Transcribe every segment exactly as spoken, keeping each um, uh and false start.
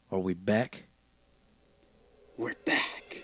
Are we back? We're back.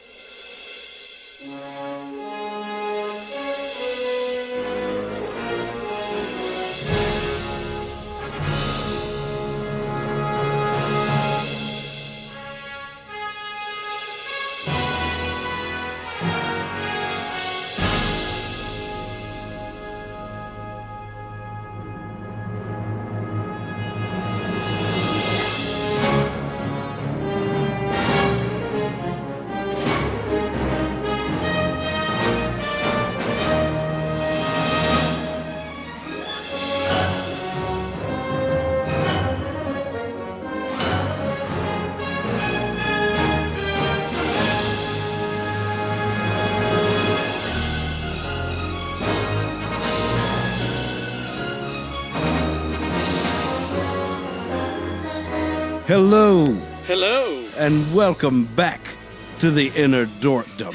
Hello, Hello. and welcome back to the Inner Dorkdom.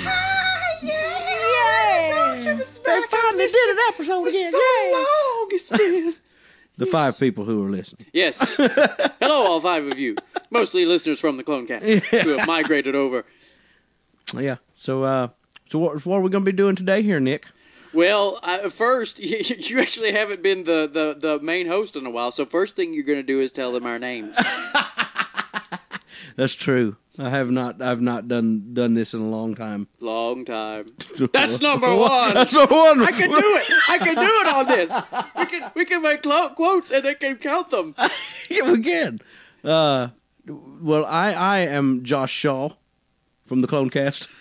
They finally did an episode again. So long it's been. The five people who are listening. Yes. Hello, all five of you. Mostly listeners from the Clone Cast who have migrated over. Yeah. So, uh, so what, what are we going to be doing today here, Nick? Well, uh, first, you, you actually haven't been the, the, the main host in a while, so first thing you're going to do is tell them our names. That's true. I have not. I've not done done this in a long time. Long time. That's number one. That's number one. I can do it. I can do it on this. We can we can make clo- quotes and they can count them. Yeah, we can. Uh, well, I I am Josh Shaw from the Clone Cast,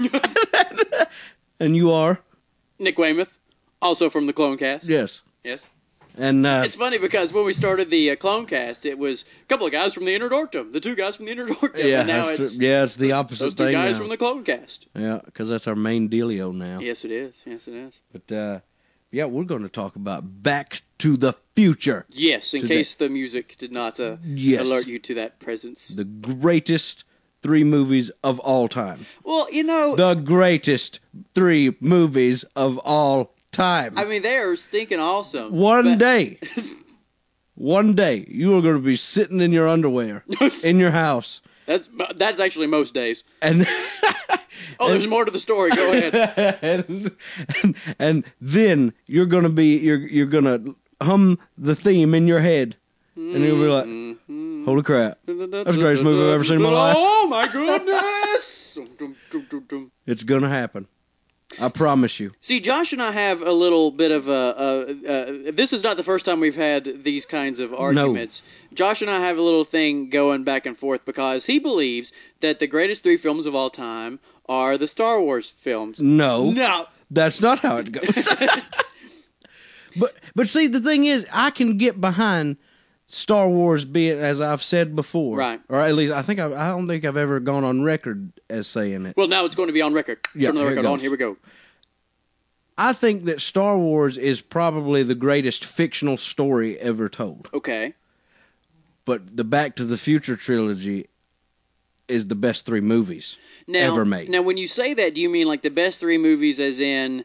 and you are Nick Weymouth, also from the Clone Cast. yes, Yes. and uh, It's funny because when we started the uh, Clone Cast, it was a couple of guys from the Inner Dorkdom, the two guys from the Inner Dorkdom, yeah, and now that's it's true. yeah, it's the opposite those two thing guys now. from the Clone Cast. Yeah, because that's our main dealio now. Yes, it is. Yes, it is. But uh, yeah, we're going to talk about Back to the Future, Yes, in Today. case the music did not uh, Yes. alert you to that presence. the greatest three movies of all time. Well, you know, The greatest three movies of all time. I mean, they are stinking awesome. One but- day, one day, you are going to be sitting in your underwear in your house, That's that's actually most days. and Oh, there's more to the story. Go ahead. and, and and then you're going to be you're you're going to hum the theme in your head, and you'll be like, "Holy crap, that's the greatest movie I've ever seen in my life." Oh my goodness! It's going to happen. I promise you. See, Josh and I have a little bit of a. a, a this is not the first time we've had these kinds of arguments. Josh and I have a little thing going back and forth because he believes that the greatest three films of all time are the Star Wars films. No, No. that's not how it goes. but but see, the thing is, I can get behind Star Wars, be it as I've said before, Right. Or at least I think I, I don't think I've ever gone on record as saying it. Well, now it's going to be on record. Yeah, Turn the here it record on. goes. Here we go. I think that Star Wars is probably the greatest fictional story ever told. Okay. But the Back to the Future trilogy is the best three movies Now, ever made. Now, when you say that, do you mean like the best three movies as in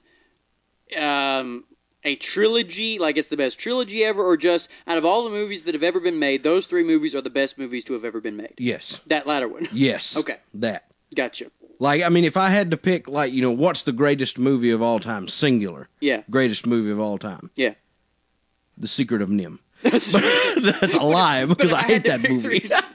um, a trilogy, like it's the best trilogy ever, or just out of all the movies that have ever been made, those three movies are the best movies to have ever been made? Yes. That latter one. Yes. Okay. That. Gotcha. Like, I mean, if I had to pick, like, you know, what's the greatest movie of all time? Singular. Yeah. Greatest movie of all time. Yeah. The Secret of Nim. That's a lie because But I if hate had that to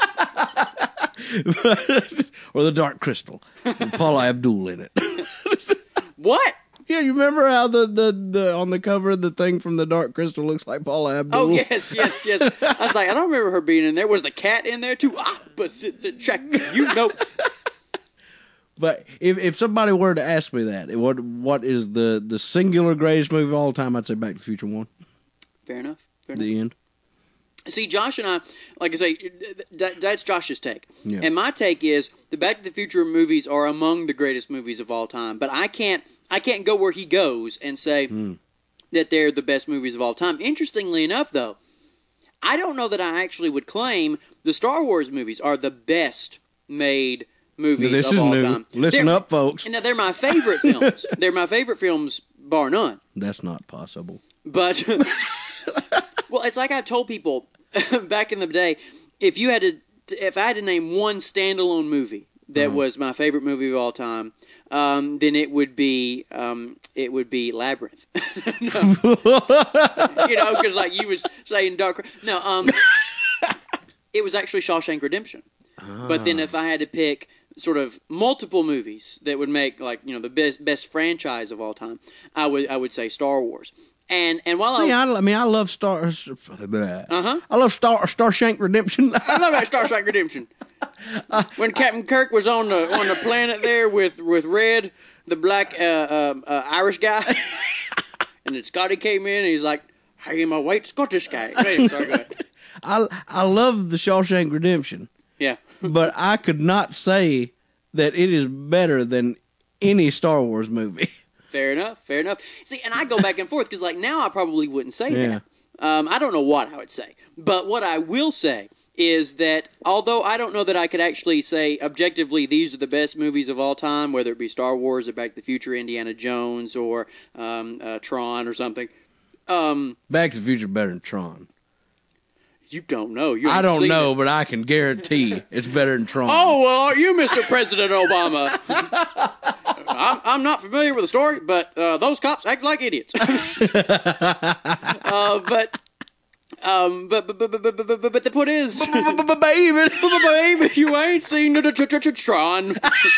pick movie. three- Or The Dark Crystal with Paula Abdul in it. What? Yeah, you remember how the, the, the on the cover of the thing from The Dark Crystal looks like Paula Abdul? Oh, yes, yes, yes. I was like, I don't remember her being in there. Was the cat in there, too? Ah, but sit, sit, check. You know. But if if somebody were to ask me that, what what is the, the singular greatest movie of all time, I'd say Back to the Future one. Fair enough. Fair enough. The end. See, Josh and I, like I say, that, that's Josh's take. Yeah. And my take is the Back to the Future movies are among the greatest movies of all time. But I can't I can't go where he goes and say Mm. that they're the best movies of all time. Interestingly enough, though, I don't know that I actually would claim the Star Wars movies are the best made movies This of is all new. time. Listen They're- up, folks. Now, they're my favorite films. They're my favorite films, bar none. That's not possible. But, well, it's like I told people back in the day, if you had to if I had to name one standalone movie that mm-hmm. was my favorite movie of all time, um, then it would be um, it would be Labyrinth. You know, because like you was saying, Dark. No, um, it was actually Shawshank Redemption. Ah. But then if I had to pick sort of multiple movies that would make like you know the best best franchise of all time, I would I would say Star Wars. And and while See, I, I, I mean, I love Star. Uh huh. I love Star Starshank Redemption. I love that Starshank Redemption. When Captain Kirk was on the on the planet there with, with Red, the black uh, uh, uh, Irish guy, and then Scotty came in and he's like, "Hey, my white Scottish guy." Wait, sorry, go ahead. I I love the Shawshank Redemption. Yeah, but I could not say that it is better than any Star Wars movie. Fair enough, fair enough. See, and I go back and forth because, like, now I probably wouldn't say yeah. that. Um, I don't know what I would say. But what I will say is that although I don't know that I could actually say objectively these are the best movies of all time, whether it be Star Wars or Back to the Future, Indiana Jones, or um, uh, Tron or something. Um, Back to the Future better than Tron. You don't know. You I don't know, it. but I can guarantee it's better than Tron. Oh, well, aren't you Mister President Obama? I'm, I'm not familiar with the story, but uh, those cops act like idiots. uh, but, um, but, but, but, but, but, but, but the point is, baby, baby, you ain't seen the Tron.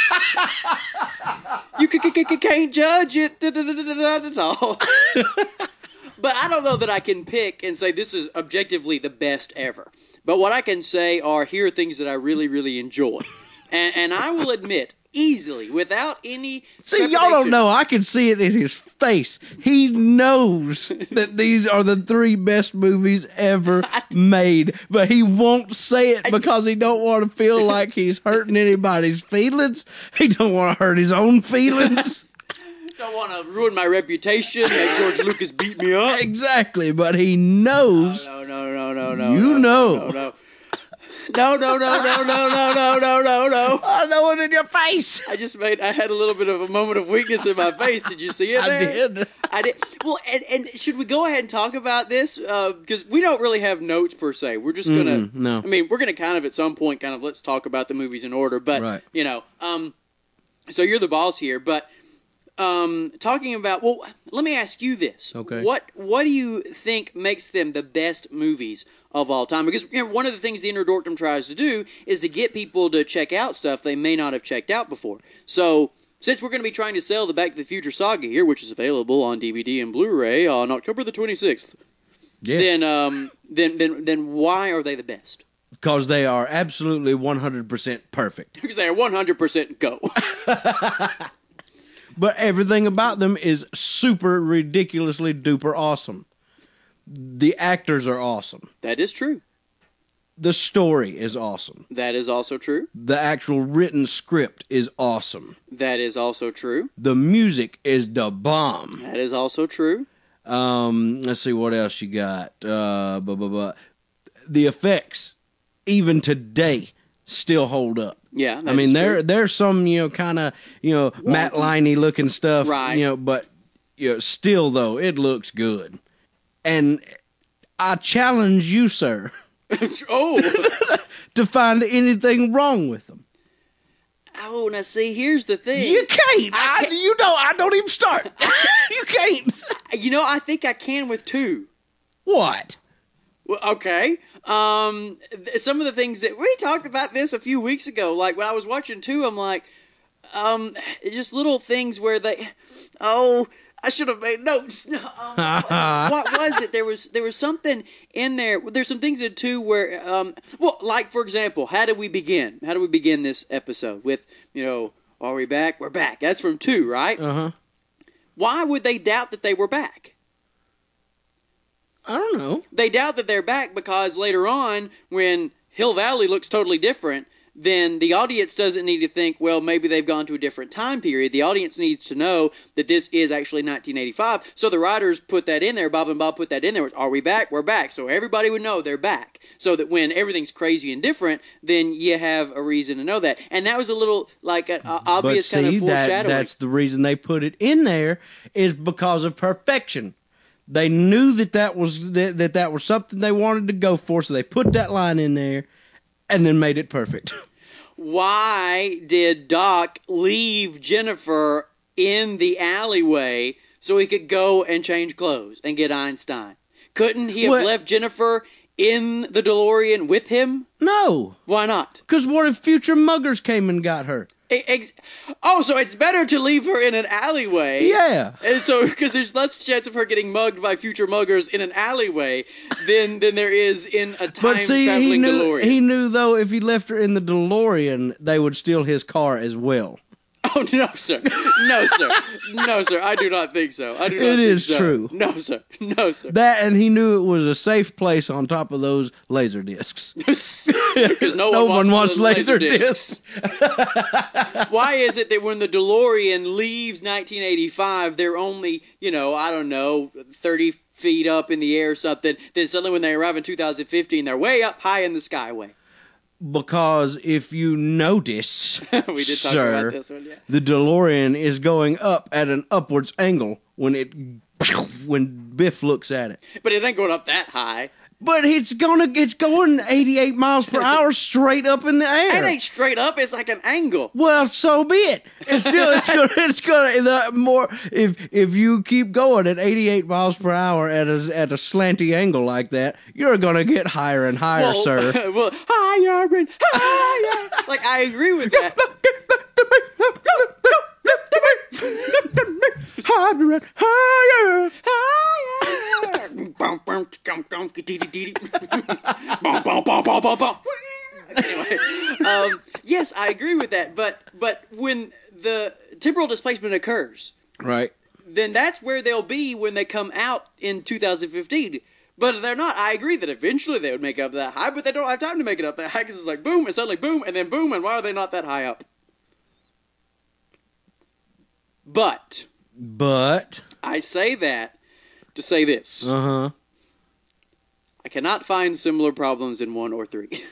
You can't judge it at all. But I don't know that I can pick and say this is objectively the best ever. But what I can say are here are things that I really, really enjoy. And, and I will admit, easily, without any See, y'all don't know. I can see it in his face. He knows that these are the three best movies ever made. But he won't say it because he don't want to feel like he's hurting anybody's feelings. He don't want to hurt his own feelings. Don't want to ruin my reputation. Make George Lucas beat me up. Exactly, but he knows. No, no, no, no, no. You no, know. No, no, no, no, no, no, no, no, no, no, no, no. I know it in your face. I just made. I had a little bit of a moment of weakness in my face. Did you see it? There? I did. I did. Well, and, and should we go ahead and talk about this? Because uh, we don't really have notes per se. We're just gonna. Mm, no. I mean, we're gonna kind of at some point kind of let's talk about the movies in order. But right. you know, um, so you're the boss here, but. Um, talking about, well, let me ask you this. Okay. What What do you think makes them the best movies of all time? Because you know, one of the things the Inner Dorkdom tries to do is to get people to check out stuff they may not have checked out before. So, since we're going to be trying to sell the Back to the Future saga here, which is available on D V D and Blu-ray on October the twenty-sixth, yeah. then, um, then, then, then why are they the best? Because they are absolutely one hundred percent perfect. Because they are one hundred percent go. But everything about them is super ridiculously duper awesome. The actors are awesome. That is true. The story is awesome. That is also true. The actual written script is awesome. That is also true. The music is the bomb. That is also true. Um, let's see what else you got. Uh, blah, blah, blah. The effects, even today, still hold up. Yeah, I mean, there true. there's some, you know, kind of, you know, well, Matt Liney looking stuff, right. you know, but you know, still, though, it looks good. And I challenge you, sir, oh, to find anything wrong with them. Oh, now see, here's the thing. You can't. I can't. I, you know, I don't even start. You can't. You know, I think I can with two. What? Well, okay. Um, th- some of the things that we talked about this a few weeks ago, like when I was watching two, I'm like, um, just little things where they, oh, I should have made notes. Um, what was it? There was there was something in there. There's some things in two where, um, well, like for example, how did we begin? How do we begin this episode with, you know, are we back? We're back. That's from two, right? Uh huh. Why would they doubt that they were back? I don't know. They doubt that they're back because later on, when Hill Valley looks totally different, then the audience doesn't need to think, well, maybe they've gone to a different time period. The audience needs to know that this is actually nineteen eighty-five. So the writers put that in there. Bob and Bob put that in there. Are we back? We're back. So everybody would know they're back. So that when everything's crazy and different, then you have a reason to know that. And that was a little, like, an uh, obvious but see, kind of foreshadowing. That, that's the reason they put it in there is because of perfection. They knew that that was that, that that was something they wanted to go for, so they put that line in there, and then made it perfect. Why did Doc leave Jennifer in the alleyway so he could go and change clothes and get Einstein? Couldn't he have what? left Jennifer in the DeLorean with him? No. Why not? Because what if future muggers came and got her? Ex- oh, so it's better to leave her in an alleyway. Yeah. And so, because there's less chance of her getting mugged by future muggers in an alleyway than than there is in a time But see, traveling he knew, DeLorean. he knew, though, if he left her in the DeLorean, they would steal his car as well. Oh, no, sir. No, sir. No, sir. I do not think so. I do not It think is so. true. No, sir. No, sir. That, and he knew it was a safe place on top of those laser discs. Because no, No one one wants, wants one of laser those discs. Why is it that when the DeLorean leaves nineteen eighty-five, they're only, you know, I don't know, thirty feet up in the air or something, then suddenly when they arrive in two thousand fifteen, they're way up high in the skyway? Because if you notice, We did talk sir, about this one, yeah. the DeLorean is going up at an upwards angle when it when Biff looks at it. But it ain't going up that high. But it's gonna it's going eighty-eight miles per hour straight up in the air. It ain't straight up, it's like an angle. Well, so be it. It's still it's gonna it's gonna the more if if you keep going at eighty-eight miles per hour at a at a slanty angle like that, you're gonna get higher and higher, Well, sir. well, higher and higher. Like, I agree with that. Higher and higher. Higher. Bum, bum, dum, dum, dee, dee, dee, dee. Bum, bum, bum, bum, bum, bum. Anyway, um, yes, I agree with that. But but when the temporal displacement occurs, Right. then that's where they'll be when they come out in two thousand fifteen. But if they're not, I agree that eventually they would make up that high, but they don't have time to make it up that high because it's like boom, and suddenly boom, and then boom, and why are they not that high up? But But I say that to say this. uh-huh. I cannot find similar problems in one or three.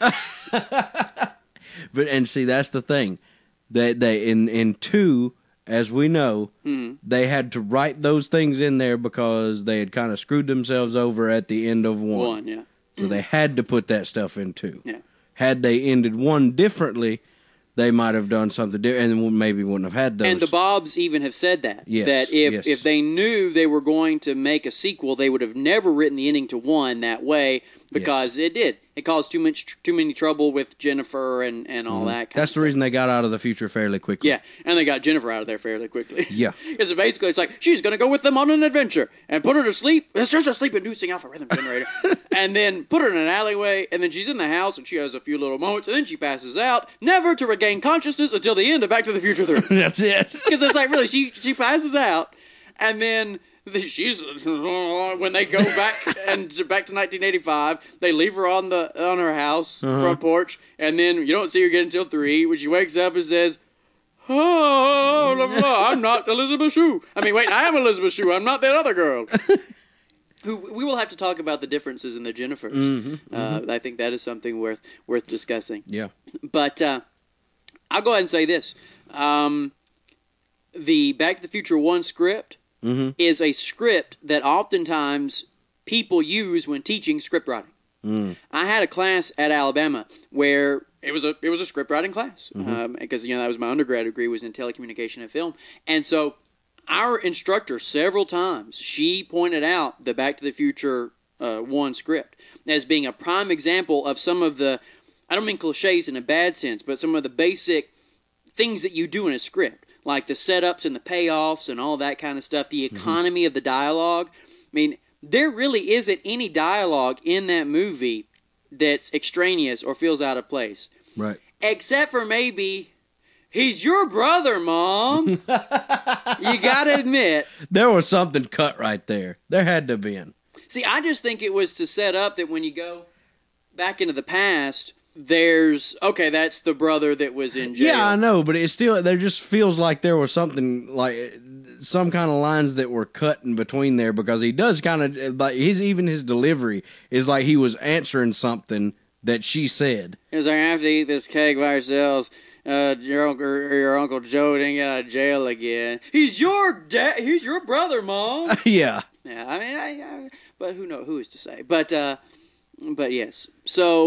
But and see that's the thing. They they in in two, as we know, mm-hmm. they had to write those things in there because they had kind of screwed themselves over at the end of one. One, yeah. So they had to put that stuff in two. Yeah. Had they ended one differently, they might have done something different and maybe wouldn't have had those. And the Bobs even have said that. Yes, that if, yes. if they knew they were going to make a sequel, they would have never written the ending to one that way because yes. it did. It caused too much, too many trouble with Jennifer and, and all mm-hmm. that kind That's of the stuff. reason they got out of the future fairly quickly. Yeah, and they got Jennifer out of there fairly quickly. Yeah. Because basically it's like, she's going to go with them on an adventure and put her to sleep. It's just a sleep-inducing alpha rhythm generator. And then put her in an alleyway, and then she's in the house, and she has a few little moments, and then she passes out, never to regain consciousness until the end of Back to the Future three. That's it. Because it's like, really, she, she passes out, and then... She's when they go back and back to nineteen eighty-five. They leave her on the on her house uh-huh. front porch, and then you don't see her again until three. When she wakes up and says, "Oh, blah, blah, I'm not Elizabeth Shue." I mean, wait, I am Elizabeth Shue. I'm not that other girl. Who we will have to talk about the differences in the Jennifers. Mm-hmm, uh, mm-hmm. I think that is something worth worth discussing. Yeah, but uh, I'll go ahead and say this: um, the Back to the Future one script. Mm-hmm. is a script that oftentimes people use when teaching script writing. Mm. I had a class at Alabama where it was a it was a script writing class mm-hmm. um, because you know that was my undergrad degree was in telecommunication and film, and so our instructor several times she pointed out the Back to the Future uh, one script as being a prime example of some of the, I don't mean cliches in a bad sense, but some of the basic things that you do in a script. Like the setups and the payoffs and all that kind of stuff, the economy mm-hmm. of the dialogue. I mean, there really isn't any dialogue in that movie that's extraneous or feels out of place. Right. Except for maybe, he's your brother, Mom. You gotta admit. There was something cut right there. There had to have been. See, I just think it was to set up that when you go back into the past... There's, okay, that's the brother that was in jail. Yeah, I know, but it still, there just feels like there was something, like, some kind of lines that were cut in between there, because he does kind of, like, his, even his delivery is like he was answering something that she said. He was like, I have to eat this cake by yourselves. Uh, your uncle, your Uncle Joe didn't get out of jail again. He's your dad, he's your brother, Mom. Yeah. Yeah, I mean, I, I, but who knows, who is to say? But, uh, but yes, so...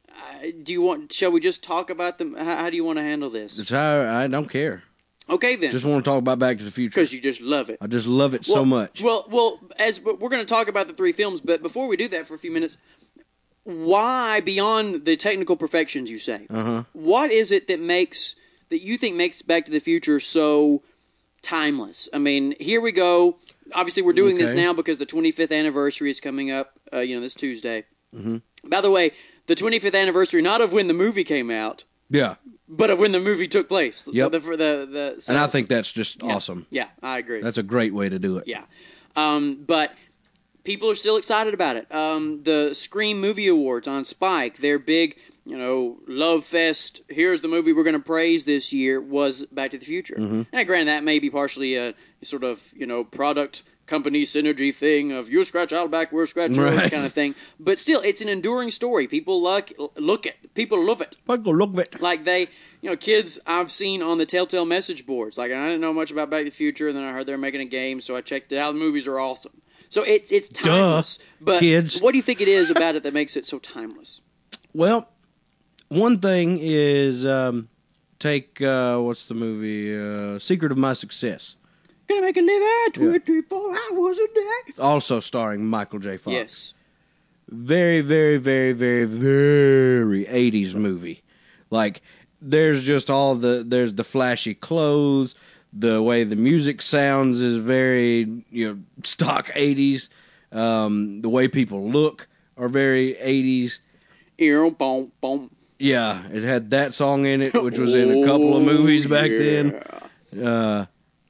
uh, do you want? Shall we just talk about them? How, how do you want to handle this? It's how I don't care. Okay, then. Just want to talk about Back to the Future because you just love it. I just love it well, so much. Well, well, as we're going to talk about the three films, but before we do that for a few minutes, why, beyond the technical perfections you say, uh-huh. what is it that makes that you think makes Back to the Future so timeless? I mean, here we go. Obviously, we're doing okay. this now because the twenty-fifth anniversary is coming up. Uh, you know, this Tuesday. Mm-hmm. By the way, the twenty-fifth anniversary, not of when the movie came out. Yeah. But of when the movie took place. Yep. The, the, the, the, so, and I think that's just yeah, awesome. Yeah, I agree. That's a great way to do it. Yeah. Um, but people are still excited about it. Um, the Scream Movie Awards on Spike, their big, you know, love fest, here's the movie we're going to praise this year, was Back to the Future. Mm-hmm. And granted, that may be partially a sort of, you know, product company synergy thing of you scratch our back, we're scratching yours right. kind of thing. But still, it's an enduring story. People like, look at People love it. People love it. Like they, you know, kids I've seen on the Telltale message boards. Like, I didn't know much about Back to the Future, and then I heard they were making a game, so I checked it out. The movies are awesome. So it's it's timeless. Duh, but kids. What do you think it is about it that makes it so timeless? Well, one thing is um, take uh, what's the movie? Uh, Secret of My Success. Gonna make a living twenty-four yeah. hours a day. Also starring Michael J. Fox. Yes. Very, very, very, very, very eighties movie. Like, there's just all the, there's the flashy clothes, the way the music sounds is very, you know, stock eighties. Um, the way people look are very eighties. Ear, boom, boom. Yeah, it had that song in it, which was in a couple of movies back yeah. then. Uh,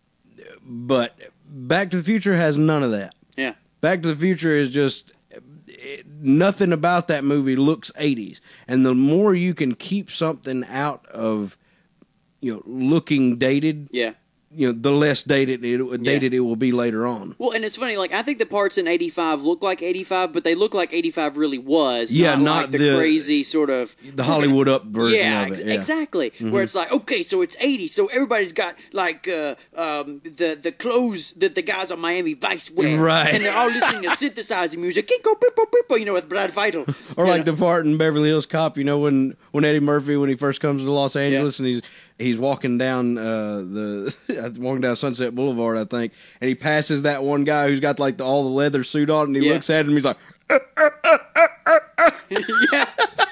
but Back to the Future has none of that. Yeah. Back to the Future is just... nothing about that movie looks eighties, and the more you can keep something out of, you know, looking dated, yeah, you know, the less dated it dated yeah. it will be later on. Well, and it's funny, like I think the parts in eighty-five look like eighty-five, but they look like eighty-five really was. Yeah, not, not like the, the crazy sort of the Hollywood up version yeah, of it. Ex- yeah, exactly. Mm-hmm. Where it's like, okay, so it's eighty, so everybody's got like uh, um, the the clothes that the guys on Miami Vice wear, right? And they're all listening to synthesizer music, you know, with Brad Fightle, or like know? the part in Beverly Hills Cop, you know, when when Eddie Murphy when he first comes to Los Angeles yeah. and he's. He's walking down uh, the walking down Sunset Boulevard, I think, and he passes that one guy who's got like the, all the leather suit on, and he yeah. looks at him. He's like, yeah,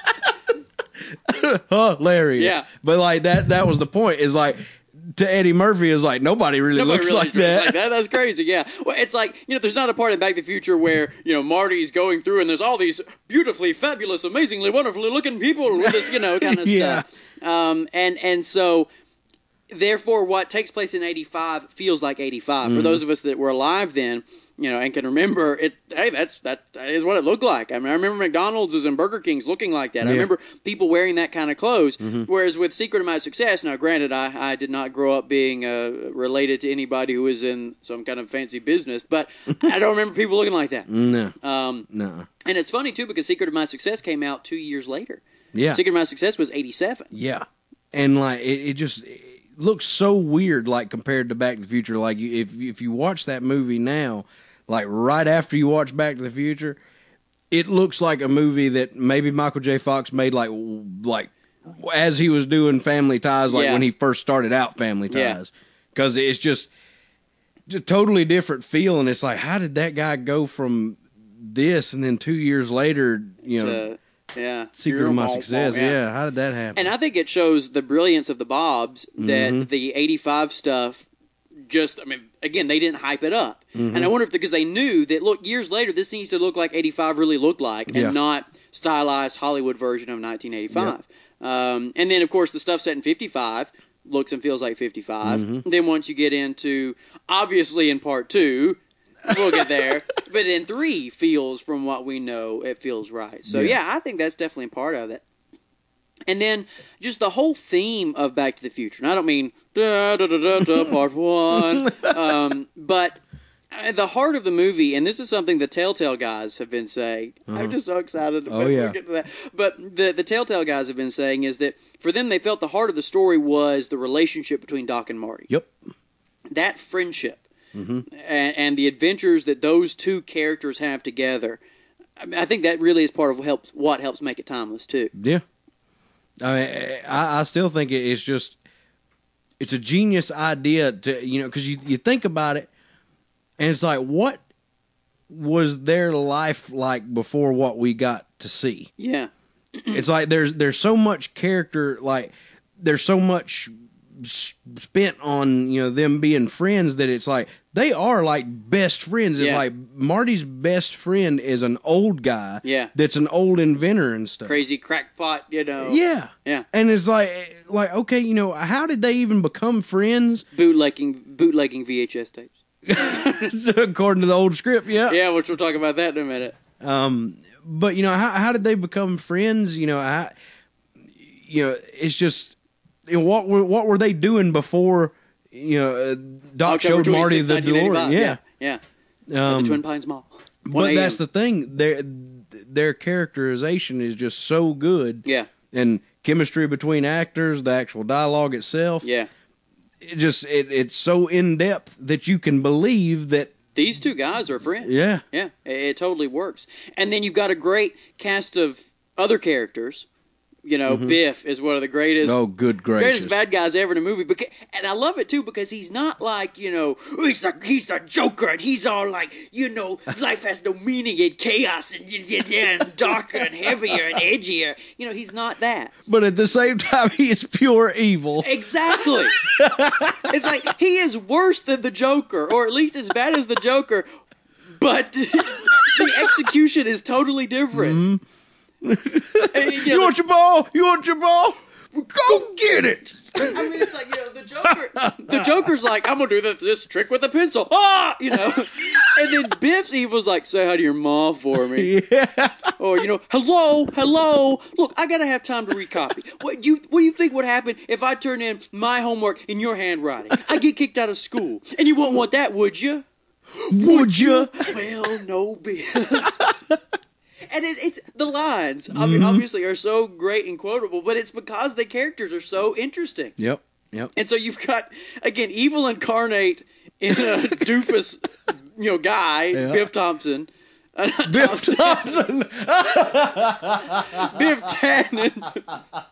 hilarious. Yeah, but like that that was the point. Is like to Eddie Murphy is like nobody really nobody looks really like that. like that. That's crazy. Yeah, well, it's like you know, there's not a part in Back to the Future where you know Marty's going through and there's all these beautifully, fabulous, amazingly, wonderfully looking people with this you know kind of yeah. stuff. Um, and and so, therefore, what takes place in eighty-five feels like eighty-five. Mm-hmm. For those of us that were alive then, you know, and can remember it, hey, that's that, that is what it looked like. I mean, I remember McDonald's and Burger King's looking like that. Yeah. I remember people wearing that kind of clothes. Mm-hmm. Whereas with Secret of My Success, now granted, I, I did not grow up being uh, related to anybody who was in some kind of fancy business, but I don't remember people looking like that. No. Um, no. And it's funny, too, because Secret of My Success came out two years later. Yeah. Secret of My Success was eighty-seven. Yeah. And, like, it, it just it looks so weird, like, compared to Back to the Future. Like, if if you watch that movie now, like, right after you watch Back to the Future, it looks like a movie that maybe Michael J. Fox made, like, like as he was doing Family Ties, like, yeah. when he first started out Family Ties. Because yeah. it's just, just a totally different feel, and it's like, how did that guy go from this, and then two years later, you know... Yeah, Secret of My Success. Yeah. yeah, how did that happen? And I think it shows the brilliance of the Bobs that mm-hmm. the eighty-five stuff just, I mean, again, they didn't hype it up. Mm-hmm. And I wonder if, because they knew that, look, years later, this needs to look like eighty-five really looked like, and yeah. not stylized Hollywood version of nineteen eighty-five. Yeah. Um, and then, of course, the stuff set in fifty-five looks and feels like fifty-five. Mm-hmm. Then once you get into, obviously in part two, we'll get there. But in three feels, from what we know, it feels right. So, yeah. yeah, I think that's definitely part of it. And then just the whole theme of Back to the Future. And I don't mean da, da, da, da, da, part one. Um, but the heart of the movie, and this is something the Telltale guys have been saying. Uh-huh. I'm just so excited to oh, yeah. get to that. But the, the Telltale guys have been saying is that for them, they felt the heart of the story was the relationship between Doc and Marty. Yep. That friendship. Mm-hmm. And, and the adventures that those two characters have together, I mean, I think that really is part of what helps, what helps make it timeless, too. Yeah. I mean, I, I still think it's just, it's a genius idea to, you know, because you, you think about it, and it's like, what was their life like before what we got to see? Yeah. It's like there's there's so much character, like, there's so much spent on, you know, them being friends that it's like, they are like best friends. It's Yeah. like Marty's best friend is an old guy Yeah. that's an old inventor and stuff. Crazy crackpot, you know. Yeah. Yeah. And it's like, like okay, you know, how did they even become friends? Bootlegging, bootlegging V H S tapes. According to the old script, yeah. Yeah, which we'll talk about that in a minute. Um, but, you know, how how did they become friends? You know, how, you know, it's just, you know, what were what were they doing before, you know, uh, Doc October showed Marty the DeLorean? Yeah, Yeah. yeah. Um, At the Twin Pines Mall. But that's the thing. Their their characterization is just so good. Yeah. And chemistry between actors, the actual dialogue itself. Yeah. It just it it's so in depth that you can believe that these two guys are friends. Yeah. Yeah. It, it totally works. And then you've got a great cast of other characters. You know, mm-hmm. Biff is one of the greatest, oh, good gracious. greatest bad guys ever in a movie. Because, and I love it, too, because he's not like, you know, he's a, he's a Joker, and he's all like, you know, life has no meaning and chaos and, and darker and heavier and edgier. You know, he's not that. But at the same time, he is pure evil. Exactly. It's like, he is worse than the Joker, or at least as bad as the Joker, but the execution is totally different. Mm-hmm. And, you, know, you want your ball? You want your ball? Go get it! I mean, it's like, you know, the Joker. The Joker's like, I'm gonna do this, this trick with a pencil. Ah, you know. And then Biff's evil's like, say hi to your mom for me. Yeah. Or, you know, hello, hello. Look, I gotta have time to recopy. What do you What do you think would happen if I turn in my homework in your handwriting? I get kicked out of school, and you wouldn't want that, would you? Would you? Well, no, Biff. And it, it's the lines, I mean, obviously, are so great and quotable, but it's because the characters are so interesting. Yep, yep. And so you've got, again, evil incarnate in a doofus, you know, guy, yep. Biff Thompson. Uh, Biff Thompson. Biff Tannen.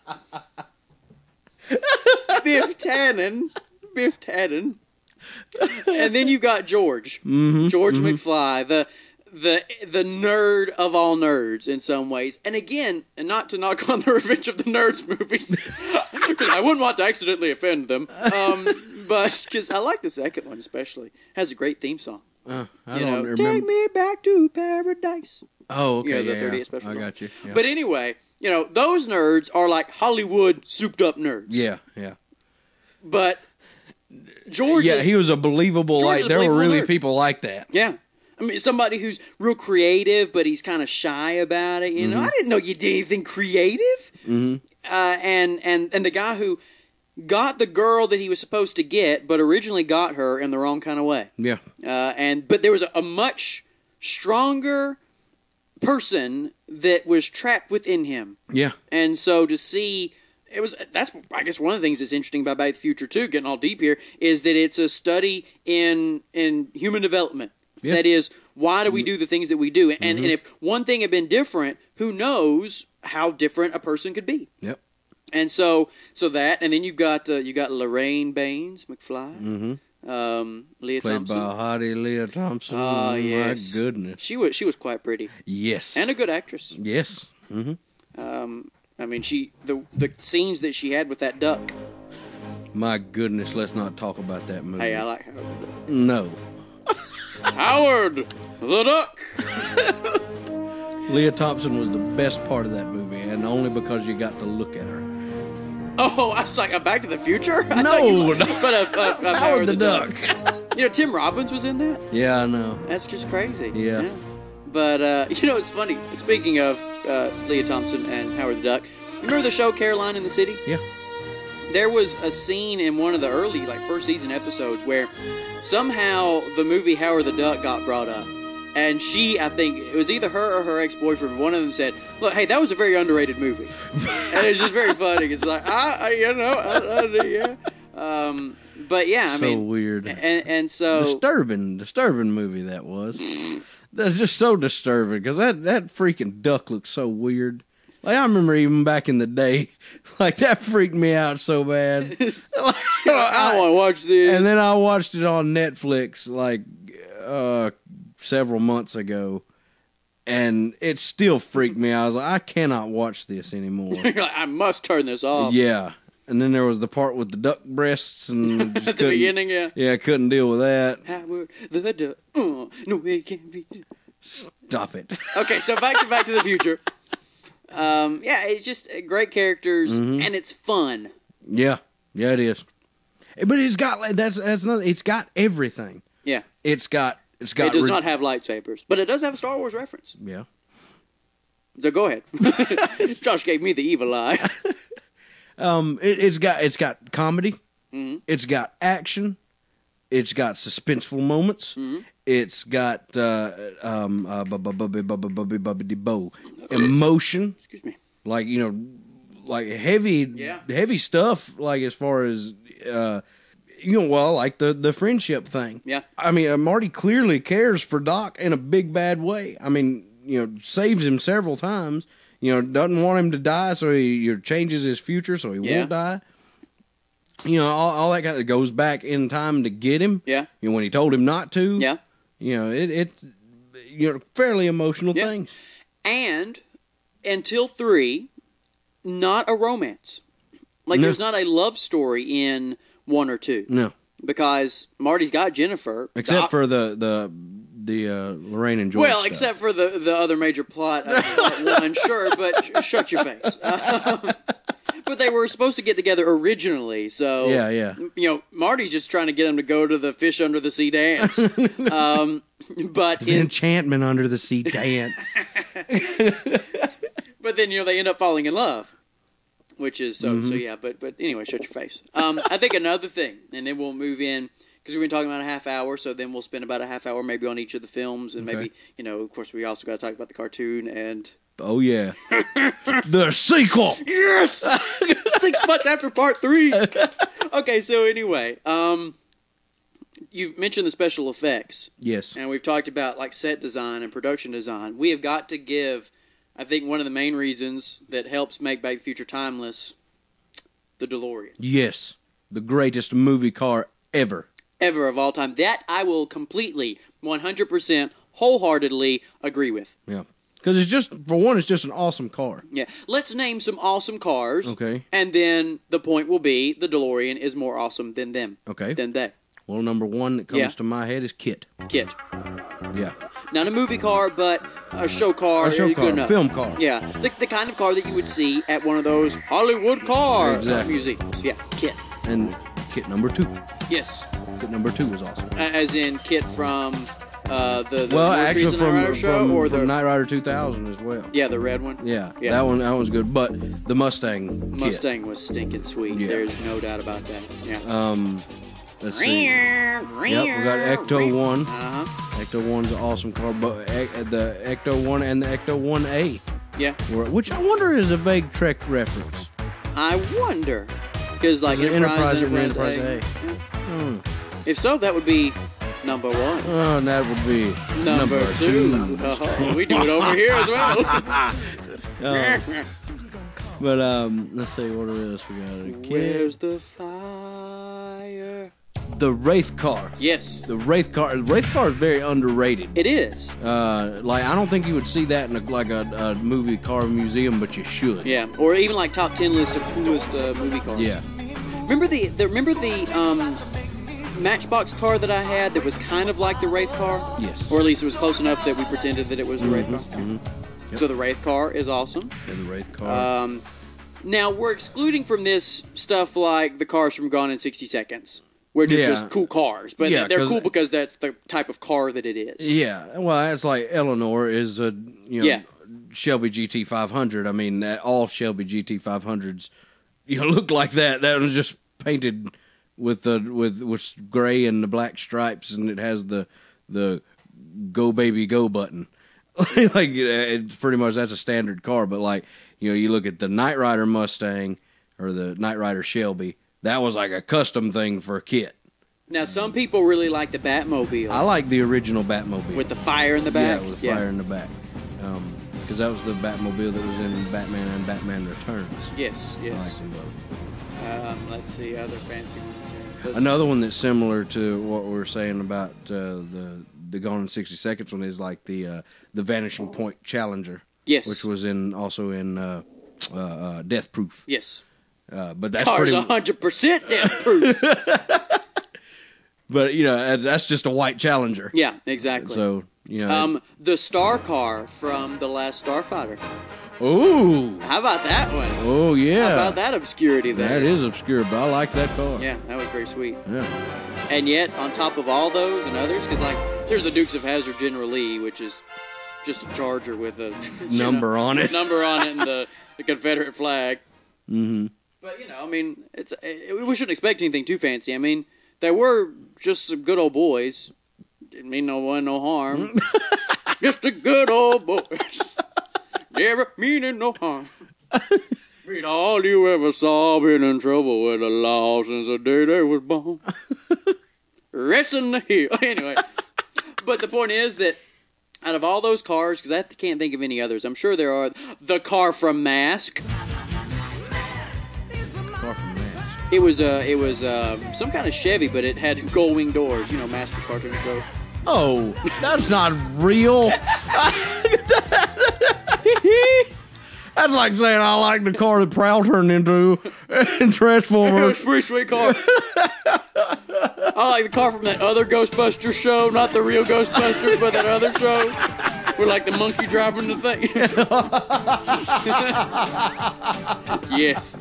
Biff Tannen. Biff Tannen. And then you've got George. Mm-hmm, George mm-hmm. McFly, the... the the nerd of all nerds in some ways. And again, and not to knock on the Revenge of the Nerds movies, because I wouldn't want to accidentally offend them, um, but because I like the second one especially. It has a great theme song. Uh, I you don't know, remember. Take me back to paradise. Oh, okay, you know, the yeah, thirtieth yeah. special. I song. got you. Yeah. But anyway, you know, those nerds are like Hollywood souped up nerds. Yeah, yeah. But George Yeah, is, he was a believable, George like, is a there were believable really nerd. people like that. Yeah. I mean, somebody who's real creative, but he's kind of shy about it. You know, Mm-hmm. I didn't know you did anything creative. Mm-hmm. Uh, and and and the guy who got the girl that he was supposed to get, but originally got her in the wrong kind of way. Yeah. Uh, and but there was a, a much stronger person that was trapped within him. Yeah. And so to see. It was that's I guess one of the things that's interesting about Back to the Future too, getting all deep here, is that it's a study in in human development. Yeah. That is, why do we do the things that we do? And mm-hmm. and if one thing had been different, who knows how different a person could be? Yep. And so so that, and then you've got uh, you got Lorraine Baines McFly, mm-hmm. um, Leah Played Thompson. by Hottie Leah Thompson. Oh, yes. My goodness. She was she was quite pretty. Yes. And a good actress. Yes. Mm-hmm. Um, I mean, she the the scenes that she had with that duck. My goodness, let's not talk about that movie. Hey, I like Howard the Duck. No. Howard the Duck. Leah Thompson was the best part of that movie, and only because you got to look at her. Oh, I was like, a Back to the Future? I no, you, no. But uh, uh, uh, Howard, Howard the, the Duck. Duck. You know, Tim Robbins was in that. Yeah, I know. That's just crazy. Yeah. yeah. But, uh, you know, it's funny. Speaking of uh, Leah Thompson and Howard the Duck, you remember the show Caroline in the City? Yeah. There was a scene in one of the early, like, first season episodes where somehow the movie Howard the Duck got brought up. And she, I think, it was either her or her ex-boyfriend, one of them said, look, hey, that was a very underrated movie. And it's just very funny. It's like, ah, I, you know, I, I, yeah. Um, but, yeah, I so mean. So weird. And, and so. Disturbing, disturbing movie that was. That's just so disturbing because that, that freaking duck looks so weird. Like, I remember even back in the day, like, that freaked me out so bad. Like, I don't want to watch this. And then I watched it on Netflix, like, uh, several months ago, and it still freaked me out. I was like, I cannot watch this anymore. You're like, I must turn this off. Yeah. And then there was the part with the duck breasts. and At the beginning, yeah. Yeah, I couldn't deal with that. Howard the duck. Oh, no, it can't be. Stop it. Okay, so back to Back to the Future. Um, yeah, it's just great characters, Mm-hmm. and it's fun. Yeah, yeah, it is. But it's got like that's that's not. It's got everything. Yeah, It's got it's got. it does re- not have lightsabers, but it does have a Star Wars reference. Yeah. So go ahead. Josh gave me the evil eye. Um, it, it's got it's got comedy. Mm-hmm. It's got action. It's got suspenseful moments. Mm-hmm. It's got uh, um, uh, bu- bu- bu- bu- bu- bu- bu- bu- bu- bu- emotion. Excuse me. Like, you know, like heavy, Yeah. heavy stuff. Like as far as uh, you know, well, like the the friendship thing. Yeah. I mean, uh, Marty clearly cares for Doc in a big bad way. I mean, you know, saves him several times. You know, doesn't want him to die, so he you know, changes his future so he Yeah. won't die. You know, all, all that kind of goes back in time to get him. Yeah. You know, when he told him not to. Yeah. You know, it it you know fairly emotional Yeah. things. And until three, not a romance. Like, No. there's not a love story in one or two. No, Because Marty's got Jennifer. except Doc- for the the the uh, Lorraine and George. Well, stuff. except for the, the other major plot of part one, sure, but sh- shut your face. Um, but they were supposed to get together originally, so Yeah, yeah. You know, Marty's just trying to get him to go to the fish under the sea dance. um, but It's an in, enchantment under the sea dance. but then you know they end up falling in love, which is so Mm-hmm. so yeah. But but anyway, shut your face. Um, I think another thing, and then we'll move in. Because we've been talking about a half hour, so then we'll spend about a half hour maybe on each of the films, and Okay. maybe, you know, of course, we also got to talk about the cartoon and... Oh yeah, the sequel. Yes! Six months after part three! Okay, so anyway, um, you've mentioned the special effects, Yes. and we've talked about, like, set design and production design. We have got to give, I think, one of the main reasons that helps make Back to the Future timeless, the DeLorean. Yes. The greatest movie car ever. Ever of all time. That I will completely, one hundred percent, wholeheartedly agree with. Yeah. Because it's just, for one, it's just an awesome car. Yeah. Let's name some awesome cars. Okay. And then the point will be the DeLorean is more awesome than them. Okay. Than they. Well, number one that comes Yeah. to my head is Kit. Kit. Yeah. Not a movie car, but a show car. A show Good car, enough. film car. Yeah. The, the kind of car that you would see at one of those Hollywood car Exactly. museums. Yeah. Kit. And Kit number two. Yes. Kit number two was awesome. A- As in Kit from uh, the, the Well, most actually, recent Knight from, Rider show, from, or from the Knight Rider two thousand as well. yeah the red one. Yeah, Yeah. that one that one's good. But the Mustang Kit. Mustang was stinking sweet. Yeah. There's no doubt about that. Yeah. Um, let's see. Yep, we got Ecto one. Uh-huh. Ecto one's an awesome car, but Ec- the Ecto one and the Ecto one A, Yeah. were- which I wonder is a vague Trek reference. I wonder. Because, like, The Enterprise, Enterprise Enterprise, and Enterprise A. A. Hmm. If so, that would be number one. Oh, and that would be Number, number, two. Oh, we do it over here as well. Um, but um, let's see what it is. We got a Kit. Where's the fire? The Wraith car. Yes. The Wraith car. The Wraith car is very underrated. It is. Uh, like I don't think you would see that in a, like a, a movie car museum, but you should. Yeah. Or even, like, top ten list of coolest uh, movie cars. Yeah. Remember the, the remember the um, Matchbox car that I had that was kind of like the Wraith car? Yes. Or at least it was close enough that we pretended that it was the Wraith car. Mm-hmm. Yep. So the Wraith car is awesome. Yeah, the Wraith car. Um, now, we're excluding from this stuff like the cars from Gone in sixty seconds, which are Yeah. just cool cars. But Yeah, they're 'cause- cool because that's the type of car that it is. yeah. Well, it's like Eleanor is a you know Yeah. Shelby G T five hundred. I mean, that, all Shelby G T five hundreds you know look like that. That was just painted with the with with gray and the black stripes, and it has the the go baby go button. Like it's pretty much that's a standard car. But like you know, you look at the Knight Rider Mustang or the Knight Rider Shelby. That was like a custom thing for Kit. Now, some people really like the Batmobile. I like the original Batmobile. With the fire in the back? Yeah, with the fire yeah. in the back. Because um, that was the Batmobile that was in Batman and Batman Returns. Yes, yes. I like them both. Um, let's see, other fancy ones here. Those Another one that's similar to what we were saying about uh, the the Gone in sixty Seconds one is like the uh, the Vanishing Point Challenger. Yes. Which was in also in uh, uh, uh, Death Proof. Yes. Uh, but that's Car's pretty one hundred percent Death Proof. But, you know, that's just a white Challenger. Yeah, exactly. So, you know. Um, the Star Car from The Last Starfighter. Ooh. How about that one? Oh, yeah. How about that obscurity there? That is obscure, but I like that car. Yeah, that was very sweet. Yeah. And yet, on top of all those and others, because, like, there's the Dukes of Hazzard General Lee, which is just a Charger with a number know, on it. Number on it and the, the Confederate flag. Mm-hmm. But, you know, I mean, it's it, we shouldn't expect anything too fancy. I mean, they were just some good old boys. Didn't mean no one no harm. Just a good old boys. Never meaning no harm. Read all you ever saw, been in trouble with the law since the day they was born. Rest in the hill. Anyway, but the point is that out of all those cars, because I can't think of any others, I'm sure there are. The car from Mask. Car from Mask. It was uh, it was uh, some kind of Chevy, but it had gold wing doors. You know, Master cartoon show. Oh, that's not real. That's like saying I like the car that Prowl turned into in Transformers. It was a pretty sweet car. I like the car from that other Ghostbusters show, not the real Ghostbusters, but that other show where like the monkey driving the thing. Yes.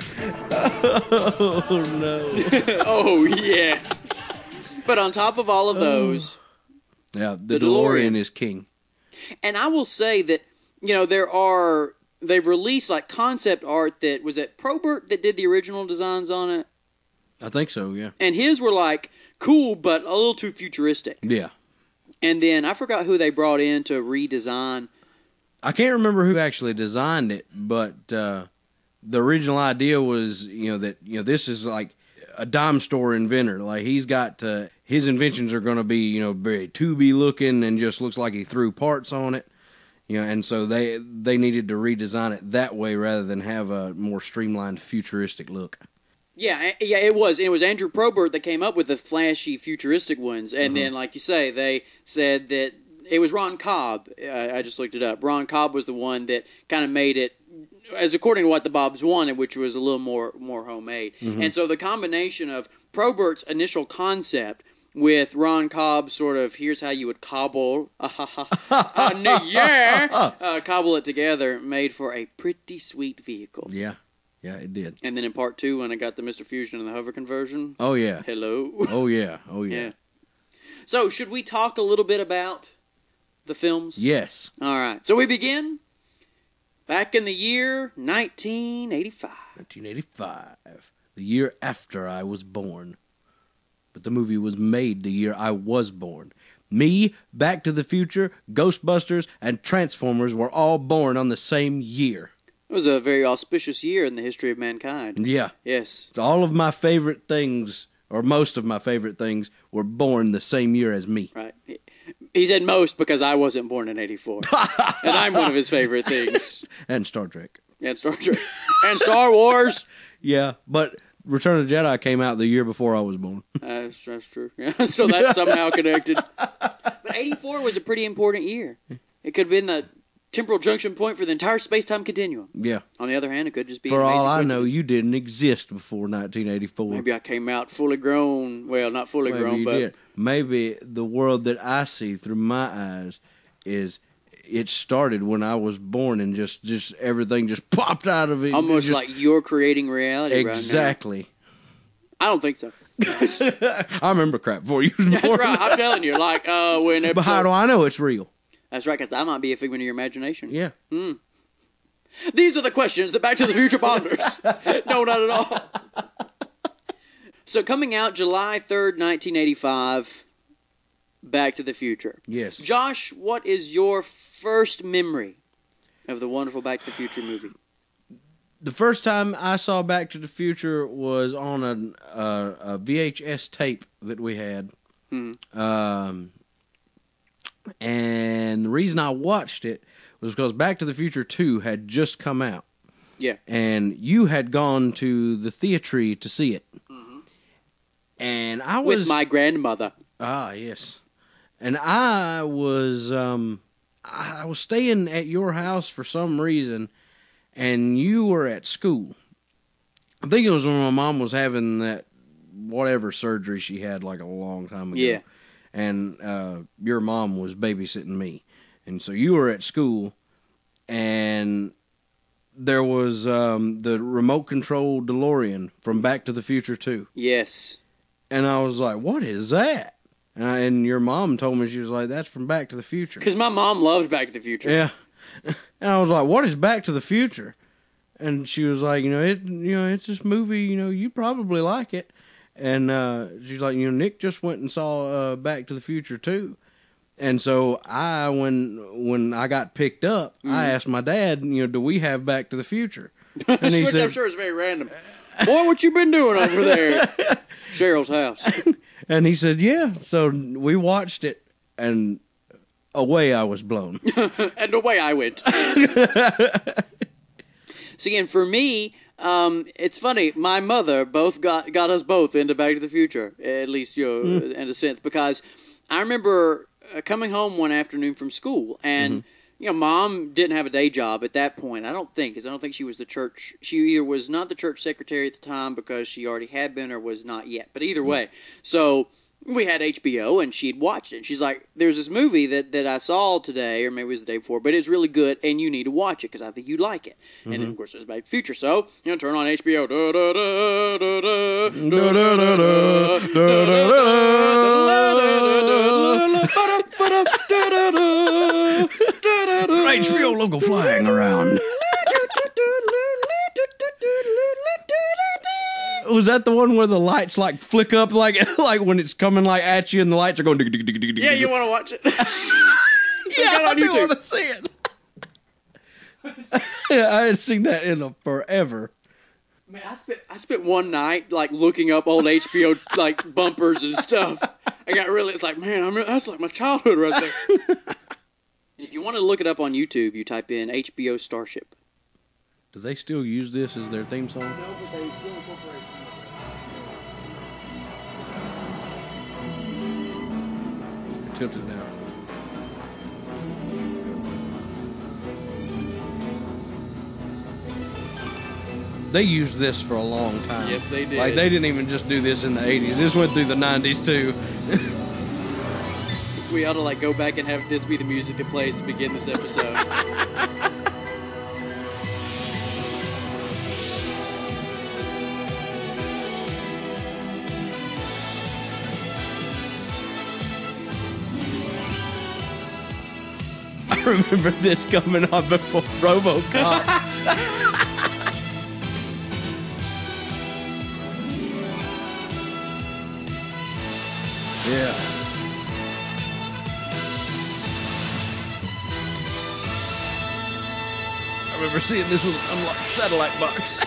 Oh no. Oh yes. But on top of all of those, yeah, the, the DeLorean, DeLorean is king. And I will say that, you know, there are, they've released like concept art that, was it Probert that did the original designs on it? I think so, yeah. And his were like cool, but a little too futuristic. Yeah. And then I forgot who they brought in to redesign. I can't remember who actually designed it, but uh, the original idea was, you know, that, you know, this is like a dime store inventor. Like he's got, uh, his inventions are going to be, you know, very tubey looking and just looks like he threw parts on it. You know, and so they they needed to redesign it that way rather than have a more streamlined futuristic look. Yeah, yeah, it was. It was Andrew Probert that came up with the flashy futuristic ones. And mm-hmm. then, like you say, they said that it was Ron Cobb. I, I just looked it up. Ron Cobb was the one that kind of made it, as according to what the Bobs wanted, which was a little more more homemade. Mm-hmm. And so the combination of Probert's initial concept with Ron Cobb's sort of, here's how you would cobble, uh, uh, yeah, uh, cobble it together, made for a pretty sweet vehicle. Yeah, yeah, it did. And then in part two, when I got the Mister Fusion and the hover conversion. Oh, yeah. Hello. Oh, yeah. Oh, yeah. yeah. So, should we talk a little bit about the films? Yes. All right. So, we begin back in the year nineteen eighty-five. nineteen eighty-five. The year after I was born. But the movie was made the year I was born. Me, Back to the Future, Ghostbusters, and Transformers were all born on the same year. It was a very auspicious year in the history of mankind. Yeah. Yes. All of my favorite things, or most of my favorite things, were born the same year as me. Right. He said most because I wasn't born in eighty-four. And I'm one of his favorite things. And Star Trek. And Star Trek. And Star Wars. Yeah, but Return of the Jedi came out the year before I was born. uh, that's, that's true. Yeah, so that's somehow connected. But eighty-four was a pretty important year. It could have been the temporal junction point for the entire space-time continuum. Yeah. On the other hand, it could just be For all I know, you didn't exist before nineteen eighty-four. Maybe I came out fully grown. Well, not fully Maybe grown, you but... did. Maybe the world that I see through my eyes is... It started when I was born, and just, just everything just popped out of it. Almost just, like you're creating reality exactly. Right now. I don't think so. I remember crap before you was born. That's right. I'm telling you. Like, uh, when episode... But how do I know it's real? That's right, because I might be a figment of your imagination. Yeah. Hmm. These are the questions that Back to the Future ponders. No, not at all. So, coming out July third, nineteen eighty-five... Back to the Future. Yes. Josh, what is your first memory of the wonderful Back to the Future movie? The first time I saw Back to the Future was on a, a, a V H S tape that we had. Mm-hmm. Um, and the reason I watched it was because Back to the Future two had just come out. Yeah. And you had gone to the theatre to see it. Mm-hmm. And I was... With my grandmother. Ah, yes. And I was... Um, I was staying at your house for some reason, and you were at school. I think it was when my mom was having that whatever surgery she had like a long time ago. Yeah. And uh, your mom was babysitting me. And so you were at school, and there was um, the remote control DeLorean from Back to the Future two. Yes. And I was like, what is that? And, I, and your mom told me, she was like, that's from Back to the Future. Because my mom loves Back to the Future. Yeah. And I was like, what is Back to the Future? And she was like, you know, it, you know, it's this movie, you know, you probably like it. And uh, she's like, you know, Nick just went and saw uh, Back to the Future too. And so I, when when I got picked up, mm. I asked my dad, you know, do we have Back to the Future? And he said, I'm sure it's very random. Boy, what you been doing over there? Cheryl's house. And he said, yeah. So we watched it, and away I was blown. And away I went. See, and for me, um, it's funny. My mother both got, got us both into Back to the Future, at least, you know, mm. in a sense, because I remember coming home one afternoon from school, and mm-hmm. you know, Mom didn't have a day job at that point. I don't think, because I don't think she was the church. She either was not the church secretary at the time because she already had been, or was not yet. But either way, so we had H B O, and she'd watched it. She's like, "There's this movie that, that I saw today, or maybe it was the day before, but it's really good, and you need to watch it because I think you'd like it." Mm-hmm. And then, of course, it was Back to the Future. So you know, turn on H B O. Da da da da da da da da da da. H B O logo flying around. Was that the one where the lights like flick up like like when it's coming like at you and the lights are going? Yeah, you want to watch it? Yeah, I do want to see it. Yeah, I hadn't seen that in a forever. Man, I spent I spent one night like looking up old H B O like bumpers and stuff. I got really, it's like, man, I'm, that's like my childhood right there. If you want to look it up on YouTube, you type in H B O Starship. Do they still use this as their theme song? No, but they still incorporate some of it. Tilted down. They used this for a long time. Yes, they did. Like, they didn't even just do this in the eighties. This went through the nineties, too. We ought to, like, go back and have this be the music that plays to begin this episode. I remember this coming on before RoboCop. Yeah. I remember seeing this was an unlocked satellite box.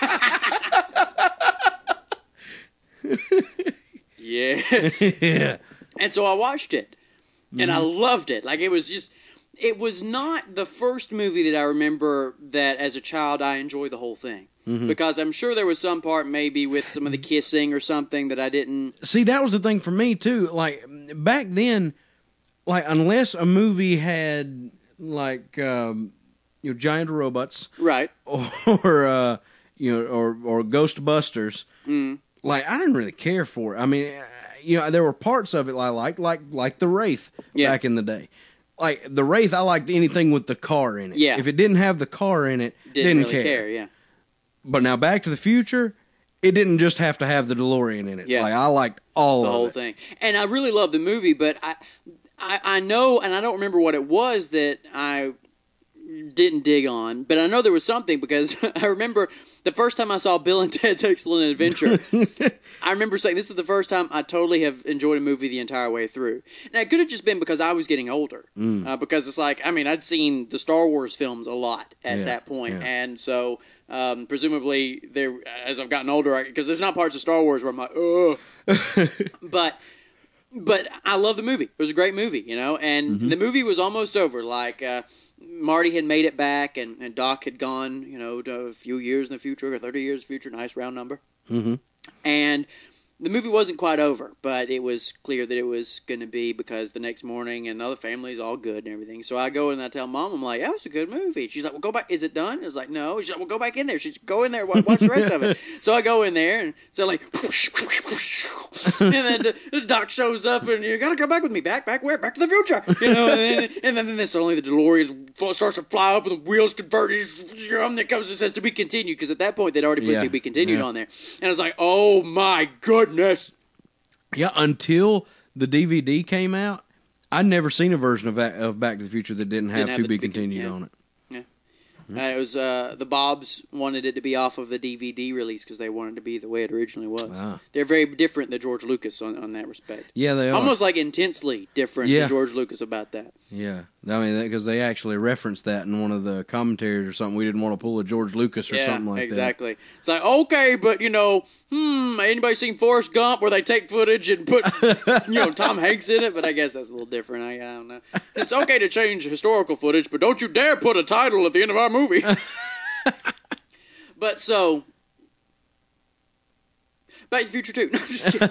Yes. Yeah. And so I watched it, and mm-hmm. I loved it. Like, it was just, it was not the first movie that I remember that as a child I enjoyed the whole thing. Mm-hmm. Because I'm sure there was some part maybe with some of the kissing or something that I didn't... See, that was the thing for me, too. Like, back then, like, unless a movie had, like, um, you know, giant robots... Right. Or, uh, you know, or, or Ghostbusters, mm. like, I didn't really care for it. I mean, you know, there were parts of it I liked, like, like The Wraith yeah. back in the day. Like, The Wraith, I liked anything with the car in it. Yeah. If it didn't have the car in it, didn't, didn't really care. care. Yeah. But now Back to the Future, it didn't just have to have the DeLorean in it. Yeah. Like, I liked all the of whole it. thing. And I really loved the movie, but I, I, I know, and I don't remember what it was that I didn't dig on, but I know there was something because I remember the first time I saw Bill and Ted's Excellent Adventure, I remember saying, this is the first time I totally have enjoyed a movie the entire way through. Now, it could have just been because I was getting older, mm. uh, because it's like, I mean, I'd seen the Star Wars films a lot at yeah, that point, yeah. and so Um, presumably, there as I've gotten older, because there's not parts of Star Wars where I'm like, oh, but but I love the movie. It was a great movie, you know, and mm-hmm. the movie was almost over. Like uh, Marty had made it back, and, and Doc had gone, you know, to a few years in the future or thirty years in the future, nice round number, mm-hmm. and. The movie wasn't quite over, but it was clear that it was going to be because the next morning and other families all good and everything. So I go and I tell Mom, I'm like, that was a good movie. She's like, well, go back. Is it done? I was like, no. She's like, well, go back in there. She's go in there. Watch the rest of it. So I go in there and so like, and then the, the Doc shows up and you got to come back with me. Back, back where? Back to the future. You know, and then, and then, then suddenly the DeLorean starts to fly up and the wheels convert. You know, and it comes and says to be continued because at that point they'd already put yeah. to be continued yeah. on there. And I was like, oh my goodness. Yeah, until the D V D came out, I'd never seen a version of, of Back to the Future that didn't have didn't have to be to be, continued yeah. on it. Yeah, uh, it was uh, the Bobs wanted it to be off of the D V D release because they wanted it to be the way it originally was. Ah. They're very different than George Lucas on, on that respect. Yeah, they are almost like intensely different yeah. than George Lucas about that. Yeah, I mean, because they actually referenced that in one of the commentaries or something. We didn't want to pull a George Lucas or yeah, something like exactly. that. Exactly. It's like, okay, but, you know, hmm, anybody seen Forrest Gump where they take footage and put, you know, Tom Hanks in it? But I guess that's a little different. I, I don't know. It's okay to change historical footage, but don't you dare put a title at the end of our movie. But so, Back to the Future two. No, just kidding.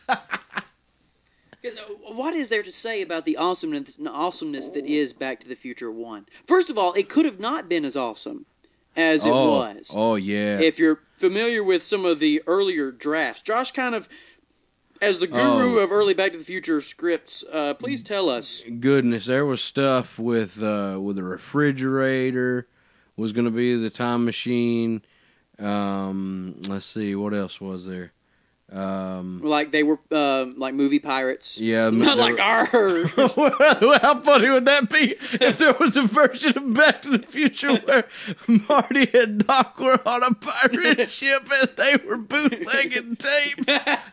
What is there to say about the awesomeness, awesomeness that is Back to the Future one? First of all, it could have not been as awesome as it oh, was. Oh, yeah. If you're familiar with some of the earlier drafts. Josh kind of, as the guru oh. of early Back to the Future scripts, uh, please tell us. Goodness, there was stuff with, uh, with a refrigerator, was going to be the time machine. Um, let's see, what else was there? Um, like they were uh, like movie pirates. Yeah, not like ours. Well, how funny would that be if there was a version of Back to the Future where Marty and Doc were on a pirate ship and they were bootlegging tape,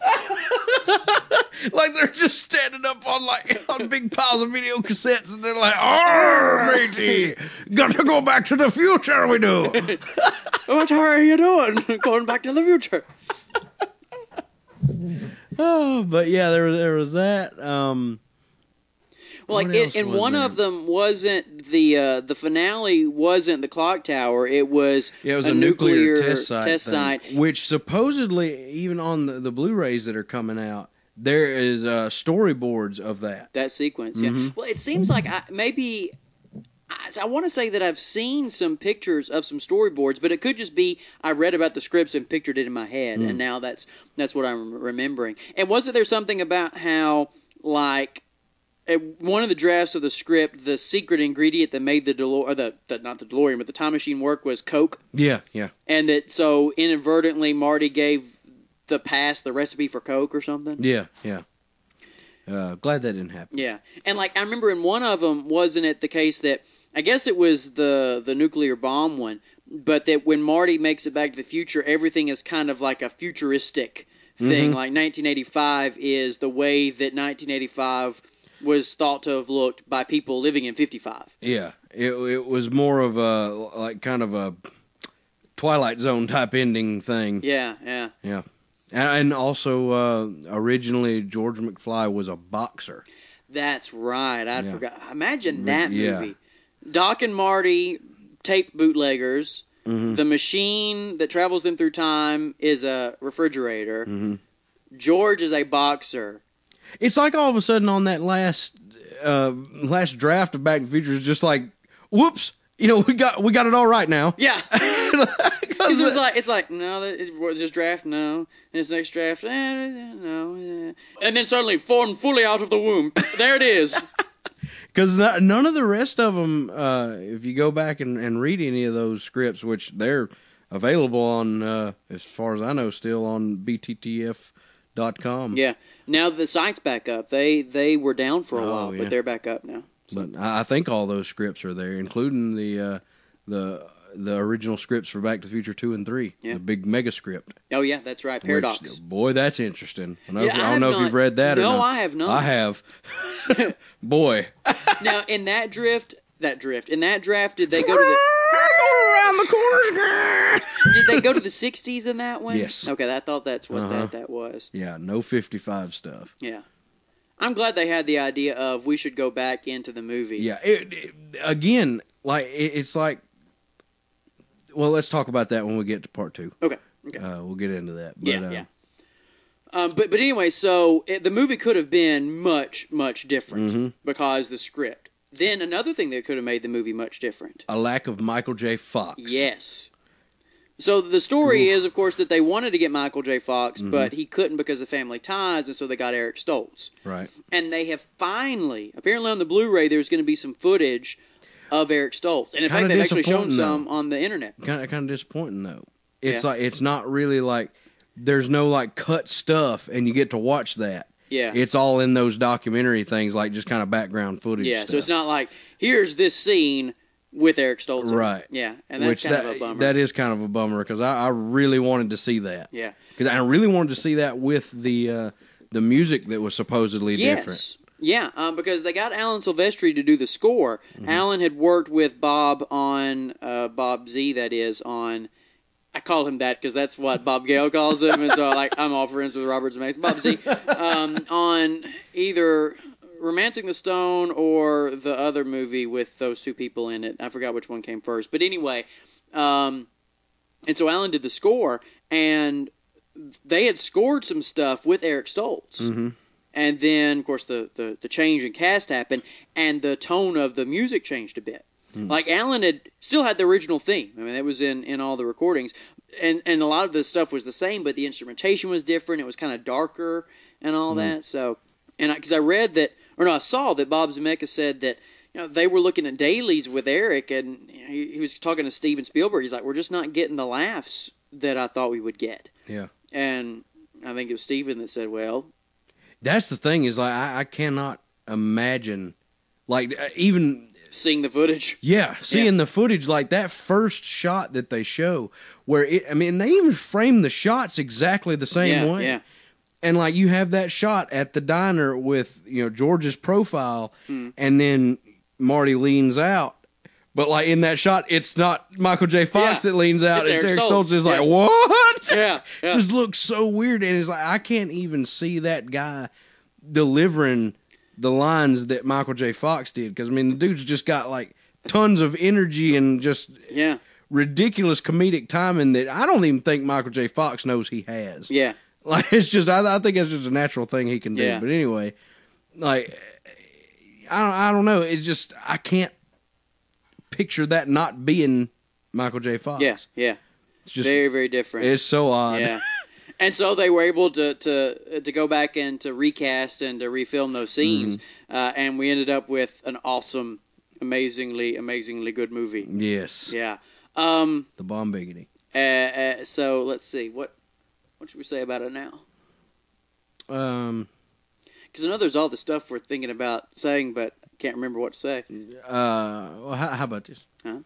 like they're just standing up on like on big piles of video cassettes and they're like, "Oh, matey, got to go back to the future, we do." What are you doing? Going back to the future. Oh, but yeah, there there was that. Um, well, like it, and one there? of them wasn't the uh, the finale wasn't the clock tower. It was yeah, it was a, a nuclear, nuclear test site, test thing, site, which supposedly even on the, the Blu-rays that are coming out, there is uh, storyboards of that that sequence. Mm-hmm. Yeah. Well, it seems like I, maybe. I, I want to say that I've seen some pictures of some storyboards, but it could just be I read about the scripts and pictured it in my head, mm. and now that's that's what I'm remembering. And wasn't there something about how, like, at one of the drafts of the script, the secret ingredient that made the DeLorean, or the, the not the DeLorean, but the time machine work was Coke? Yeah, yeah. And that so inadvertently Marty gave the past the recipe for Coke or something? Yeah, yeah. Uh, glad that didn't happen. Yeah, and like I remember in one of them, wasn't it the case that I guess it was the the nuclear bomb one, but that when Marty makes it back to the future, everything is kind of like a futuristic thing. Mm-hmm. Like nineteen eighty-five is the way that nineteen eighty-five was thought to have looked by people living in fifty-five. Yeah, it it was more of a like kind of a Twilight Zone type ending thing. Yeah, yeah, yeah. And also, uh, originally, George McFly was a boxer. That's right. I yeah. forgot. Imagine that yeah. movie. Doc and Marty, tape bootleggers. Mm-hmm. The machine that travels them through time is a refrigerator. Mm-hmm. George is a boxer. It's like all of a sudden on that last uh, last draft of Back to the Future, it's just like, whoops. You know, we got we got it all right now. Yeah, because it was like it's like no, it's this draft no, and this next draft eh, no, eh. And then suddenly formed fully out of the womb. There it is. Because none of the rest of them, uh, if you go back and, and read any of those scripts, which they're available on, uh, as far as I know, still on B T T F dot com. Yeah, now the site's back up. They they were down for a oh, while, yeah. but they're back up now. But I think all those scripts are there, including the uh, the the original scripts for Back to the Future two and three, yeah. the big mega script. Oh yeah, that's right, Paradox. Which, boy, that's interesting. I, know yeah, if, I, I don't know not, if you've read that. No, or not. I have not. I have. Boy. Now in that drift, that drift in that draft, did they go to the? Around the corners. Did they go to the sixties in that one? Yes. Okay, I thought that's what Uh-huh. that, that was. Yeah, no fifty-five stuff. Yeah. I'm glad they had the idea of we should go back into the movie. Yeah, it, it, again, like it, it's like, well, let's talk about that when we get to part two. Okay. Okay. Uh, we'll get into that. But, yeah, uh, yeah. Um, but but anyway, so it, the movie could have been much much different Mm-hmm. because the script. Then another thing that could have made the movie much different. A lack of Michael J. Fox. Yes. So the story Ooh. is, of course, that they wanted to get Michael J. Fox, Mm-hmm. but he couldn't because of family ties, and so they got Eric Stoltz. Right. And they have finally, apparently on the Blu-ray, there's going to be some footage of Eric Stoltz, and in Kinda fact, they've actually shown disappointing, some though. on the internet. Kind of, kind of disappointing though. It's Yeah. like it's not really like there's no like cut stuff, and you get to watch that. Yeah. It's all in those documentary things, like just kind of background footage. Yeah, stuff. so it's not like here's this scene with Eric Stoltz. in it. Right. Yeah, and that's Which kind that, of a bummer. That is kind of a bummer because I, I really wanted to see that. Yeah. Because I really wanted to see that with the uh, the music that was supposedly yes. different. Yeah, um, because they got Alan Silvestri to do the score. Mm-hmm. Alan had worked with Bob on uh, Bob Z. That is on. I call him that because that's what Bob Gale calls him, and so like I'm all friends with Robert Zemeckis. Bob Z. Um, on either Romancing the Stone or the other movie with those two people in it. I forgot which one came first, but anyway, um, and so Alan did the score, and they had scored some stuff with Eric Stoltz. Mm-hmm. And then, of course, the, the, the change in cast happened, and the tone of the music changed a bit. Mm. Like, Alan had still had the original theme. I mean, that was in, in all the recordings. And and a lot of the stuff was the same, but the instrumentation was different. It was kind of darker and all mm. that. So, and because I, I read that, or no, I saw that Bob Zemeckis said that, you know, they were looking at dailies with Eric, and you know, he, he was talking to Steven Spielberg. He's like, we're just not getting the laughs that I thought we would get. Yeah. And I think it was Steven that said, well... That's the thing is like I, I cannot imagine like uh, even seeing the footage. Yeah, seeing yeah. the footage like that first shot that they show where it I mean they even frame the shots exactly the same yeah, way. Yeah. And like you have that shot at the diner with, you know, George's profile hmm. and then Marty leans out. But like in that shot, it's not Michael J. Fox yeah. that leans out. It's, It's, Eric Eric Stoltz. Stoltz. Is yeah. like, what? Yeah, yeah. Just looks so weird. And it's like, I can't even see that guy delivering the lines that Michael J. Fox did. Because, I mean, the dude's just got like tons of energy and just yeah. ridiculous comedic timing that I don't even think Michael J. Fox knows he has. Yeah. Like, it's just, I, I think it's just a natural thing he can do. Yeah. But anyway, like, I don't, I don't know. It's just, I can't picture that not being Michael J. Fox. Yeah, yeah. It's just very, very different. It's so odd. Yeah. And so they were able to, to to go back and to recast and to refilm those scenes, mm-hmm. uh, and we ended up with an awesome, amazingly, amazingly good movie. Yes. Yeah. Um, the bomb biggity. Uh, uh, so let's see what what should we say about it now? Um, because I know there's all the stuff we're thinking about saying, but I can't remember what to say. Uh, well, how, how about this? Huh?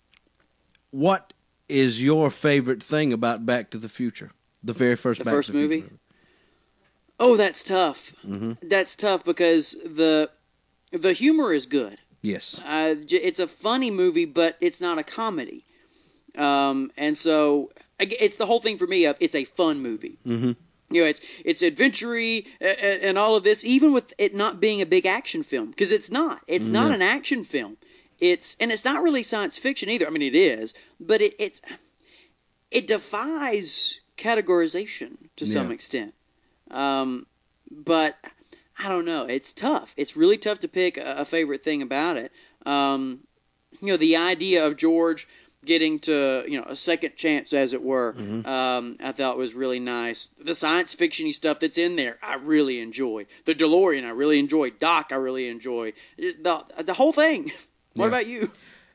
What is your favorite thing about Back to the Future? The very first the Back first to the movie? Future. Oh, that's tough. Mm-hmm. That's tough because the the humor is good. Yes. Uh, it's a funny movie, but it's not a comedy. Um, and so it's the whole thing for me. It's a fun movie. Mm-hmm. You know, it's it's adventure-y and, and all of this, even with it not being a big action film, because it's not. It's Mm-hmm. not an action film. It's and it's not really science fiction either. I mean, it is, but it, it's it defies categorization to some Yeah. extent. Um, but I don't know. It's tough. It's really tough to pick a, a favorite thing about it. Um, you know, the idea of George getting to, you know, a second chance, as it were, Mm-hmm. um, I thought was really nice. The science fiction-y stuff that's in there, I really enjoy. The DeLorean, I really enjoy. Doc, I really enjoy. Just the the whole thing. What Yeah. about you?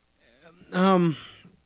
Um,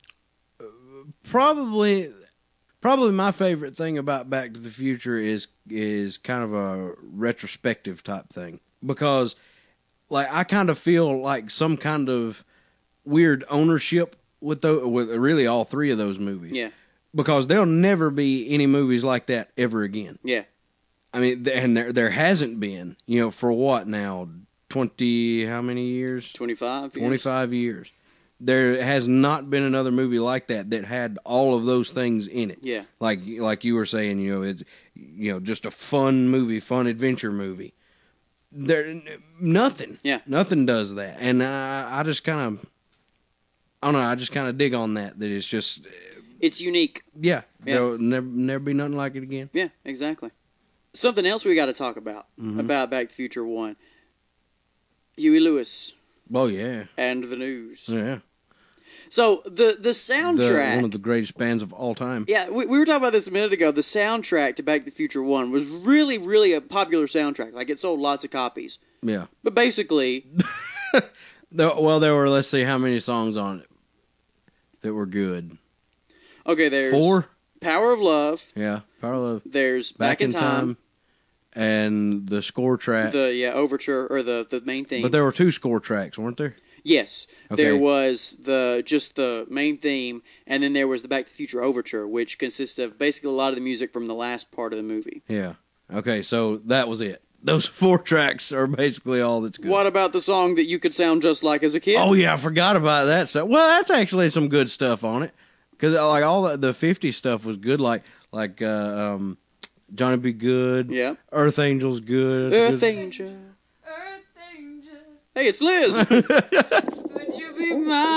probably, probably my favorite thing about Back to the Future is is kind of a retrospective type thing, because, like, I kind of feel like some kind of weird ownership with the, with really all three of those movies. Yeah. Because there'll never be any movies like that ever again. Yeah. I mean, and there there hasn't been, you know, for what now? twenty, how many years? twenty-five years? twenty-five years. there has not been another movie like that that had all of those things in it. Yeah. Like like you were saying, you know, it's you know just a fun movie, fun adventure movie. There, nothing. Yeah. Nothing does that, and I, I just kind of, I don't know. I just kind of dig on that. That it's just, it's unique. Yeah. Yeah. There'll never never be nothing like it again. Yeah, exactly. Something else we got to talk about Mm-hmm. about Back to the Future One. Huey Lewis Oh yeah. and the News. Yeah. So the the The, soundtrack. one of the greatest bands of all time. Yeah, we, we were talking about this a minute ago. The soundtrack to Back to the Future One was really, really a popular soundtrack. Like, it sold lots of copies. Yeah. But basically, There, well, there were, let's see how many songs on it that were good. okay, there's Four? Power of Love. Yeah. Power of Love. There's Back, Back in Time. And the score track. The yeah overture or the the main theme. But there were two score tracks, weren't there? Yes, Okay. there was the just the main theme, and then there was the Back to the Future overture, which consisted of basically a lot of the music from the last part of the movie. Yeah. Okay, so that was it. Those four tracks are basically all that's good. What about the song that you could sound just like as a kid? Oh yeah, I forgot about that stuff. Well, that's actually some good stuff on it because like all the, the fifties stuff was good. Like like uh, um, Johnny B. Good. Yeah. Earth Angel's good. Earth Good. Angel. Earth angel, Hey, it's Liz. would you be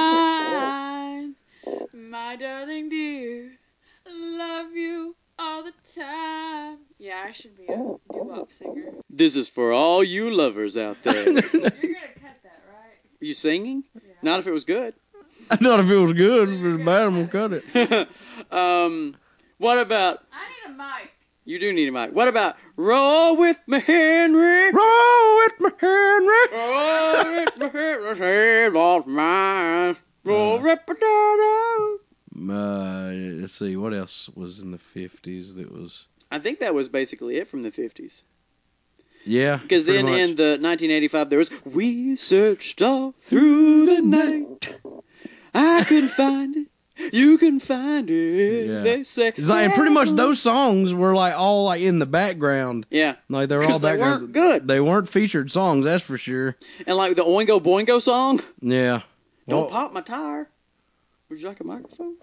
mine, my darling dear? Love you all the time. Yeah, I should be a doo-wop singer. This is for all you lovers out there. You're gonna cut that, right? Are you singing? Not if it was good. Not if it was good. If it was bad, I'm gonna cut it. Um, what about? I need a mic. You do need a mic. What about Roll with Me, Henry? Roll with me, Henry. Roll with me, Henry. Say what's mine. Roll with me. Uh, let's see what else was in the fifties that was. I think that was basically it from the fifties. Yeah, Because pretty then much. in the nineteen eighty-five, there was We searched all through the night. I couldn't find it. You can find it. Yeah. They say. It's like, and pretty much those songs were like all like in the background. Yeah. Like they were all 'Cause they background. weren't good. They weren't featured songs, that's for sure. And like the Oingo Boingo song. Yeah. Don't What- pop my tire. Would you like a microphone?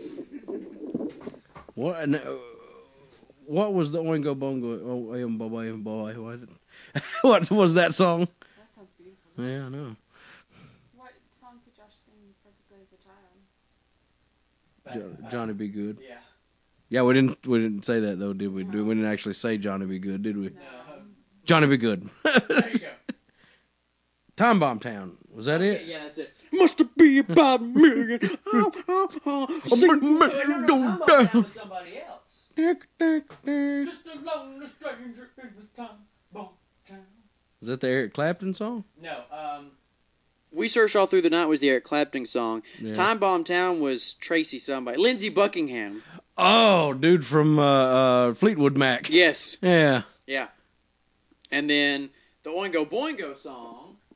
What? and, uh, What was the Oingo Bongo? Oh, um, boy, um, boy, what? What was that song? That sounds beautiful. Yeah, I know. What song could Josh sing perfectly as a child? Jo- Johnny Be Good. Yeah. Yeah, we didn't we didn't say that though, did we? No. We didn't actually say Johnny Be Good, did we? No. Johnny Be Good. There you go. Time Bomb Town. Was that it? Yeah, that's it. Must be about a million. Oh, oh, oh. Sing- no, no, no, I'm going down with somebody else. Just a lonely stranger in this time bomb town. Is that the Eric Clapton song? No, um... We Searched All Through the Night was the Eric Clapton song. Yeah. Time Bomb Town was Tracy somebody. Lindsey Buckingham. Oh, dude from uh, uh, Fleetwood Mac. Yes. Yeah. Yeah. And then the Oingo Boingo song.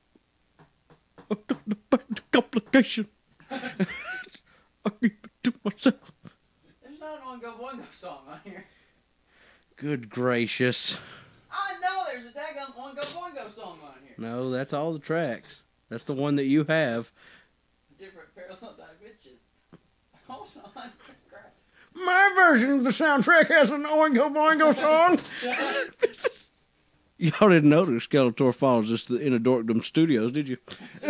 Complication. I keep it to myself. There's not an Oingo Boingo song on here. Good gracious. I know there's a daggum Oingo Boingo song on here. No, that's all the tracks. That's the one that you have. Different parallel dimension. Hold on. Crap. My version of the soundtrack has an Oingo Boingo song. Y'all didn't know that Skeletor Falls is in a Dorkdom Studios, did you?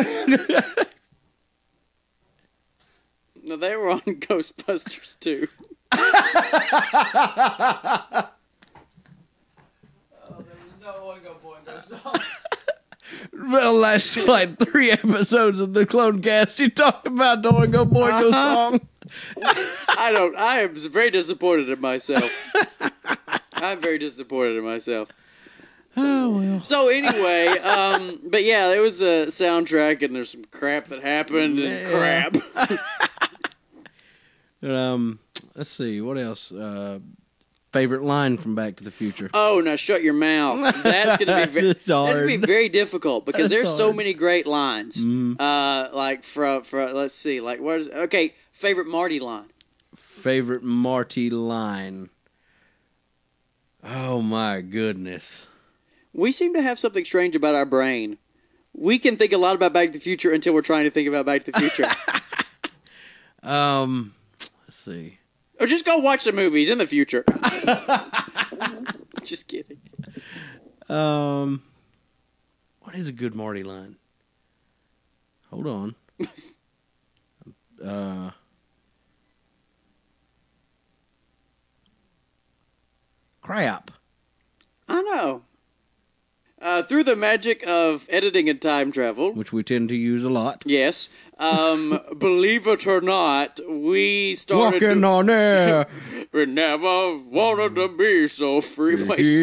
No, they were on Ghostbusters too. Oh, there was no Oingo Boingo song. For the last like three episodes of the Clone Cast, you talked about the Oingo Boingo song. I don't. I am very disappointed in myself. I'm very disappointed in myself. Oh well. So anyway, um, but yeah, it was a soundtrack, and there's some crap that happened, and Yeah. crap. Um, let's see what else. Uh, favorite line from Back to the Future. Oh, now shut your mouth. That's gonna be ve- It's that's gonna be hard. very difficult because That's there's so hard. many great lines. Mhm. Uh, like from from let's see, like what is okay? Favorite Marty line. Favorite Marty line. Oh my goodness. We seem to have something strange about our brain. We can think a lot about Back to the Future until we're trying to think about Back to the Future. Um, let's see. Or just go watch the movies in the future. Just kidding. Um, what is a good Marty line? Hold on. uh, crap. I know. Uh, through the magic of editing and time travel, Which we tend to use a lot. yes, um, believe it or not, we started. Walking to- on air. We never wanted to be so free.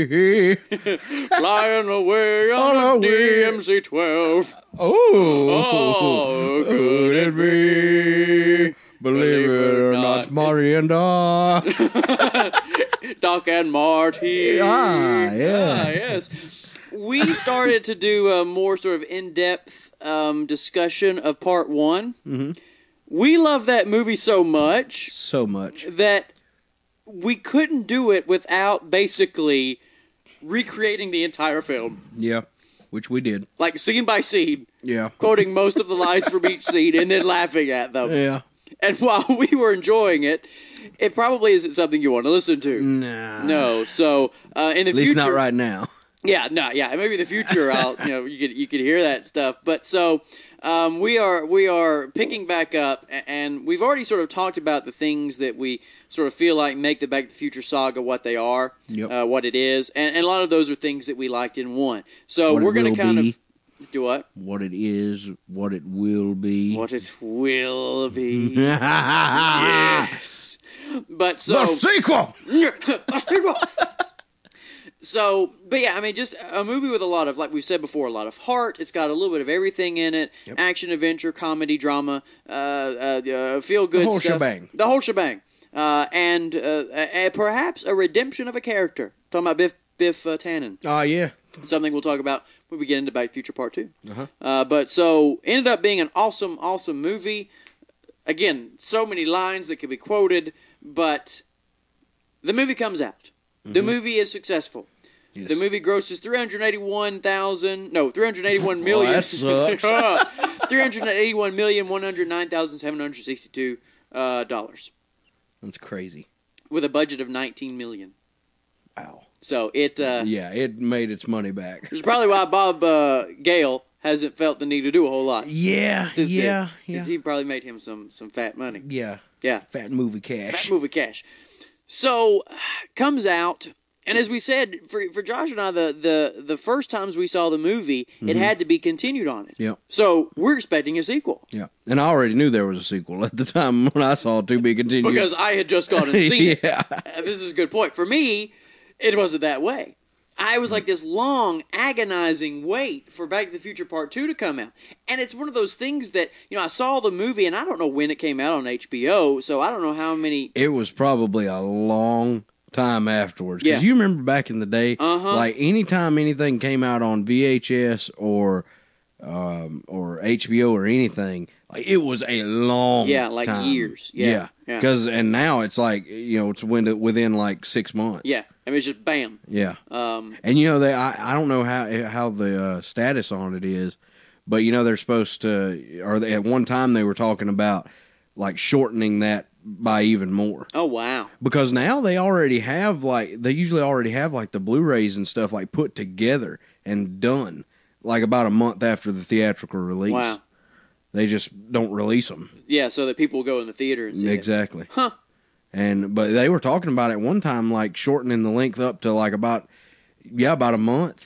Flying away On on the away. D M C twelve. Oh, Oh, could it be? Believe it or not, it's Marty and Doc. Doc and Marty. Ah, yeah. Ah, yes. We started to do a more sort of in-depth um, discussion of part one. Mm-hmm. We love that movie so much So much. that we couldn't do it without basically recreating the entire film, Yeah, which we did. like scene by scene, Yeah. quoting most of the lines from each scene and then laughing at them. Yeah. And while we were enjoying it, it probably isn't something you want to listen to. Nah. No, so uh, in the At least future, not right now. Yeah, no, yeah, maybe in the future, I'll you know you could you could hear that stuff. But so um, we are we are picking back up, a- and we've already sort of talked about the things that we sort of feel like make the Back to the Future saga what they are, Yep. uh, what it is, and, and a lot of those are things that we liked in one. So What it we're going will to kind be. of do what What it is, what it will be. what it will be. the Yes, but so. sequel! So, but yeah, I mean, just a movie with a lot of, like we've said before, a lot of heart. It's got a little bit of everything in it: Yep. action, adventure, comedy, drama, uh, uh, uh, feel good, The whole stuff. shebang. The whole shebang, uh, and uh, uh, perhaps a redemption of a character. Talking about Biff Biff uh, Tannen. Oh, yeah. Something we'll talk about when we get into Back to the Future Part Two. Uh-huh. Uh, but so ended up being an awesome, awesome movie. Again, so many lines that could be quoted, but the movie comes out. The movie is successful. Yes. The movie grosses three hundred eighty-one thousand, no, three hundred eighty-one million. that sucks. three hundred eighty-one million one hundred nine thousand seven hundred sixty-two uh, dollars That's crazy. with a budget of nineteen million. Wow. So it uh, Yeah, it made its money back. it's probably why Bob uh, Gale hasn't felt the need to do a whole lot. Yeah, since yeah, then, 'cause yeah. he probably made him some some fat money. Yeah. Yeah. Fat movie cash. Fat movie cash. So comes out, and as we said, for for Josh and I, the the, the first times we saw the movie, it had to be continued on it. Yep. So we're expecting a sequel Yeah. And I already knew there was a sequel at the time when I saw To Be Continued. because I had just gone and seen it. Yeah. Uh, this is a good point. For me, it wasn't that way. I was like this long, agonizing wait for Back to the Future Part two to come out. And it's one of those things that, you know, I saw the movie, and I don't know when it came out on H B O, so I don't know how many... It was probably a long time afterwards. Because Yeah. you remember back in the day, Uh-huh. like anytime anything came out on V H S or um, or H B O or anything, like, it was a long Yeah, like time. years. Yeah, yeah. Because and now it's like, you know, it's within, within like six months. Yeah, I mean, it's just bam. Yeah. Um, And you know, they I, I don't know how how the uh, status on it is, but you know they're supposed to, or they, at one time they were talking about like shortening that by even more, oh, wow. because now they already have like they usually already have like the Blu-rays and stuff like put together and done like about a month after the theatrical release. Wow. They just don't release them. Yeah, so that people will go in the theater and see it. Exactly. Huh. And but they were talking about it one time, like shortening the length up to like about yeah about a month,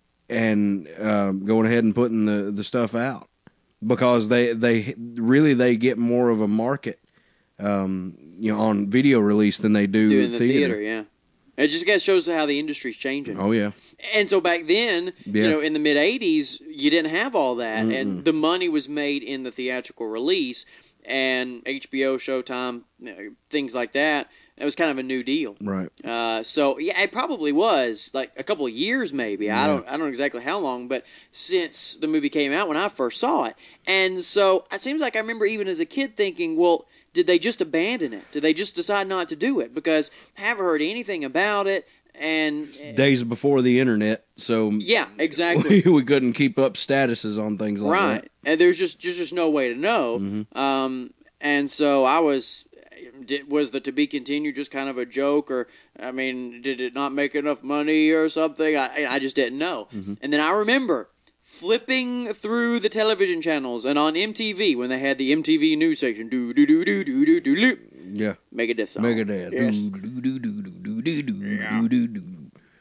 and um, going ahead and putting the, the stuff out because they they really they get more of a market, um, you know, on video release than they do Doing the theater. theater, yeah. It just guys shows how the industry's changing. Oh yeah, And so back then, Yeah. you know, in the mid eighties, you didn't have all that, and the money was made in the theatrical release, and H B O, Showtime, you know, things like that. It was kind of a new deal. right. Uh, so yeah, it probably was like a couple of years, maybe. I don't, I don't know exactly how long, but since the movie came out when I first saw it, and so it seems like I remember even as a kid thinking, well, did they just abandon it? Did they just decide not to do it? Because I haven't heard anything about it, and Days before the internet, so yeah, exactly. we, we couldn't keep up statuses on things like Right, that. and there's just just just no way to know. Mm-hmm. Um, And so I was, did, was the to be continued just kind of a joke, or I mean, did it not make enough money or something? I I just didn't know. Mm-hmm. And then I remember flipping through the television channels, and on M T V when they had the M T V news section, do do do do do do do do. Yeah, Megadeth song. Megadeth. Yes. Do, do, do, do, do, do, do, do, do.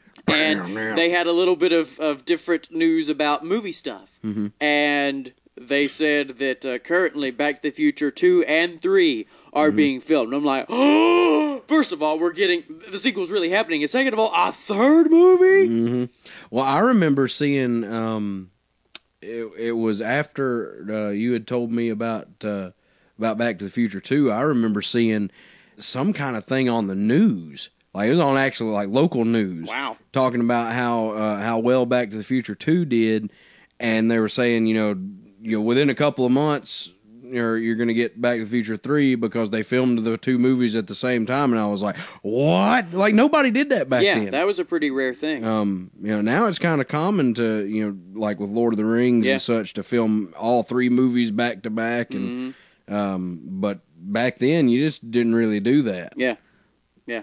And they had a little bit of, of different news about movie stuff. Mm-hmm. And they said that uh, currently Back to the Future two and three are mm-hmm. being filmed. And I'm like, oh, first of all, we're getting, the sequel's really happening. And second of all, a third movie? Mm-hmm. Well, I remember seeing, um, it, it was after uh, you had told me about, uh, about Back to the Future two. I remember seeing some kind of thing on the news. Like, it was on actually like local news. Wow. Talking about how uh, how well Back to the Future two did, and they were saying, you know, you know, within a couple of months, you're you're going to get Back to the Future three because they filmed the two movies at the same time. And I was like, what? Like, nobody did that back yeah, then. Yeah, that was a pretty rare thing. Um, you know, now it's kind of common to, you know, like with Lord of the Rings yeah. and such, to film all three movies back to back. And mm-hmm. um, but back then, you just didn't really do that. Yeah. Yeah.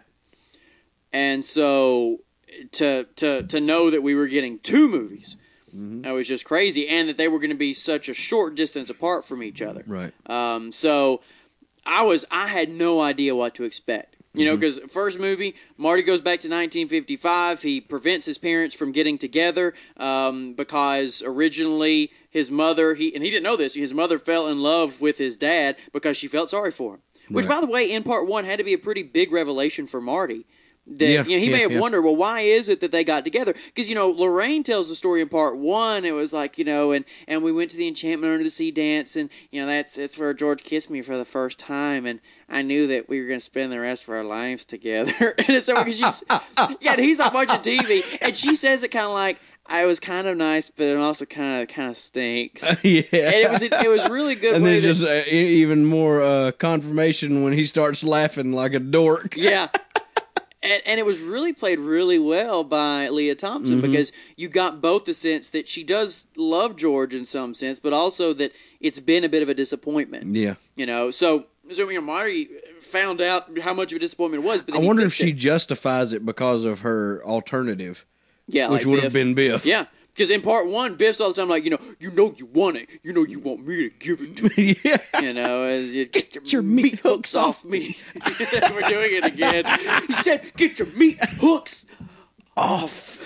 And so to to to know that we were getting two movies, mm-hmm. that was just crazy, and that they were going to be such a short distance apart from each other. Right. Um. So I was I had no idea what to expect. You mm-hmm. know, because first movie, Marty goes back to nineteen fifty-five. He prevents his parents from getting together um, because originally his mother, he and he didn't know this, his mother fell in love with his dad because she felt sorry for him. Which, right. by the way, in part one had to be a pretty big revelation for Marty. That, yeah, you know, he yeah, may have yeah. wondered, well, why is it that they got together? Because, you know, Lorraine tells the story in part one. It was like, you know, and, and we went to the Enchantment Under the Sea dance, and, you know, that's that's where George kissed me for the first time, and I knew that we were going to spend the rest of our lives together. And it's so, because she's, yeah, and he's like watching T V, and she says it kind of like, I was kind of nice, but it also kind of kind of stinks. Yeah, and it was it was really good. And way then that, just uh, even more uh, confirmation when he starts laughing like a dork. Yeah. And, and it was really played really well by Leah Thompson, mm-hmm. because you got both the sense that she does love George in some sense, but also that it's been a bit of a disappointment. Yeah. You know, so, so you know, Marty found out how much of a disappointment it was. But I wonder if she it. justifies it because of her alternative. Yeah, which like would Biff. have been Biff. Yeah. Because in part one, Biff's all the time like, you know, you know you want it. You know you want me to give it to you. Yeah. You know, as you, get, get your meat hooks off me. We're doing it again. He said, get your meat hooks off.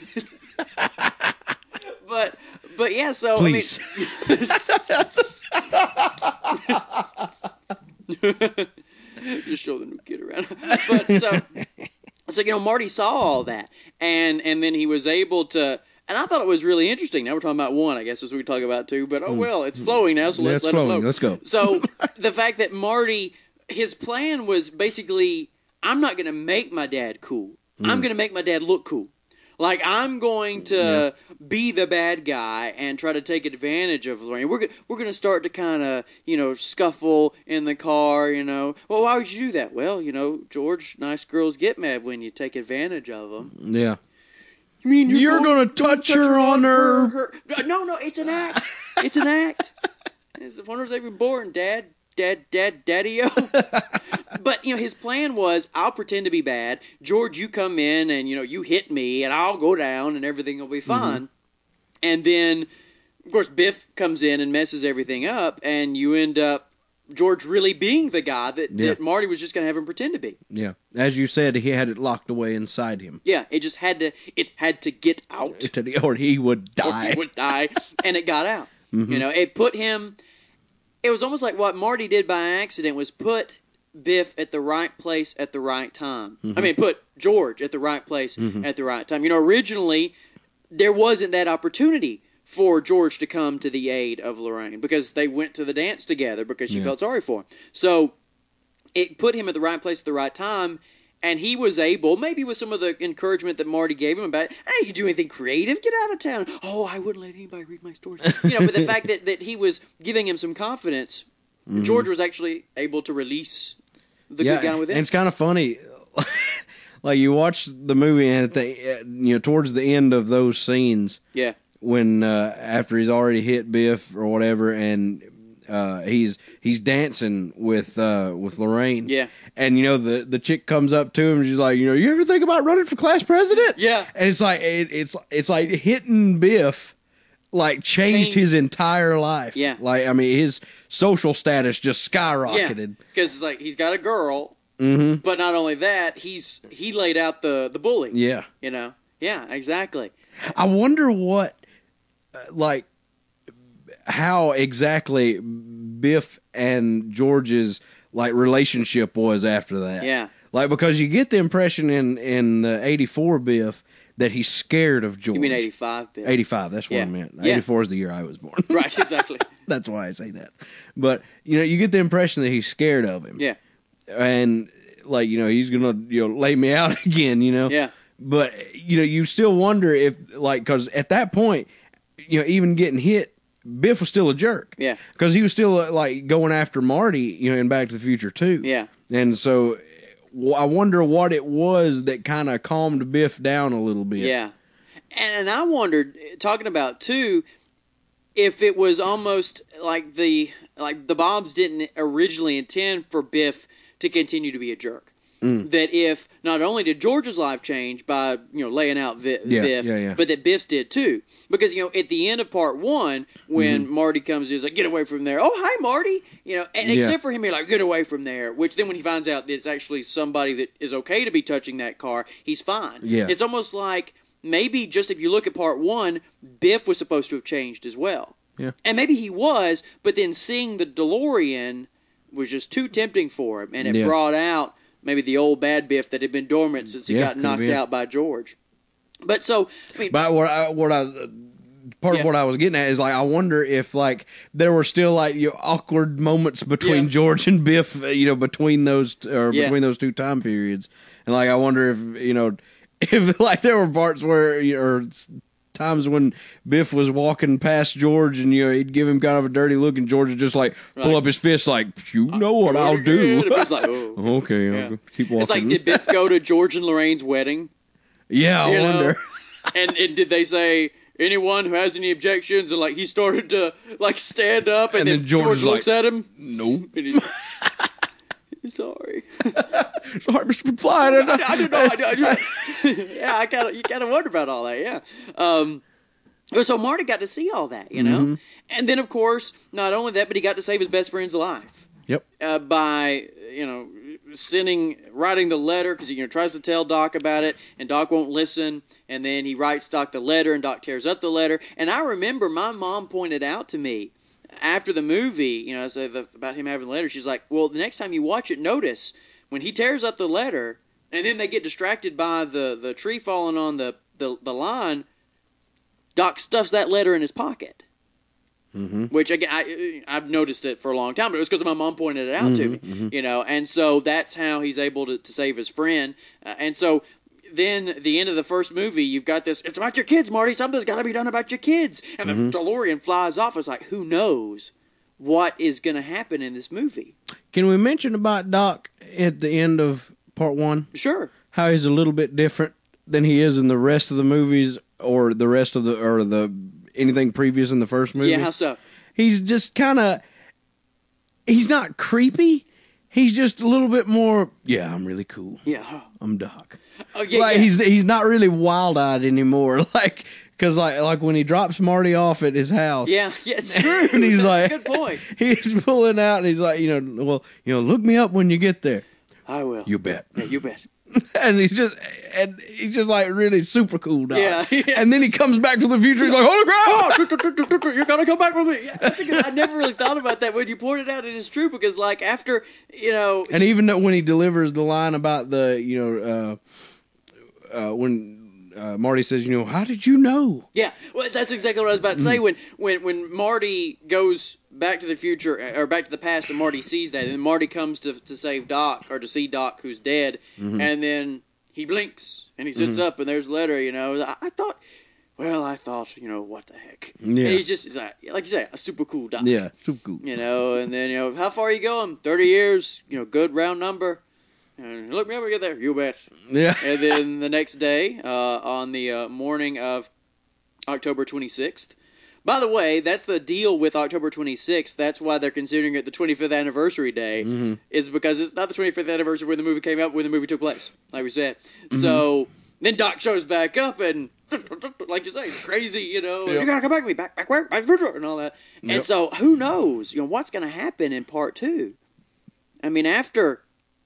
but, but yeah, so, please. I mean, just show the new kid around. But so, so, you know, Marty saw all that. And, and then he was able to... And I thought it was really interesting. Now we're talking about one, I guess, as we talk about two. But, oh, well, it's flowing now, so yeah, let's it's let flowing. it flow. Let's go. So the fact that Marty, his plan was basically, I'm not going to make my dad cool. Mm. I'm going to make my dad look cool. Like, I'm going to yeah. be the bad guy and try to take advantage of Lorraine. We're, we're going to start to kind of, you know, scuffle in the car, you know. Well, why would you do that? Well, you know, George, nice girls get mad when you take advantage of them. Yeah. You mean you're, you're going to touch, touch her, her on her... her... No, no, it's an act. It's an act. It's when was I even born, Dad? Dad, Dad, Daddy-o? But, you know, his plan was, I'll pretend to be bad. George, you come in and, you know, you hit me, and I'll go down, and everything will be fine. Mm-hmm. And then, of course, Biff comes in and messes everything up, and you end up George really being the guy that, yeah. that Marty was just going to have him pretend to be. Yeah. As you said, he had it locked away inside him. Yeah, it just had to, it had to get out. Or he would die. Or he would die, and it got out. Mm-hmm. You know, it put him, it was almost like what Marty did by accident was put Biff at the right place at the right time. Mm-hmm. I mean, put George at the right place mm-hmm. at the right time. You know, originally, there wasn't that opportunity for George to come to the aid of Lorraine because they went to the dance together because she yeah. felt sorry for him. So it put him at the right place at the right time, and he was able, maybe with some of the encouragement that Marty gave him about, hey, you do anything creative? Get out of town. Oh, I wouldn't let anybody read my stories. You know, but the fact that, that he was giving him some confidence, mm-hmm. George was actually able to release the yeah, good guy within. And it's kind of funny. Like, you watch the movie, and at the, you know, towards the end of those scenes, yeah. when uh, after he's already hit Biff or whatever, and uh, he's he's dancing with uh, with Lorraine. Yeah. And you know the the chick comes up to him and she's like, you know, you ever think about running for class president? Yeah. And it's like it, it's it's like hitting Biff like changed Changed. his entire life. Yeah. Like I mean his social status just skyrocketed. Yeah, because it's like he's got a girl, Mm-hmm. but not only that, he's he laid out the the bully. Yeah. You know. Yeah. Exactly. I wonder what, uh, like, how exactly Biff and George's like relationship was after that. Yeah. Like because you get the impression in in the eighty-four Biff that he's scared of George. You mean eighty-five? Bill? eighty-five, that's what Yeah. I meant. Yeah. eighty-four is the year I was born. Right. Exactly. That's why I say that. But you know, you get the impression that he's scared of him. Yeah. And like, you know, he's going to, you know, lay me out again, you know. Yeah. But you know, you still wonder if like cuz at that point, you know, even getting hit, Biff was still a jerk. Yeah. Cuz he was still uh, like going after Marty, you know, in Back to the Future too. Yeah. And so w- I wonder what it was that kind of calmed Biff down a little bit. Yeah. And, and I wondered, talking about too, if it was almost like the like the Bobs didn't originally intend for Biff to continue to be a jerk. Mm. That if not only did George's life change by you know laying out Vi- Yeah, Biff, yeah, yeah. but that Biff's did too. Because you know at the end of part one, when Mm-hmm. Marty comes, in, he's like, "Get away from there!" Oh, hi, Marty. You know, and Yeah. except for him, he's like, "Get away from there." Which then when he finds out that it's actually somebody that is okay to be touching that car, he's fine. Yeah. It's almost like maybe just if you look at part one, Biff was supposed to have changed as well. Yeah. And maybe he was, but then seeing the DeLorean was just too tempting for him, and it Yeah. brought out maybe the old bad Biff that had been dormant since he Yeah, got could've knocked been. out by George. But so, I mean, But what I, what I part Yeah. of what I was getting at is like I wonder if like there were still like you know, awkward moments between Yeah. George and Biff, uh, you know, between those or Yeah. between those two time periods, and like I wonder if you know if like there were parts where you know, or s- times when Biff was walking past George and you know he'd give him kind of a dirty look and George would just like pull Right. up his fist like you know what I'll do. And Biff's like, oh. Okay, Yeah. I'll go- keep walking. It's like, did Biff go to George and Lorraine's wedding? yeah, I You know? wonder. and, and did they say anyone who has any objections? And like he started to like stand up, and, And then, then George George, was looks like, at him. Nope. And he's, sorry. Sorry, Mister McFly. I I, don't know. I don't know. I, do- I, do- yeah, I kind of you kind of wonder about all that. Yeah. Um, so Marty got to see all that, you know, Mm-hmm. and then of course not only that, but he got to save his best friend's life Yep. uh, by you know sending writing the letter because he you know tries to tell Doc about it, and Doc won't listen, and then he writes Doc the letter, and Doc tears up the letter. And I remember my mom pointed out to me after the movie, you know, I said about him having the letter. She's like, "Well, the next time you watch it, notice when he tears up the letter, and then they get distracted by the, the tree falling on the, the, the line. Doc stuffs that letter in his pocket." Mm-hmm. Which again, I, I've noticed it for a long time, but it was because my mom pointed it out to me, Mm-hmm. you know, and so that's how he's able to, to save his friend. Uh, and so then at the end of the first movie, you've got this, it's about your kids, Marty, something's got to be done about your kids. And Mm-hmm. the DeLorean flies off. It's like, who knows what is going to happen in this movie? Can we mention about Doc at the end of part one? Sure. How he's a little bit different than he is in the rest of the movies or the rest of the, or the, anything previous in the first movie? Yeah, how so? He's just kind of, he's not creepy. He's just a little bit more, yeah, I'm really cool. Yeah. I'm Doc. Oh, yeah, like yeah. he's he's not really wild-eyed anymore. Like, because like, like when he drops Marty off at his house. Yeah, yeah, it's true. And he's That's like, a good point. He's pulling out and he's like, you know, well, you know, look me up when you get there. I will. You bet. Yeah, you bet. And he's just, and he's just like really super cool Doc. Yeah, he is. And then he comes back to the future. He's like, holy crap! You're gonna come back with me. Yeah, that's a good, I never really thought about that when you pointed out. It is true because, like, after you know, And even though when he delivers the line about the, you know, uh, uh, when uh, Marty says, you know, how did you know? yeah, well, that's exactly what I was about to say. When when when Marty goes back to the future or back to the past, and Marty sees that, and then Marty comes to to save Doc or to see Doc who's dead, and then he blinks and he sits up and there's a letter. You know, I, I thought. Well, I thought, you know, what the heck? Yeah. And he's just, he's like, like you say, a super cool Doc. Yeah, super cool. You know, and then, you know, how far are you going? thirty years, you know, good round number. And look me up when we get there. You bet. Yeah. And then the next day, uh, on the uh, morning of October twenty-sixth, By the way, that's the deal with October twenty-sixth. That's why they're considering it the twenty-fifth anniversary day, mm-hmm. is because it's not the twenty-fifth anniversary when the movie came out, when the movie took place, like we said. Mm-hmm. So then Doc shows back up and, like you say, crazy, you know, yep. you gotta come back with me, back, back, back, back, and all that. Yep. And so who knows, you know, what's going to happen in part two? I mean, after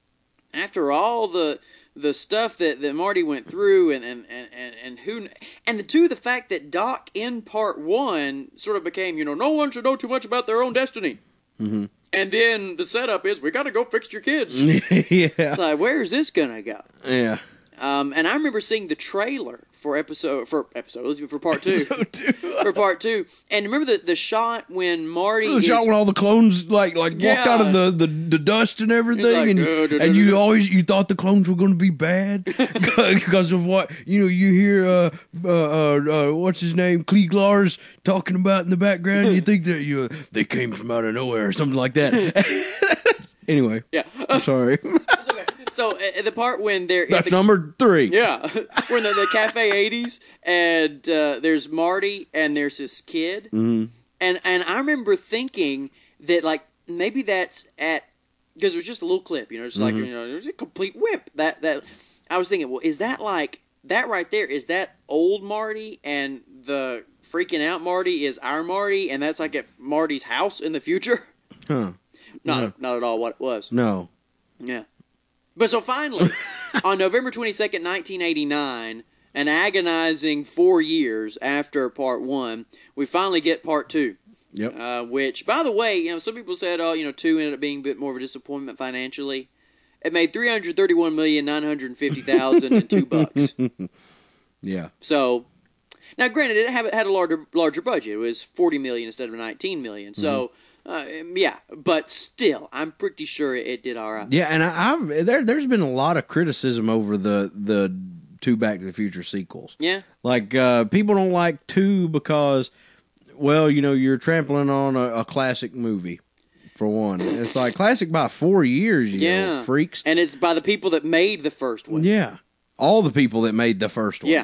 after all the the stuff that, that Marty went through, and, and, and, and, and who, and the two, the fact that Doc in part one sort of became, you know, no one should know too much about their own destiny. Mm-hmm. And then the setup is, we got to go fix your kids. Yeah. It's like, where is this going to go? Yeah. Um, and I remember seeing the trailer for episode for episodes for part two, episode two. for part two, and remember the the shot when Marty the is, shot when all the clones like like yeah. walked out of the, the, the dust and everything, like, and uh, da, da, and da, you da. always you thought the clones were going to be bad because of what you know. You hear uh, uh, uh, uh what's his name, Klieglar's talking about in the background. And you think that you they came from out of nowhere or something like that. Anyway, yeah, I'm sorry. So uh, the part when they're that's the, number three. Yeah, we're in the, the Cafe eighties, and uh, there's Marty, and there's this kid, mm-hmm. and and I remember thinking that like maybe that's at because it was just a little clip, you know, it's mm-hmm. like you know, there's a complete whip. That that I was thinking, well, is that like that right there? Is that old Marty, and the freaking out Marty is our Marty, and that's like at Marty's house in the future? Huh? Not no. not at all what it was. No. Yeah. But so finally, on November twenty-second, nineteen eighty-nine, an agonizing four years after part one, we finally get part two. Yep. Uh, which, by the way, you know, some people said, oh, you know, two ended up being a bit more of a disappointment financially. It made three hundred thirty-one million nine hundred fifty thousand two bucks. Yeah. So, now granted, it had a larger larger budget. It was forty million instead of nineteen million. So. Mm-hmm. Uh, yeah, but still, I'm pretty sure it did all right. Yeah, and I, I've there. There's been a lot of criticism over the the two Back to the Future sequels. Yeah, like uh, people don't like two because, well, you know, you're trampling on a, a classic movie. For one, it's like classic by four years. You yeah, know, freaks, and it's by the people that made the first one. Yeah, all the people that made the first one. Yeah,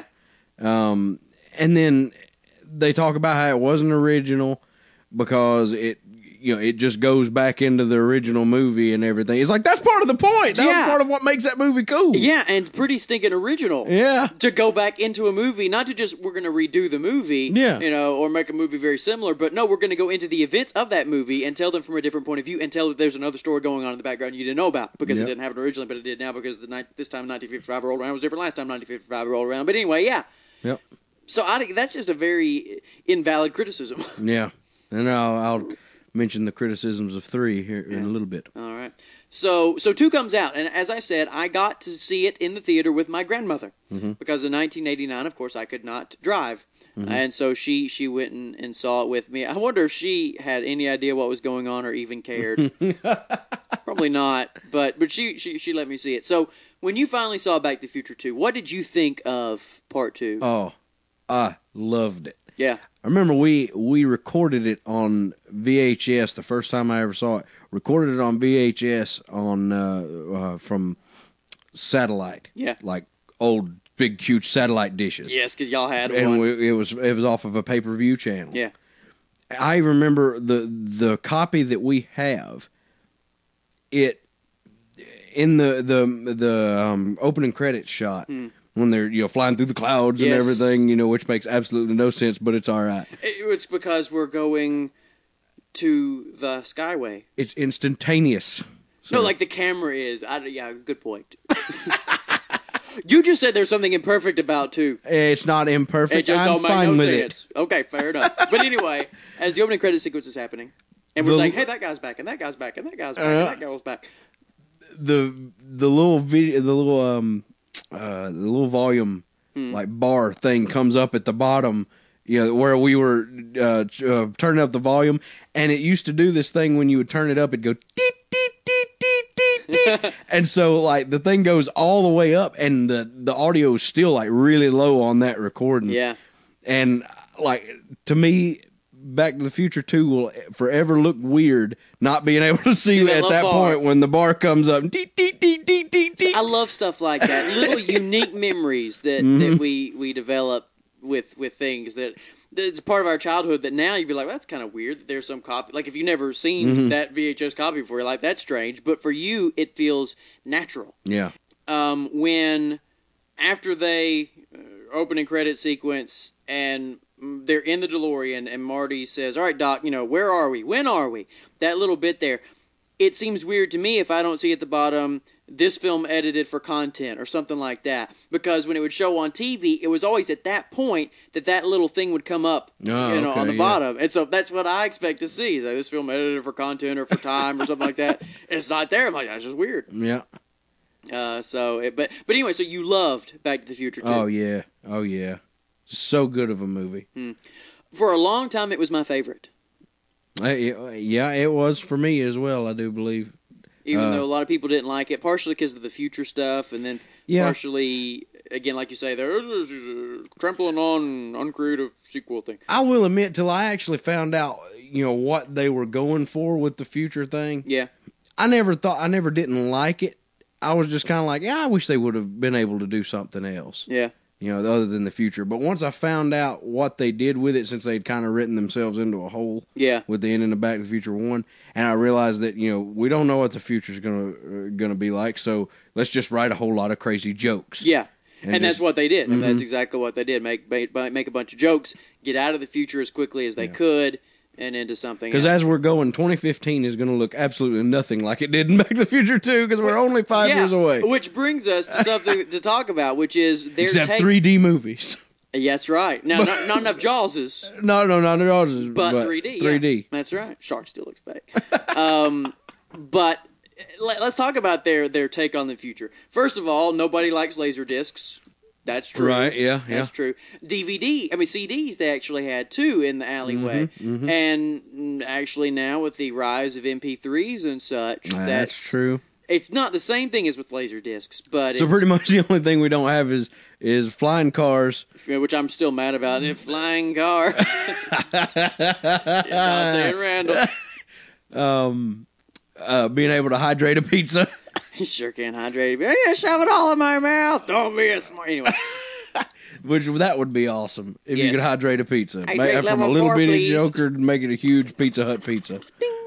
um, and then they talk about how it wasn't original because it. You know, it just goes back into the original movie and everything. It's like, that's part of the point. That yeah. was part of what makes that movie cool. Yeah, and pretty stinking original. Yeah. To go back into a movie, not to just, we're going to redo the movie, yeah. you know, or make a movie very similar, but no, we're going to go into the events of that movie and tell them from a different point of view and tell that there's another story going on in the background you didn't know about because yep. it didn't happen originally, but it did now because the ni- this time nineteen fifty-five rolled around. It was different last time nineteen fifty-five rolled around. But anyway, yeah. Yep. So I think that's just a very invalid criticism. Yeah. And I'll... I'll mention the criticisms of three here yeah. in a little bit. All right. So so two comes out, and as I said, I got to see it in the theater with my grandmother mm-hmm. because in nineteen eighty-nine, of course, I could not drive, mm-hmm. and so she she went and, and saw it with me. I wonder if she had any idea what was going on or even cared. Probably not, but but she, she she let me see it. So when you finally saw Back to the Future two, what did you think of part two? Oh, I loved it. Yeah. I remember we we recorded it on V H S the first time I ever saw it. Recorded it on V H S on uh, uh, from satellite. Yeah, like old big huge satellite dishes. Yes, because y'all had and one. We, it was it was off of a pay per view channel. Yeah, I remember the the copy that we have. It in the the the um, opening credits shot. Hmm. When they're, you know, flying through the clouds yes. and everything, you know, which makes absolutely no sense, but it's all right. It's because we're going to the Skyway. It's instantaneous. So. No, like the camera is. I, yeah, good point. You just said there's something imperfect about two. It's not imperfect. It just I'm don't make fine no with sense. It. Okay, fair enough. But anyway, as the opening credit sequence is happening, and we're the, saying, hey, that guy's back, and that guy's back, and that guy's back, uh, and that guy's back. The the little video, the little um. Uh, the little volume hmm. like bar thing comes up at the bottom, you know, where we were uh, uh, turning up the volume, and it used to do this thing when you would turn it up, it'd go deet deet deet deet deet deet, and so like the thing goes all the way up, and the the audio is still like really low on that recording. Yeah, and like to me, Back to the Future two will forever look weird not being able to see that at that bar. point when the bar comes up. Deet, deet, deet, deet, deet, deet. I love stuff like that. Little unique memories that, mm-hmm. that we, we develop with with things that it's part of our childhood that now you'd be like, well, that's kind of weird that there's some copy. Like if you've never seen mm-hmm. that V H S copy before, you're like, that's strange. But for you, it feels natural. Yeah. Um, when after they uh, opening credit sequence and they're in the DeLorean and Marty says, all right, Doc, you know, where are we? When are we? That little bit there. It seems weird to me if I don't see at the bottom, this film edited for content or something like that. Because when it would show on T V, it was always at that point that that little thing would come up oh, you know, okay, on the yeah. bottom. And so that's what I expect to see. Is like, this film edited for content or for time or something like that. And it's not there. I'm like, that's just weird. Yeah. Uh, so, it, but but anyway, so you loved Back to the Future, too. Oh, yeah. Oh, yeah. So good of a movie. Hmm. For a long time, it was my favorite. Uh, yeah, it was for me as well, I do believe. Even uh, though a lot of people didn't like it, partially because of the future stuff, and then yeah. partially, again, like you say, there's trampling on uncreative sequel thing. I will admit, till I actually found out, you know, what they were going for with the future thing. Yeah. I never thought, I never didn't like it. I was just kind of like, yeah, I wish they would have been able to do something else. Yeah. You know, other than the future. But once I found out what they did with it, since they'd kind of written themselves into a hole yeah. with the ending of Back to the Future one, and I realized that, you know, we don't know what the future's going to uh, gonna be like, so let's just write a whole lot of crazy jokes. Yeah, and, and just, that's what they did. Mm-hmm. That's exactly what they did. Make, make make a bunch of jokes, get out of the future as quickly as they yeah. could, and into something Because as we're going, twenty fifteen is going to look absolutely nothing like it did in Back to the Future two, because we're only five yeah, years away. Which brings us to something to talk about, which is their Except take... three D movies. Yeah, that's right. Now, not, not enough Jawses. No, no, not enough Jawses. But, but three D. three D. Yeah, that's right. Shark still looks fake. um, but let, let's talk about their, their take on the future. First of all, nobody likes laser discs. That's true. Right, yeah, yeah. That's true. D V D, I mean, C Ds they actually had, too, in the alleyway. Mm-hmm, mm-hmm. And actually now with the rise of M P threes and such, that's, that's true. It's not the same thing as with laser discs, but So it's, pretty much the only thing we don't have is is flying cars. Which I'm still mad about. And flying car. Dante and Randall. Um, uh, being able to hydrate a pizza. You sure can hydrate. I need to shove it all in my mouth. Don't be a smart. Anyway. Which, that would be awesome, if yes. you could hydrate a pizza. Hydrate From a little four, bitty please. Joker to make it a huge Pizza Hut pizza.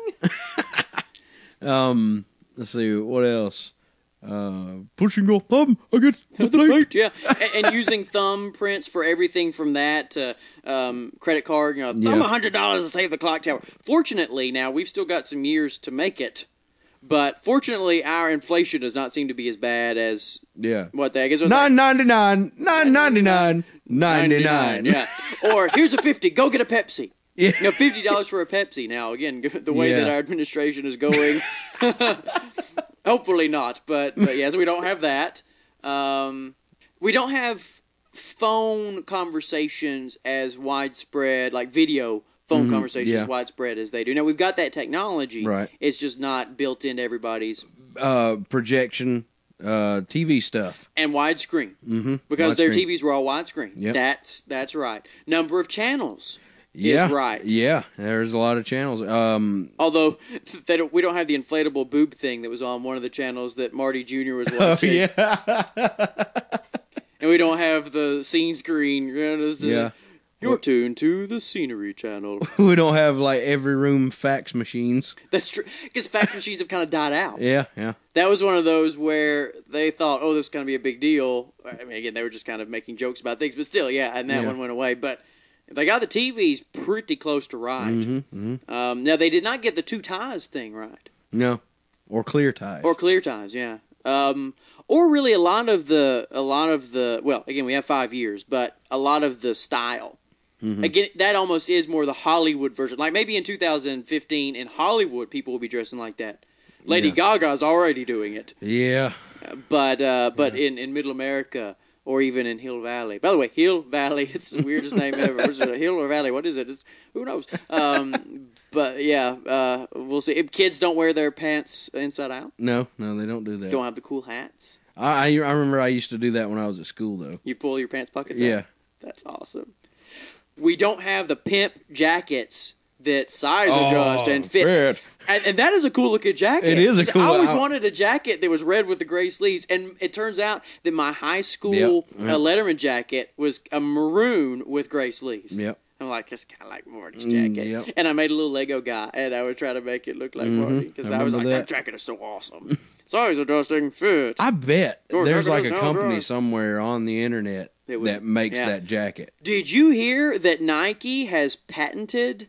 um, let's see, what else? Uh, pushing your thumb against the plate. Yeah, and, and using thumbprints for everything from that to um, credit card. You know, thumb Yeah. one hundred dollars to save the clock tower. Fortunately, now we've still got some years to make it. But fortunately, our inflation does not seem to be as bad as Yeah. what the I guess it was Nine like, ninety nine, nine ninety nine, ninety nine. Yeah. Or here's a fifty. Go get a Pepsi. Yeah. You know, fifty dollars for a Pepsi. Now, again, the way Yeah. that our administration is going, hopefully not. But, but yes, we don't have that. Um, we don't have phone conversations as widespread, like video phone Mm-hmm. conversations Yeah. as widespread as they do. Now, we've got that technology. Right. It's just not built into everybody's. Uh, projection, uh, T V stuff. And widescreen. Mm-hmm. Because their Widescreen. T Vs were all widescreen. Yep. That's that's right. Number of channels Yeah. is right. Yeah. There's a lot of channels. Um, Although they don't, we don't have the inflatable boob thing that was on one of the channels that Marty Junior was oh, watching. yeah. And we don't have the scene screen. You know, the- Yeah. You're tuned to the scenery channel. We don't have, like, every room fax machines. That's true. Because fax machines have kind of died out. Yeah, yeah. That was one of those where they thought, oh, this is going to be a big deal. I mean, again, they were just kind of making jokes about things, but still, yeah, and that Yeah. one went away. But they got the T Vs pretty close to right. Mm-hmm, mm-hmm. Um, now, they did not get the two ties thing right. No. Or clear ties. Or clear ties, yeah. Um, or really a lot of the, a lot of the, well, again, we have five years, but a lot of the style. Mm-hmm. Again, that almost is more the Hollywood version. Like maybe in two thousand fifteen in Hollywood, people will be dressing like that. Lady Yeah. Gaga's already doing it. Yeah. But uh, but in, in Middle America or even in Hill Valley. By the way, Hill Valley, it's the weirdest name ever. Is it a Hill or Valley? What is it? It's, who knows? Um, but yeah, uh, we'll see. If kids don't wear their pants inside out, No, no, they don't do that. don't have the cool hats. I, I I remember I used to do that when I was at school, though. You pull your pants pockets Yeah. out. That's awesome. We don't have the pimp jackets that size Oh, adjust and fit. fit. And, and that is a cool looking jacket. It is a cool- I always I- wanted a jacket that was red with the gray sleeves, and it turns out that my high school Yep, yep. Uh, Letterman jacket was a maroon with gray sleeves. Yep. I'm like, that's kind of like Morty's Mm, jacket. yep. And I made a little Lego guy, and I would try to make it look like Morty because I I, was like, remember that. that. jacket is so awesome. Size adjusting fit. I bet Your there's jacket like is a now company dry. somewhere on the internet That would- that makes yeah. that jacket. Did you hear that Nike has patented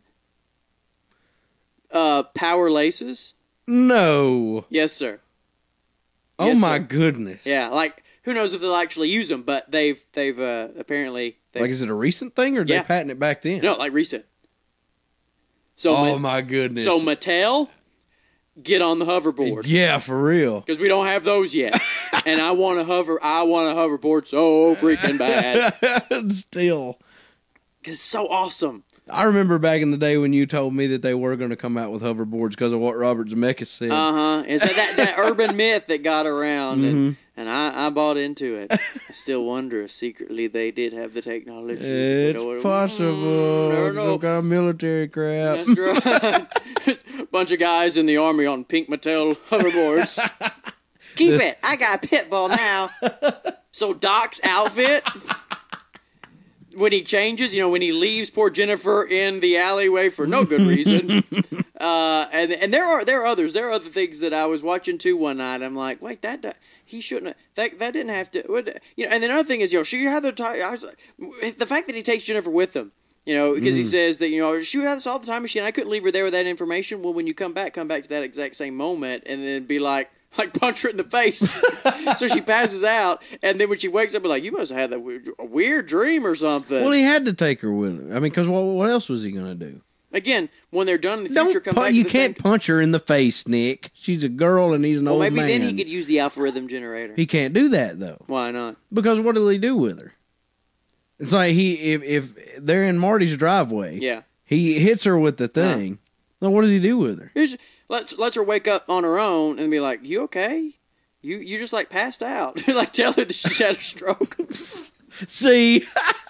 uh, power laces? No. Yes, sir. Oh Yes, my sir. goodness. Yeah, like who knows if they'll actually use them, but they've they've uh, apparently they've, Like, is it a recent thing or did Yeah. they patent it back then? no like recent. So Oh Ma- my goodness. so Mattel, get on the hoverboard Yeah, for real. because we don't have those yet, and I want to hover. I want a hoverboard so freaking bad Still. because it's so awesome. I remember back in the day when you told me that they were going to come out with hoverboards because of what Robert Zemeckis said. Uh huh. It's that, that that urban myth that got around, and Mm-hmm. and I, I bought into it. I still wonder if secretly they did have the technology. It's You know what- possible. Mm, never know. Some kind of military crap. That's right. Bunch of guys in the army on pink Mattel hoverboards. Keep it. I got a pit bull now. So Doc's outfit, when he changes, you know, when he leaves poor Jennifer in the alleyway for no good reason. uh, and and there are there are others. There are other things that I was watching too one night. I'm like, wait, that. that he shouldn't have, that that didn't have to, would, you know. And the other thing is, you know, she had the time. I was like, the fact that he takes Jennifer with him, you know, because he says that, you know, she had this all the time machine. I couldn't leave her there with that information. Well, when you come back, come back to that exact same moment, and then be like, like punch her in the face. So she passes out, and then when she wakes up, be like, you must have had that weird, a weird dream or something. Well, he had to take her with him. I mean, because what, what else was he going to do? Again, when they're done in the future, Don't come pu- back. you to the can't same... punch her in the face, Nick. She's a girl and he's an Well, old maybe man. then he could use the algorithm generator. He can't do that though, Why not? because what do they do with her? It's like he if if they're in Marty's driveway, Yeah. he hits her with the thing. Then what does he do with her? Here's, let's lets her wake up on her own and be like, "You okay? You you just like passed out." Like tell her that she's had a stroke. See,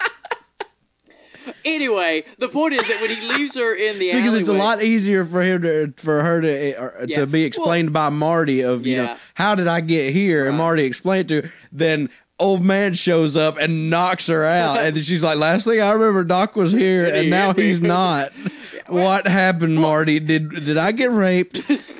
Anyway, the point is that when he leaves her in the because alleyway, it's a lot easier for him to for her to uh, Yeah. to be explained by Marty of you Yeah. know how did I get here, and Right. Marty explained to her. Then old man shows up and knocks her out, and then she's like, "Last thing I remember, Doc was here, Did he and now hit me?" he's not." What happened, Marty? Did did I get raped?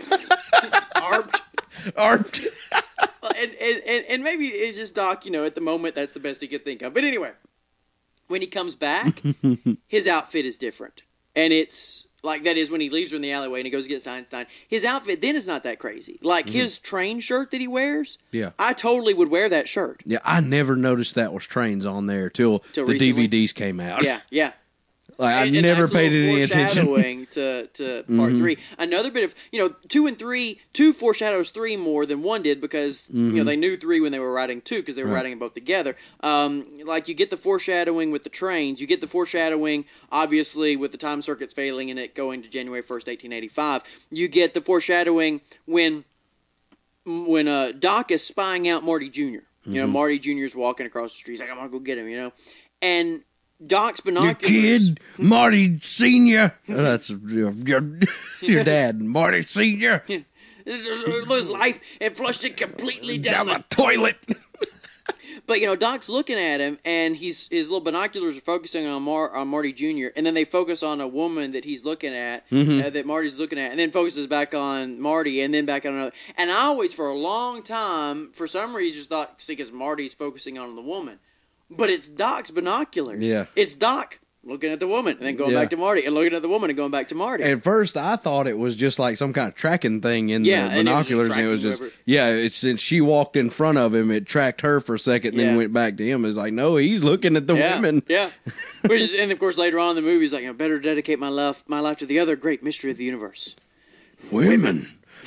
armed. Arped? and, and, and, and maybe it's just Doc, you know, at the moment that's the best he could think of. But anyway, when he comes back, his outfit is different. And it's like, that is when he leaves her in the alleyway and he goes to get Einstein. His outfit then is not that crazy. Like his train shirt that he wears, Yeah. I totally would wear that shirt. Yeah, I never noticed that was trains on there till, Till the recently? D V Ds came out. Yeah, yeah. Like, I And- and never nice paid little any attention. foreshadowing to, to part three. Another bit of, you know, two and three, two foreshadows three more than one did because, you know, they knew three when they were writing two because they were Right. writing them both together. Um, like, you get the foreshadowing with the trains. You get the foreshadowing, obviously, with the time circuits failing and it going to January first, eighteen eighty-five. You get the foreshadowing when, when uh, Doc is spying out Marty Junior You know, Marty Junior's walking across the street. He's like, I'm going to go get him, you know. And Doc's Your binoculars. kid, Marty Senior. Oh, that's your, your your dad, Marty Senior. His life and flushed it completely down, Down the the toilet. But, you know, Doc's looking at him, and he's his little binoculars are focusing on Mar- on Marty Junior, and then they focus on a woman that he's looking at, uh, that Marty's looking at, and then focuses back on Marty, and then back on another. And I always, for a long time, for some reason, just thought, see, because Marty's focusing on the woman. But it's Doc's binoculars. Yeah. It's Doc looking at the woman, and then going Yeah. back to Marty, and looking at the woman, and going back to Marty. At first, I thought it was just like some kind of tracking thing in Yeah, the and it was just binoculars, and it was tracking just whoever- yeah. It's since she walked in front of him, it tracked her for a second, and Yeah. then went back to him. It's like, no, he's looking at the yeah, women. Yeah. Which is, and of course, later on in the movie, he's like, I better dedicate my life, my life to the other great mystery of the universe. Women.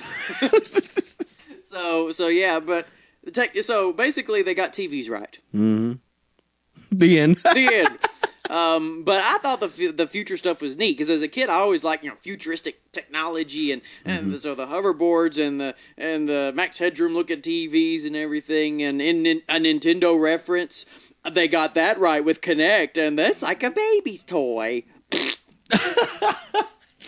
So, so yeah, but the tech, so basically, they got T Vs right. The end. The end. Um, but I thought the fu- the future stuff was neat because as a kid I always liked, you know, futuristic technology and, and so the hoverboards and the and the Max Headroom looking T Vs and everything and in, in a Nintendo reference. They got that right with Kinect, and that's like a baby's toy.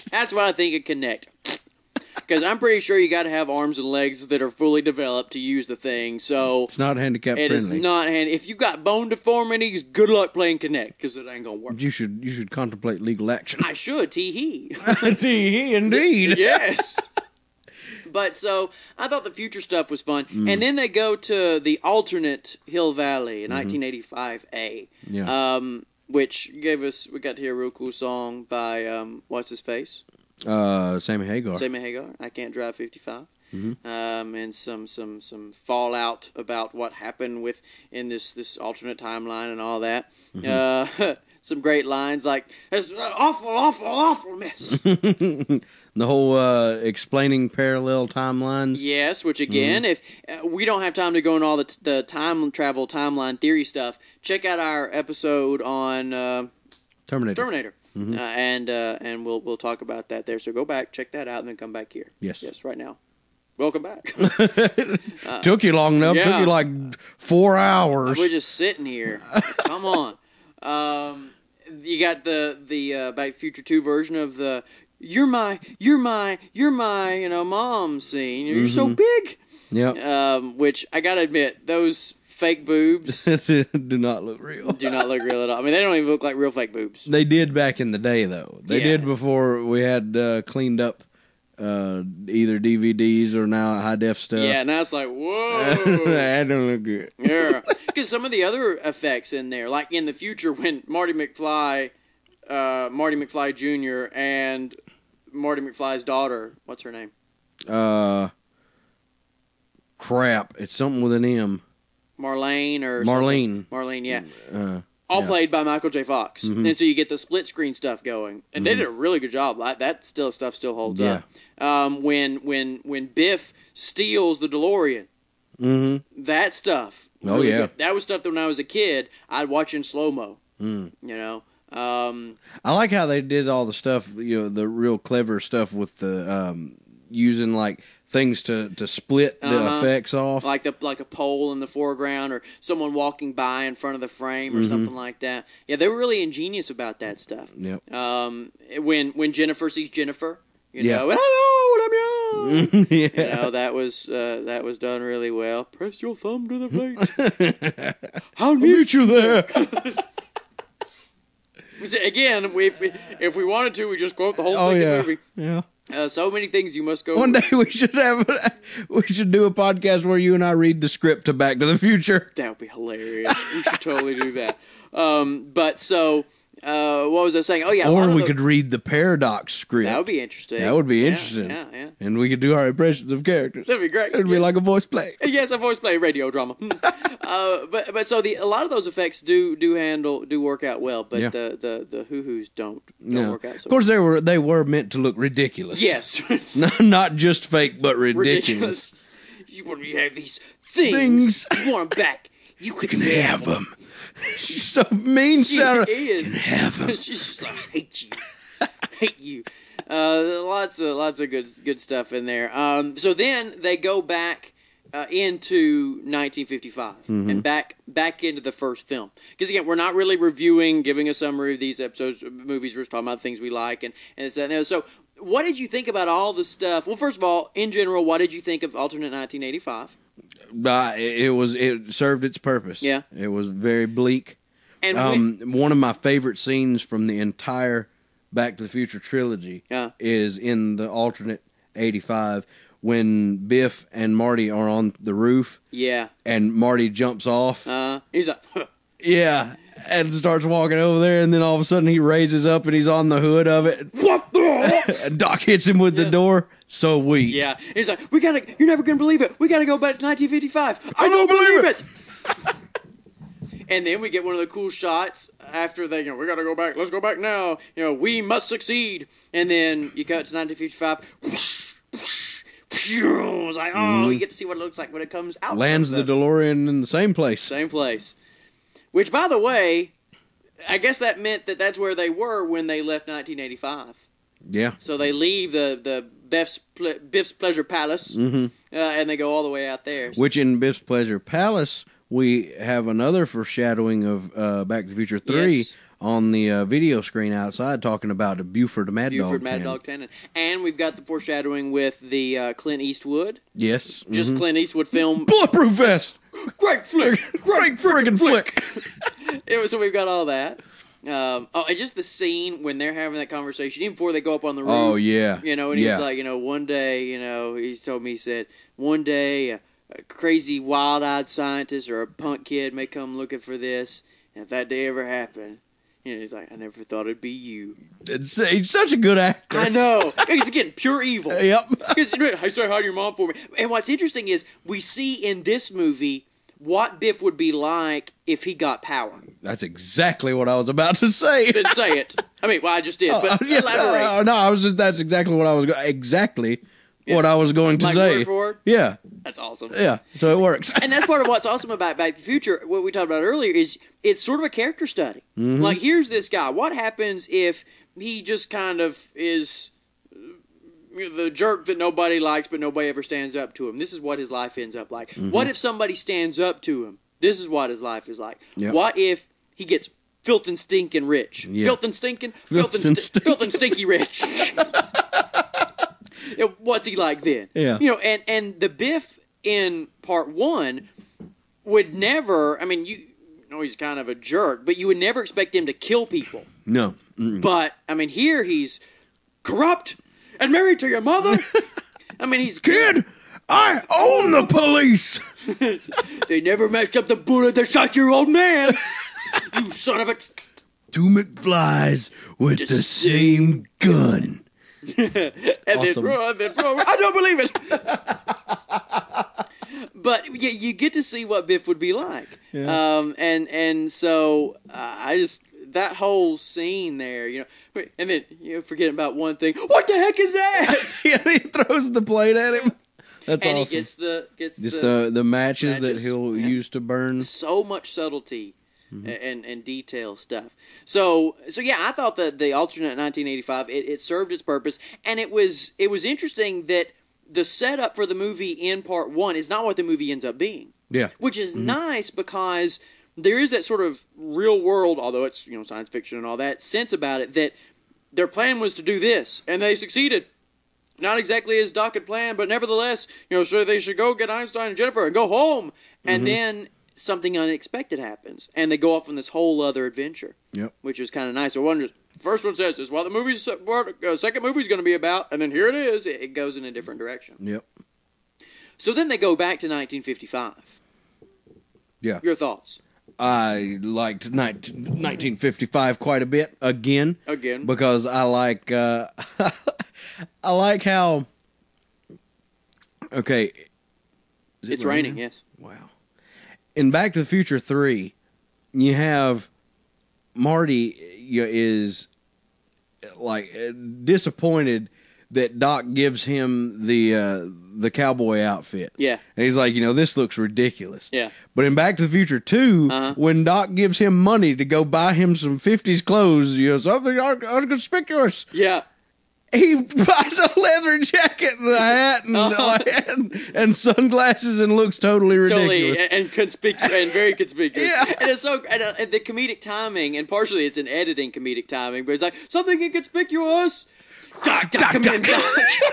That's what I think of Connect. Because I'm pretty sure you got to have arms and legs that are fully developed to use the thing. So it's not handicap it friendly. It is not hand. If you got bone deformities, good luck playing Connect because it ain't gonna work. You should you should contemplate legal action. I should. Tee hee. Tee hee, indeed. Yes. But so I thought the future stuff was fun, mm. and then they go to the alternate Hill Valley in mm-hmm. nineteen eighty-five A, yeah. um, which gave us we got to hear a real cool song by um, what's his face. Uh, Sammy Hagar. Sammy Hagar. I Can't Drive fifty-five. Mm-hmm. Um, and some, some, some fallout about what happened with in this, this alternate timeline and all that. Mm-hmm. Uh, some great lines like "It's an awful, awful, awful mess." The whole uh, explaining parallel timelines. Yes, which again, mm-hmm. if uh, we don't have time to go into all the, t- the time travel timeline theory stuff, check out our episode on uh, Terminator. Terminator. Mm-hmm. Uh, and uh, and we'll we'll talk about that there. So go back, check that out, and then come back here. Yes, yes, right now. Welcome back. uh, Took you long enough. Yeah. Took you like four hours. We're just sitting here. Come on. Um, you got the the uh, Back to the Future two version of the "You're my, you're my, you're my," you know, mom scene. You're mm-hmm. so big. Yeah. Um, which I gotta admit, those fake boobs do not look real. Do not look real at all. I mean, they don't even look like real fake boobs. They did back in the day, though. They yeah. did before we had uh, cleaned up uh, either D V Ds or now high def stuff. Yeah, now it's like, whoa. That don't look good. Yeah. Because some of the other effects in there, like in the future when Marty McFly, uh, Marty McFly Junior and Marty McFly's daughter, what's her name? Uh, crap. It's something with an M. Marlene or Marlene. Something. Marlene, yeah. Uh, All yeah. played by Michael J. Fox. Mm-hmm. And so you get the split screen stuff going. And mm-hmm. they did a really good job. That still stuff still holds yeah. up. Um, when when when Biff steals the DeLorean, mm-hmm. that stuff. Oh, really yeah. Good. That was stuff that when I was a kid, I'd watch in slow-mo. Mm. You know? Um, I like how they did all the stuff, you know, the real clever stuff with the um, using, like, things to, to split the uh-huh. effects off, like the like a pole in the foreground, or someone walking by in front of the frame, or mm-hmm. something like that. Yeah, they were really ingenious about that stuff. Yep. Um, when when Jennifer sees Jennifer, you yeah. know, hello, I'm young. yeah. You know, that was uh, that was done really well. Press your thumb to the plate. I'll meet, I'll meet you there. Again, if we, if we wanted to, we just quote the whole oh, thing yeah. movie. Yeah. Uh, so many things you must go. One day we should have we should do a podcast where you and I read the script to Back to the Future. That would be hilarious. We should totally do that. Um, but so, uh, what was I saying? Oh yeah, or we the, could read the Paradox script. That would be interesting. That would be yeah, interesting. Yeah, yeah. And we could do our impressions of characters. That'd be great. It'd yes. be like a voice play. Yes, a voice play radio drama. uh, but but so the a lot of those effects do do handle do work out well, but yeah. the the the hoo-hoos don't don't no. work out. So of course, they were they were meant to look ridiculous. Yes, not, not just fake, but ridiculous. ridiculous. You want to have these things? things. You want them back? You, you can have them. She's so mean, Sarah. She is. You can have them. She's just like, I hate you. I hate you. Uh, lots of lots of good good stuff in there. Um, so then they go back uh, into nineteen fifty-five mm-hmm. and back back into the first film. Because again, we're not really reviewing, giving a summary of these episodes, movies. We're just talking about things we like and and it's, uh, so. What did you think about all the stuff? Well, first of all, in general, what did you think of alternate nineteen eighty-five? Uh, it was it served its purpose. Yeah, it was very bleak. And um, when, one of my favorite scenes from the entire Back to the Future trilogy yeah. is in the alternate eighty-five when Biff and Marty are on the roof. Yeah, and Marty jumps off. Uh, he's like, huh. Yeah, and starts walking over there, and then all of a sudden he raises up and he's on the hood of it. What the? And Doc hits him with yeah. the door. So weak. Yeah, he's like, we gotta. You're never gonna believe it. We gotta go back to nineteen fifty-five. I, I don't, don't believe it. it. And then we get one of the cool shots after they, you know, we gotta go back. Let's go back now. You know, we must succeed. And then you cut to nineteen fifty-five. Whoosh, whoosh, whoosh. I was like, oh, mm. you get to see what it looks like when it comes out. Lands the DeLorean in the same place. Same place. Which, by the way, I guess that meant that that's where they were when they left nineteen eighty-five. Yeah. So they leave the the Biff's, Biff's Pleasure Palace, mm-hmm. uh, and they go all the way out there. Which in Biff's Pleasure Palace, we have another foreshadowing of uh, Back to the Future three yes. on the uh, video screen outside talking about Buford the Mad Buford Dog Mad Tannen. Dog Tannen. And we've got the foreshadowing with the uh, Clint Eastwood. Yes. Just mhm. Clint Eastwood film. Bulletproof vest. Great flick. Great friggin' flick. It was, so we've got all that. Um, oh, and just the scene when they're having that conversation, even before they go up on the roof. Oh, yeah. You know, and yeah. he's like, you know, one day, you know, he's told me, he said, one day a, a crazy wild-eyed scientist or a punk kid may come looking for this, and if that day ever happened, you know, he's like, I never thought it'd be you. It's, he's such a good actor. I know. He's, again, pure evil. Yep. Because, you know, I say hi to your mom for me. And what's interesting is we see in this movie what Biff would be like if he got power. That's exactly what I was about to say. Then say it. I mean, well, I just did, but Uh, yeah, elaborate. uh, no, I was just, that's exactly what I was, go- exactly Yeah. what I was going to Like say. word for word? Yeah. That's awesome. Yeah. So it works. And that's part of what's awesome about Back to the Future, what we talked about earlier, is it's sort of a character study. Mm-hmm. Like, here's this guy. What happens if he just kind of is you know, the jerk that nobody likes, but nobody ever stands up to him? This is what his life ends up like. Mm-hmm. What if somebody stands up to him? This is what his life is like. Yep. What if he gets filth and stinking rich? Yeah. Filth and stinking? Filth Filth and, and sti- stink. filth and stinky rich. Yeah, what's he like then? Yeah. You know, and, and the Biff in part one would never, I mean, you know, he's kind of a jerk, but you would never expect him to kill people. No. Mm-mm. But, I mean, here he's corrupt and married to your mother. I mean, he's... Kid, I own the police. They never matched up the bullet that shot your old man. You son of a... Two McFlys with the same gun. and Awesome. then run, then run. I don't believe it. But yeah, you get to see what Biff would be like. Yeah. Um, and and so uh, I just that whole scene there, you know, and then you know, forgetting about one thing. What the heck is that? Yeah, he throws the plate at him. That's and awesome. he gets the gets Just the, the the matches, that matches, he'll yeah. use to burn. so much subtlety. Mm-hmm. And, and detail stuff. So so yeah, I thought that the alternate nineteen eighty-five it, it served its purpose, and it was it was interesting that the setup for the movie in part one is not what the movie ends up being. Yeah. Which is nice because there is that sort of real world, although it's you know science fiction and all that sense about it, that their plan was to do this and they succeeded. Not exactly as Doc had planned, but nevertheless, you know, so they should go get Einstein and Jennifer and go home, and then something unexpected happens, and they go off on this whole other adventure. Yep. Which is kind of nice. I wonder. First one says this is what the movie's what, uh, second movie's going to be about, and then here it is. It, it goes in a different direction. Yep. So then they go back to nineteen fifty-five. Yeah. Your thoughts? I liked nineteen fifty-five quite a bit again. Again. Because I like uh, I like how okay. Is it It's raining. Yes. Wow. In Back to the Future three, you have Marty you know, is like disappointed that Doc gives him the uh, the cowboy outfit. Yeah. And he's like, you know, this looks ridiculous. Yeah. But in Back to the Future two, Uh-huh. when Doc gives him money to go buy him some fifties clothes, you know, something conspicuous, Yeah. he buys a leather jacket and a hat and, Uh-huh. like, and, and sunglasses and looks totally ridiculous. Totally, and conspicuous, and very conspicuous. Yeah. And it's so, and, uh, and the comedic timing, and partially it's an editing comedic timing, but it's like, something inconspicuous. Doc, Doc, come in, Doc.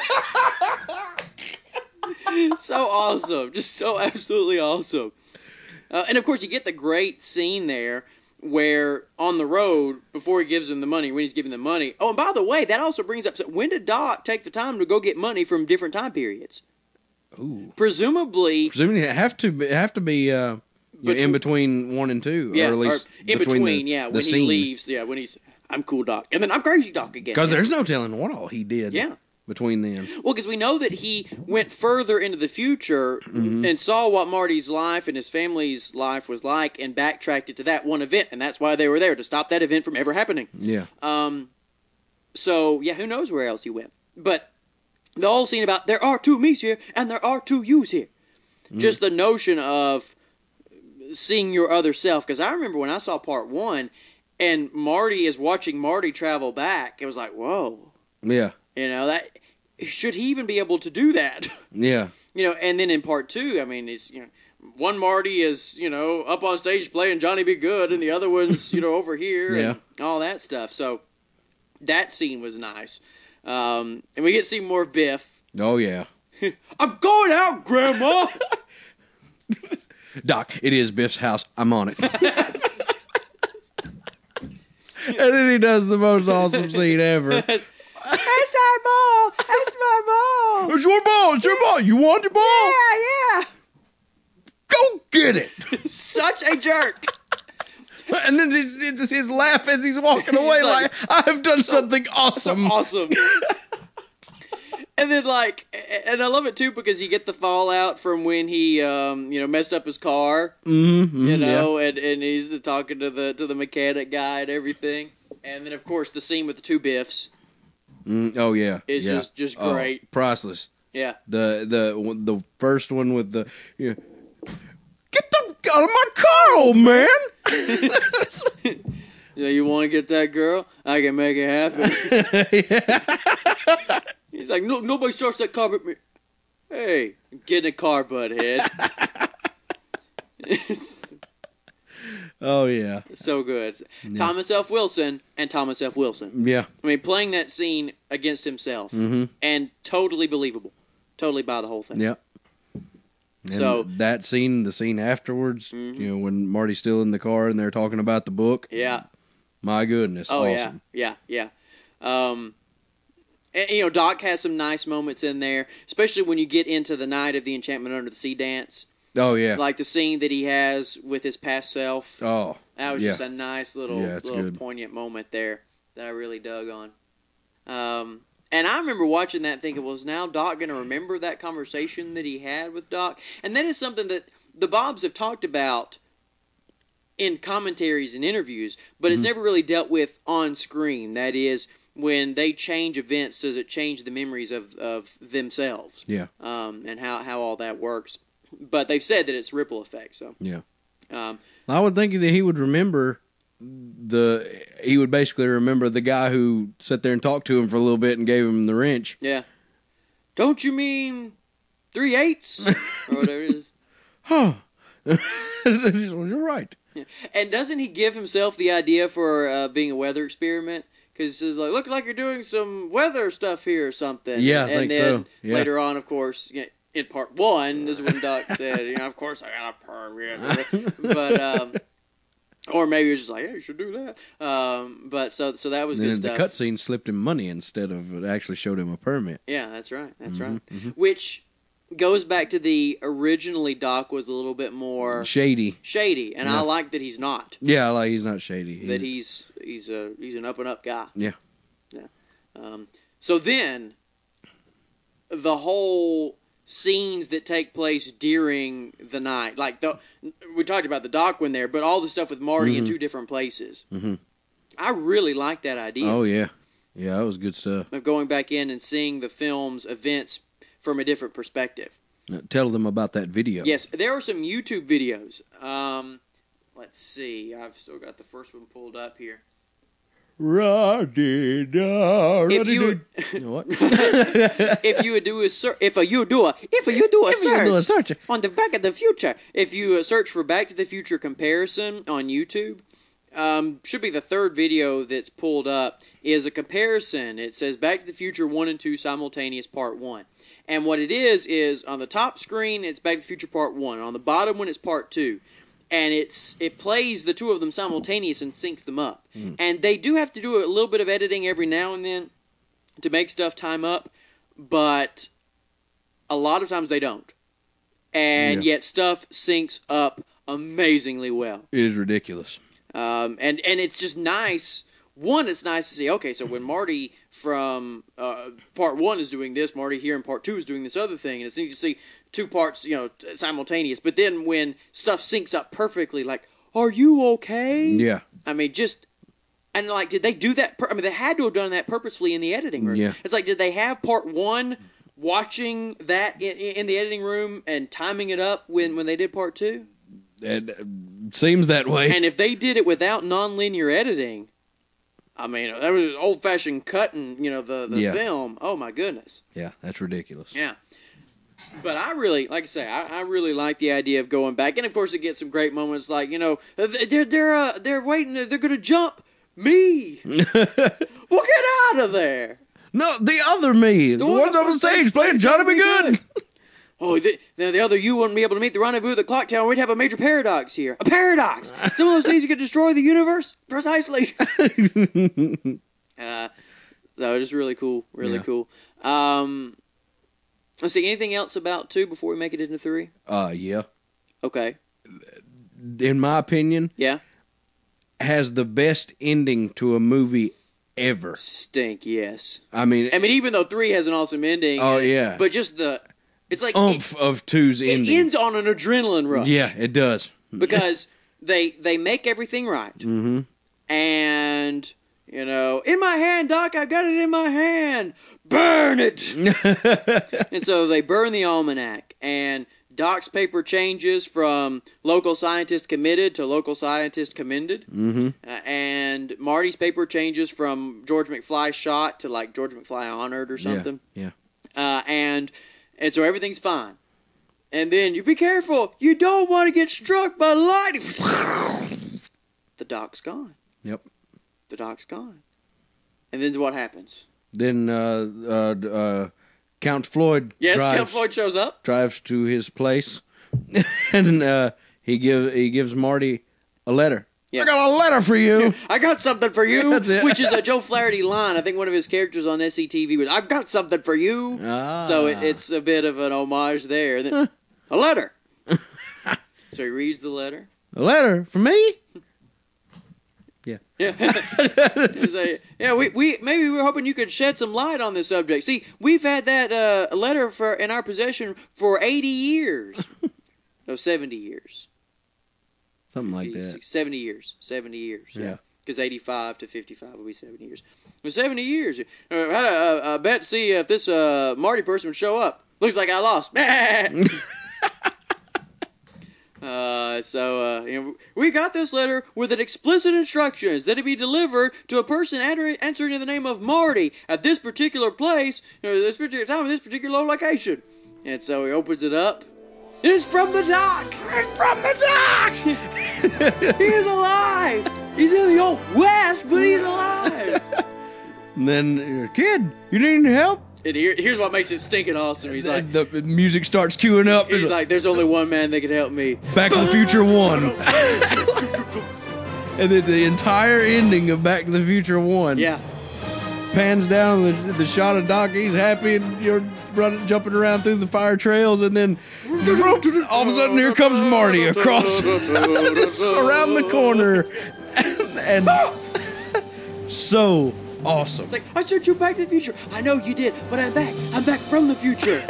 So awesome. Just so absolutely awesome. Uh, and of course, you get the great scene there where on the road, before he gives him the money, when he's giving the money. Oh, and by the way, that also brings up, so when did Doc take the time to go get money from different time periods? Ooh. Presumably, Presumably it have to be, have to be uh, you know, Between- in between one and two, yeah, or at least in between, the, yeah, the when he leaves, yeah, when he's, I'm cool Doc, and then I'm crazy Doc again. Because there's no telling what all he did. Yeah. Between then. Well, because we know that he went further into the future and saw what Marty's life and his family's life was like and backtracked it to that one event, and that's why they were there, to stop that event from ever happening. Yeah. Um, so, yeah, who knows where else he went. But the whole scene about there are two me's here and there are two you's here. Just the notion of seeing your other self. Because I remember when I saw part one and Marty is watching Marty travel back, it was like, whoa. Yeah. You know, that should he even be able to do that? Yeah. You know, and then in part two, I mean, it's, you know, one Marty is, you know, up on stage playing Johnny Be Good, and the other one's, you know, over here, Yeah. and all that stuff. So that scene was nice. Um, and we get to see more of Biff. Oh, yeah. I'm going out, Grandma! Doc, it is Biff's house. I'm on it. And then he does the most awesome scene ever. That's our ball! That's my ball! It's your ball. It's your ball. You want your ball? Yeah, yeah! Go get it. Such a jerk! And then it's, it's just his laugh as he's walking away, He's like, like, I have done something awesome. Awesome. And then, like, and I love it too because you get the fallout from when he, um, you know, messed up his car, Mm-hmm, you know, yeah. and, and he's talking to the to the mechanic guy and everything. And then, of course, the scene with the two Biffs. Mm, oh yeah, is yeah. just just Oh, great. priceless. Yeah. The the the first one with the you know, get the out of my car, old man. Yeah, you want to get that girl? I can make it happen. He's like, no, nobody starts that car but me. Hey, get in a car, butthead. Oh yeah, So good. Yeah. Thomas F. Wilson and Thomas F. Wilson. Yeah. I mean, playing that scene against himself. Mm-hmm. And totally believable. Totally buy the whole thing. Yeah. And so that scene, the scene afterwards, mm-hmm. you know, when Marty's still in the car and they're talking about the book. Yeah. My goodness. Oh, awesome. yeah. Yeah, yeah. Um, and, you know, Doc has some nice moments in there, especially when you get into the night of the Enchantment Under the Sea dance. Oh, yeah. Like the scene that he has with his past self. Oh, that was yeah. just a nice little, yeah, little good. poignant moment there that I really dug on. Um, and I remember watching that thinking, well, is now Doc going to remember that conversation that he had with Doc? And that is something that the Bobs have talked about in commentaries and interviews, but it's mm-hmm. never really dealt with on screen. That is, when they change events, does it change the memories of, of themselves? Yeah. Um, and how, how all that works. But they've said that it's ripple effect. So yeah, um, I would think that he would remember the. He would basically remember the guy who sat there and talked to him for a little bit and gave him the wrench. Yeah. Don't you mean three eighths or whatever it is? Huh. You're right. Yeah. And doesn't he give himself the idea for uh, being a weather experiment? Because he's like, look like you're doing some weather stuff here or something. Yeah, and, I think and then so. Yeah. Later on, of course. You know, in part one, is when Doc said, you know, of course I got a permit. But, um, or maybe he was just like, hey, you should do that. Um, but so so that was and good then stuff. The cutscene slipped him money instead of it actually showed him a permit. Yeah, that's right. That's mm-hmm, right. Mm-hmm. Which goes back to the originally Doc was a little bit more shady. Shady. And yeah. I like that he's not. Yeah, I like he's not shady. That he's he's a he's an up and up guy. Yeah. Yeah. Um, so then the whole scenes that take place during the night, like the we talked about the Doc one there, but all the stuff with Marty mm-hmm. in two different places. Mm-hmm. I really like that idea. Oh yeah, yeah, that was good stuff. Of going back in and seeing the film's events from a different perspective. Now, tell them about that video. Yes, there are some YouTube videos. Um, let's see, I've still got the first one pulled up here. Ra-dee-da, If you would, what? if you would do a ser- if a you do a if a you do a, if search, you do a search on the Back of the Future, if you uh, search for Back to the Future comparison on YouTube, um, should be the third video that's pulled up is a comparison. It says Back to the Future one and two simultaneous part one, and what it is is on the top screen it's Back to the Future part one, on the bottom one it's part two. And it's it plays the two of them simultaneous and syncs them up. Mm. And they do have to do a little bit of editing every now and then to make stuff time up, but a lot of times they don't. And yeah. yet stuff syncs up amazingly well. It is ridiculous. Um, and, and it's just nice. One, it's nice to see, okay, so when Marty from uh, part one is doing this, Marty here in part two is doing this other thing, and it's neat to see two parts, you know, simultaneous. But then when stuff syncs up perfectly, like, are you okay? Yeah. I mean, just, and like, did they do that? Per- I mean, they had to have done that purposefully in the editing room. Yeah. It's like, did they have part one watching that in, in the editing room and timing it up when, when they did part two? It uh, seems that way. And if they did it without nonlinear editing, I mean, that was old-fashioned cutting, you know, the, the yeah. film. Oh, my goodness. Yeah, that's ridiculous. Yeah. But I really, like I say, I, I really like the idea of going back, and of course, it gets some great moments, like you know, they're they're uh, they're waiting, they're going to jump me. Well, get out of there. No, the other me, the, the one ones on the stage playing Johnny B. Good. Oh, the, the, the other you wouldn't be able to meet the rendezvous of the clock tower. We'd have a major paradox here. A paradox. Some of those things could destroy the universe. Precisely. uh, so it's really cool. Really yeah. cool. Um, let's see. Anything else about two before we make it into three? Uh, yeah. Okay. In my opinion, yeah, has the best ending to a movie ever. Stink. Yes. I mean, I mean, even though three has an awesome ending. Oh yeah. But just the. It's like oomph it, of two's ending. It ends on an adrenaline rush. Yeah, it does. Because they they make everything right. Mm-hmm. And, you know, in my hand, Doc, I've got it in my hand. Burn it! And so they burn the almanac. And Doc's paper changes from local scientist committed to local scientist commended. Mm-hmm. Uh, and Marty's paper changes from George McFly shot to, like, George McFly honored or something. Yeah, yeah. Uh, and... And so everything's fine. And then you be careful. You don't want to get struck by lightning. The Doc's gone. Yep. The Doc's gone. And then what happens? Then uh, uh, uh, Count Floyd Yes, drives, Count Floyd shows up. Drives to his place. and uh, he, give, he gives Marty a letter. Yeah. I got a letter for you. I got something for you. That's it. Which is a Joe Flaherty line. I think one of his characters on S C T V was, I've got something for you. Ah. So it, it's a bit of an homage there. Then, a letter. So he reads the letter. A letter for me? Yeah. Yeah. like, yeah, we, we maybe we were hoping you could shed some light on this subject. See, we've had that uh, letter for in our possession for eighty years. No, seventy years. Something like that. seventy years. seventy years. Yeah. Because eighty-five to fifty-five will be seventy years. Well, seventy years. I had a, a bet to see if this uh, Marty person would show up. Looks like I lost. uh, so, uh, you know, we got this letter with an explicit instructions that it be delivered to a person answering in the name of Marty at this particular place, you know, this particular time, this particular location. And so he opens it up. It is from the Doc! It's from the Doc! He is alive! He's in the old West, but he's alive! And then, uh, kid, you need any help? And here, here's what makes it stinking awesome. He's like... The, the music starts queuing up. He's like, there's only one man that can help me. Back to the Future one. And then the entire ending of Back to the Future one. Yeah. Pans down the, the shot of Doc. He's happy and you're running, jumping around through the fire trails, and then all of a sudden here comes Marty across around the corner, and, and so awesome. It's like, I sent you Back to the Future. I know you did, but I'm back. I'm back from the future.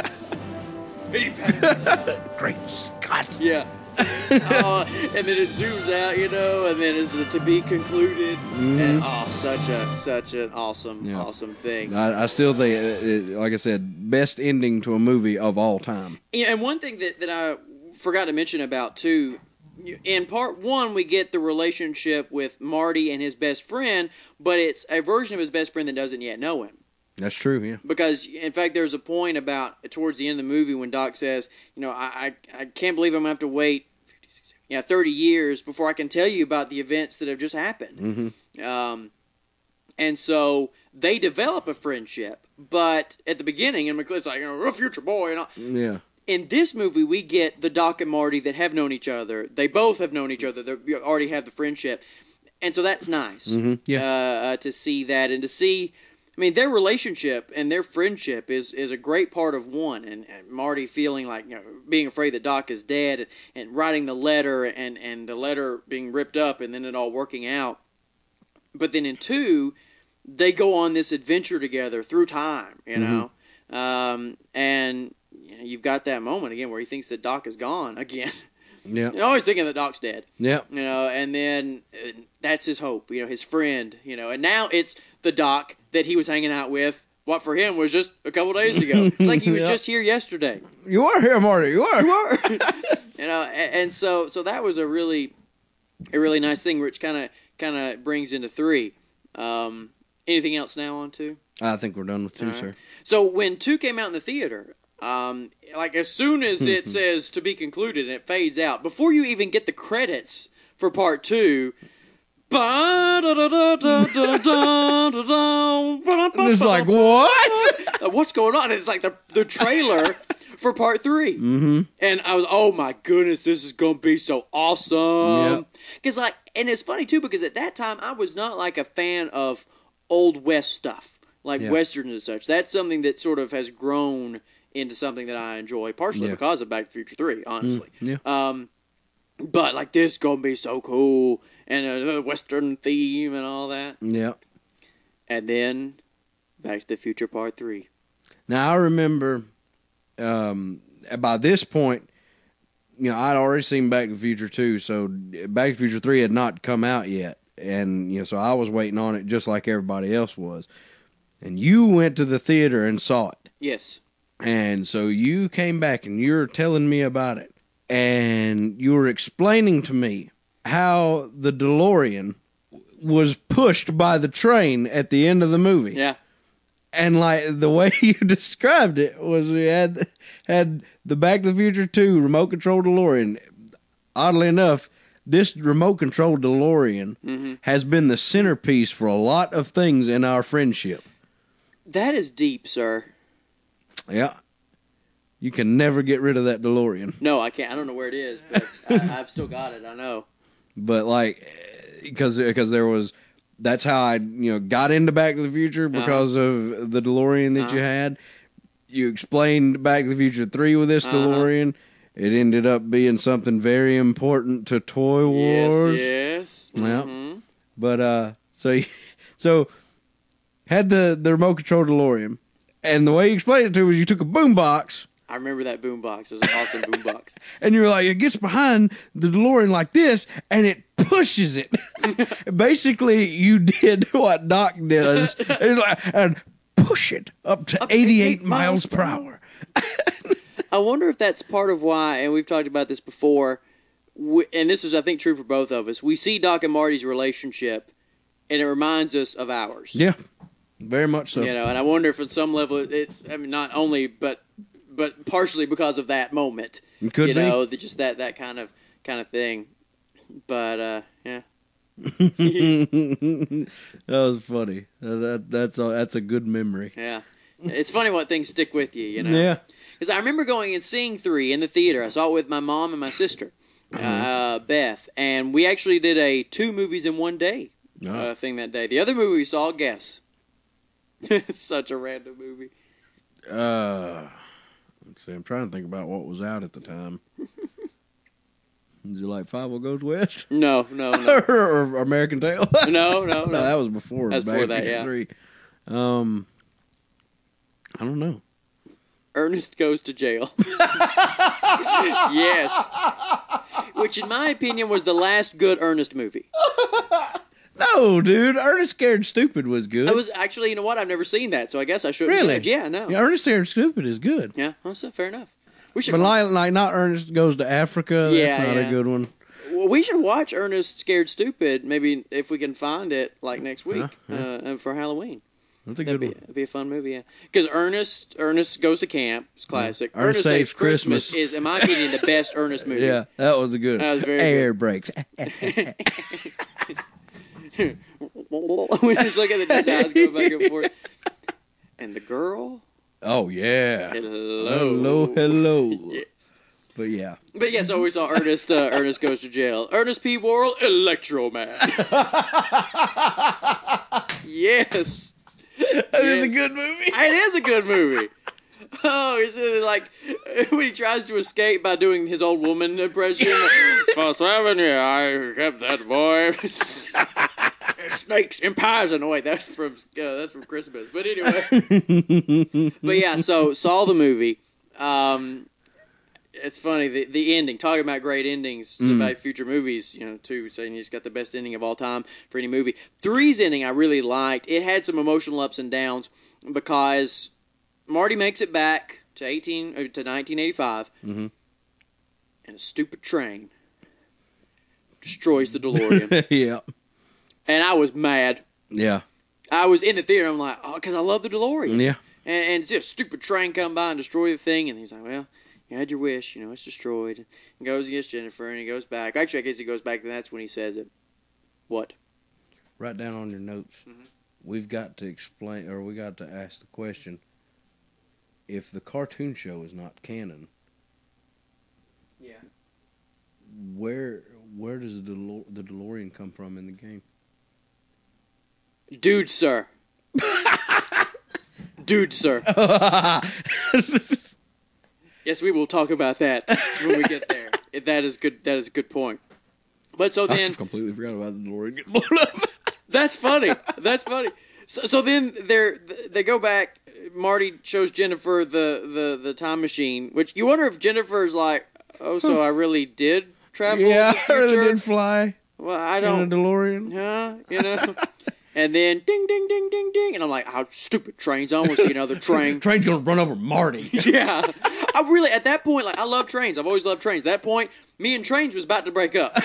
Great Scott. Yeah. uh, and then it zooms out, you know, and then it's a to be concluded. Mm-hmm. And oh, such a such an awesome, yeah. awesome thing. I, I still think, it, it, like I said, best ending to a movie of all time. Yeah, and one thing that, that I forgot to mention about too, in part one, we get the relationship with Marty and his best friend, but it's a version of his best friend that doesn't yet know him. That's true, yeah. Because, in fact, there's a point about towards the end of the movie when Doc says, you know, I I, I can't believe I'm going to have to wait yeah, thirty years before I can tell you about the events that have just happened. Mm-hmm. Um, and so they develop a friendship, but at the beginning, and it's like, you know, a future boy. And all. Yeah. In this movie, we get the Doc and Marty that have known each other. They both have known each other. They already have the friendship. And so that's nice mm-hmm. yeah. uh, uh, to see that and to see... I mean, their relationship and their friendship is, is a great part of one. And, and Marty feeling like, you know, being afraid that Doc is dead and, and writing the letter and, and the letter being ripped up and then it all working out. But then in two, they go on this adventure together through time, you know. Mm-hmm. Um, and you know, you've got that moment again where he thinks that Doc is gone again. Yeah. You're always thinking that Doc's dead. Yeah. You know, and then uh, that's his hope, you know, his friend, you know. And now it's the Doc that he was hanging out with, what for him was just a couple days ago. It's like he was yep. just here yesterday. You are here, Marty. You are. You are. You know, and, and so so that was a really a really nice thing, which kind of kind of brings into three. Um, anything else now on two? I think we're done with two, right. sir. So when two came out in the theater, Um, like as soon as it says to be concluded and it fades out, before you even get the credits for part two, it's like, what? What's going on? It's like the the trailer for part three. Mm-hmm. And I was, oh my goodness, this is gonna be so awesome. Because Yep. like, and it's funny too because at that time I was not like a fan of old West stuff, like Yeah. westerns and such. That's something that sort of has grown into something that I enjoy, partially Yeah. because of Back to the Future three, honestly. Mm, yeah. Um, but like this is gonna be so cool, and a western theme and all that. Yeah. And then Back to the Future Part three. Now, I remember um, by this point, you know, I'd already seen Back to the Future two, so Back to the Future three had not come out yet. And, you know, so I was waiting on it just like everybody else was. And you went to the theater and saw it. Yes. And so you came back and you're telling me about it. And you were explaining to me how the DeLorean was pushed by the train at the end of the movie. Yeah. And like the way you described it was we had had the Back to the Future two remote control DeLorean. Oddly enough, this remote control DeLorean Mm-hmm. has been the centerpiece for a lot of things in our friendship. That is deep, sir. Yeah. You can never get rid of that DeLorean. No, I can't. I don't know where it is, but I, I've still got it. I know. But like, because because there was, that's how I you know got into Back to the Future because uh-huh. of the DeLorean that uh-huh. you had. You explained Back to the Future three with this uh-huh. DeLorean. It ended up being something very important to Toy Wars. Yes, yes. Yeah. Mm-hmm. But uh, so so had the the remote control DeLorean, and the way you explained it to me was you took a boombox. I remember that boombox. It was an awesome boombox. And you're like, it gets behind the DeLorean like this, and it pushes it. Basically, you did what Doc does, and, like, and push it up to up eighty-eight miles per hour. I wonder if that's part of why, and we've talked about this before, we, and this is, I think, true for both of us. We see Doc and Marty's relationship, and it reminds us of ours. Yeah, very much so. You know, and I wonder if at some level it's, I mean, not only, but but partially because of that moment. It could you be. know, the, just that, that kind of kind of thing. But uh, yeah. That was funny. That, that's a, that's a good memory. Yeah, it's funny what things stick with you. You know. Yeah. Because I remember going and seeing three in the theater. I saw it with my mom and my sister, uh, Beth, and we actually did a two movies in one day uh, thing that day. The other movie we saw, guess. It's such a random movie. Uh, let's see. I'm trying to think about what was out at the time. Is it like Five Goes West? No, no, no. or American Tail? no, no, no. No, that was before. That was before that, yeah. Three. Um, I don't know. Ernest Goes to Jail. Yes. Which, in my opinion, was the last good Ernest movie. No, dude. Ernest Scared Stupid was good. I was actually, you know what? I've never seen that, so I guess I shouldn't. Really? Judge. Yeah, no. Yeah, Ernest Scared Stupid is good. Yeah, well, so fair enough. We should but like, like, not Ernest Goes to Africa. Yeah, that's not yeah. a good one. Well, we should watch Ernest Scared Stupid, maybe if we can find it, like next week yeah, yeah. Uh, for Halloween. That's a That'd good be, one. That'd be a fun movie, yeah. Because Ernest, Ernest Goes to Camp, it's classic. Yeah. Ernest, Ernest Saves Christmas. Christmas is, in my opinion, the best Ernest movie. Yeah, that was a good one. That was very Air good. brakes. We just look at the two eyes go back and forth. And the girl. Oh, yeah. Hello. Hello, hello. Yes. But yeah. But yeah, so we saw Ernest, uh, Ernest Goes to Jail. Ernest P. Worrell, Electro Man. Yes. That yes. is a good movie. It is a good movie. Oh, is it like when he tries to escape by doing his old woman impression? For seven years, I kept that boy. Snakes and pies. And wait, that's from uh, that's from Christmas. But anyway, but yeah, so saw the movie. Um, it's funny the the ending. Talking about great endings mm. about future movies, you know, too. Saying he's got the best ending of all time for any movie. Three's ending I really liked. It had some emotional ups and downs because Marty makes it back to eighteen to nineteen eighty-five, mm-hmm. and a stupid train destroys the DeLorean. Yeah, and I was mad. Yeah, I was in the theater. I'm like, oh, because I love the DeLorean. Yeah, And, and see a stupid train come by and destroy the thing. And he's like, well, you had your wish. You know, it's destroyed. And goes against Jennifer, and he goes back. Actually, I guess he goes back, and that's when he says it. What? Write down on your notes. Mm-hmm. We've got to explain, or we got to ask the question, if the cartoon show is not canon, yeah, where where does the DeLo- the DeLorean come from in the game? Dude, sir. Dude, sir. Yes, we will talk about that when we get there. That is good. That is a good point. But so then, I completely forgot about the DeLorean getting blown up. That's funny. That's funny. So, so then they they go back. Marty shows Jennifer the, the, the time machine, which you wonder if Jennifer's like, oh, so I really did travel. Yeah, in the I really future? did fly. Well, I don't. In a DeLorean. Huh? You know. And then ding, ding, ding, ding, ding, and I'm like, "How stupid trains! I want to see another train." Train's gonna run over Marty. Yeah, I really at that point, like, I love trains. I've always loved trains. At that point, me and trains was about to break up.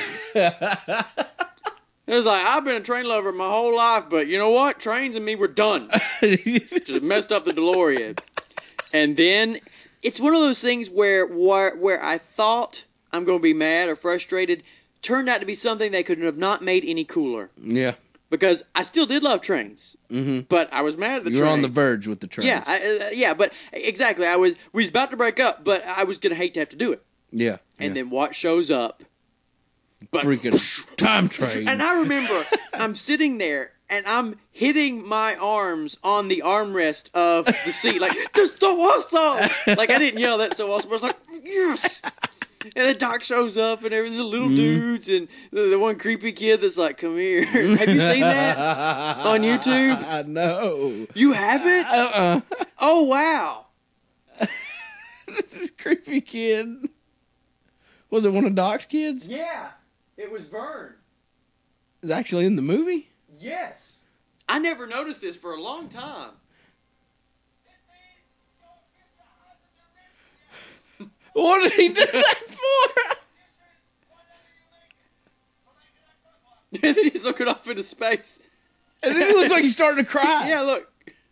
It was like, I've been a train lover my whole life, but you know what? Trains and me were done. Just messed up the DeLorean. And then it's one of those things where where, where I thought I'm going to be mad or frustrated turned out to be something they could have not made any cooler. Yeah. Because I still did love trains, mm-hmm. but I was mad at the train. You were on the verge with the trains. Yeah, I, uh, yeah, but exactly. I was we was about to break up, but I was going to hate to have to do it. Yeah. And yeah. then what shows up? But, freaking time train. And I remember I'm sitting there and I'm hitting my arms on the armrest of the seat, like, "This is so awesome!" Like, I didn't yell that so awesome, but I was like, "Yes!" And then Doc shows up and everything, the little mm. dudes and the, the one creepy kid that's like, "Come here." Have you seen that on YouTube? No. You haven't? Uh-uh. Oh, wow. This is creepy kid. Was it one of Doc's kids? Yeah. It was Vern. Is actually in the movie? Yes. I never noticed this for a long time. What did he do that for? And then he's looking off into space. And then he looks like he's starting to cry. Yeah, look.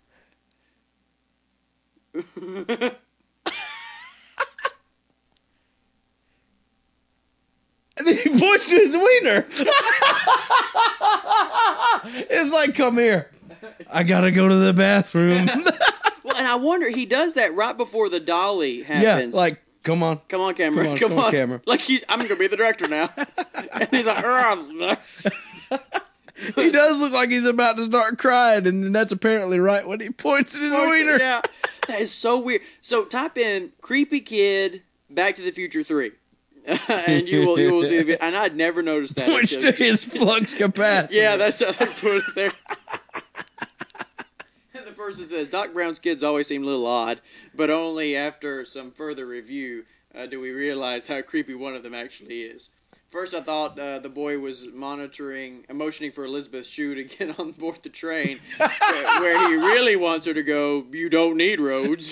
And then he points to his wiener. It's like, "Come here. I gotta go to the bathroom." Well, and I wonder, he does that right before the dolly happens. Yeah, like, come on. Come on, camera. Come on, come come on, on. camera. Like, he's, I'm going to be the director now. And he's like, he does look like he's about to start crying, and then that's apparently right when he points at his wiener. Yeah. That is so weird. So type in "creepy kid Back to the Future three." And you will you will see the video. And I'd never noticed that. Points to his flux capacitor. Yeah, that's how they put it there. And the person says, "Doc Brown's kids always seem a little odd, but only after some further review uh, do we realize how creepy one of them actually is. First, I thought uh, the boy was monitoring, uh, motioning for Elizabeth Shue to get on board the train, where, where he really wants her to go, "You don't need roads."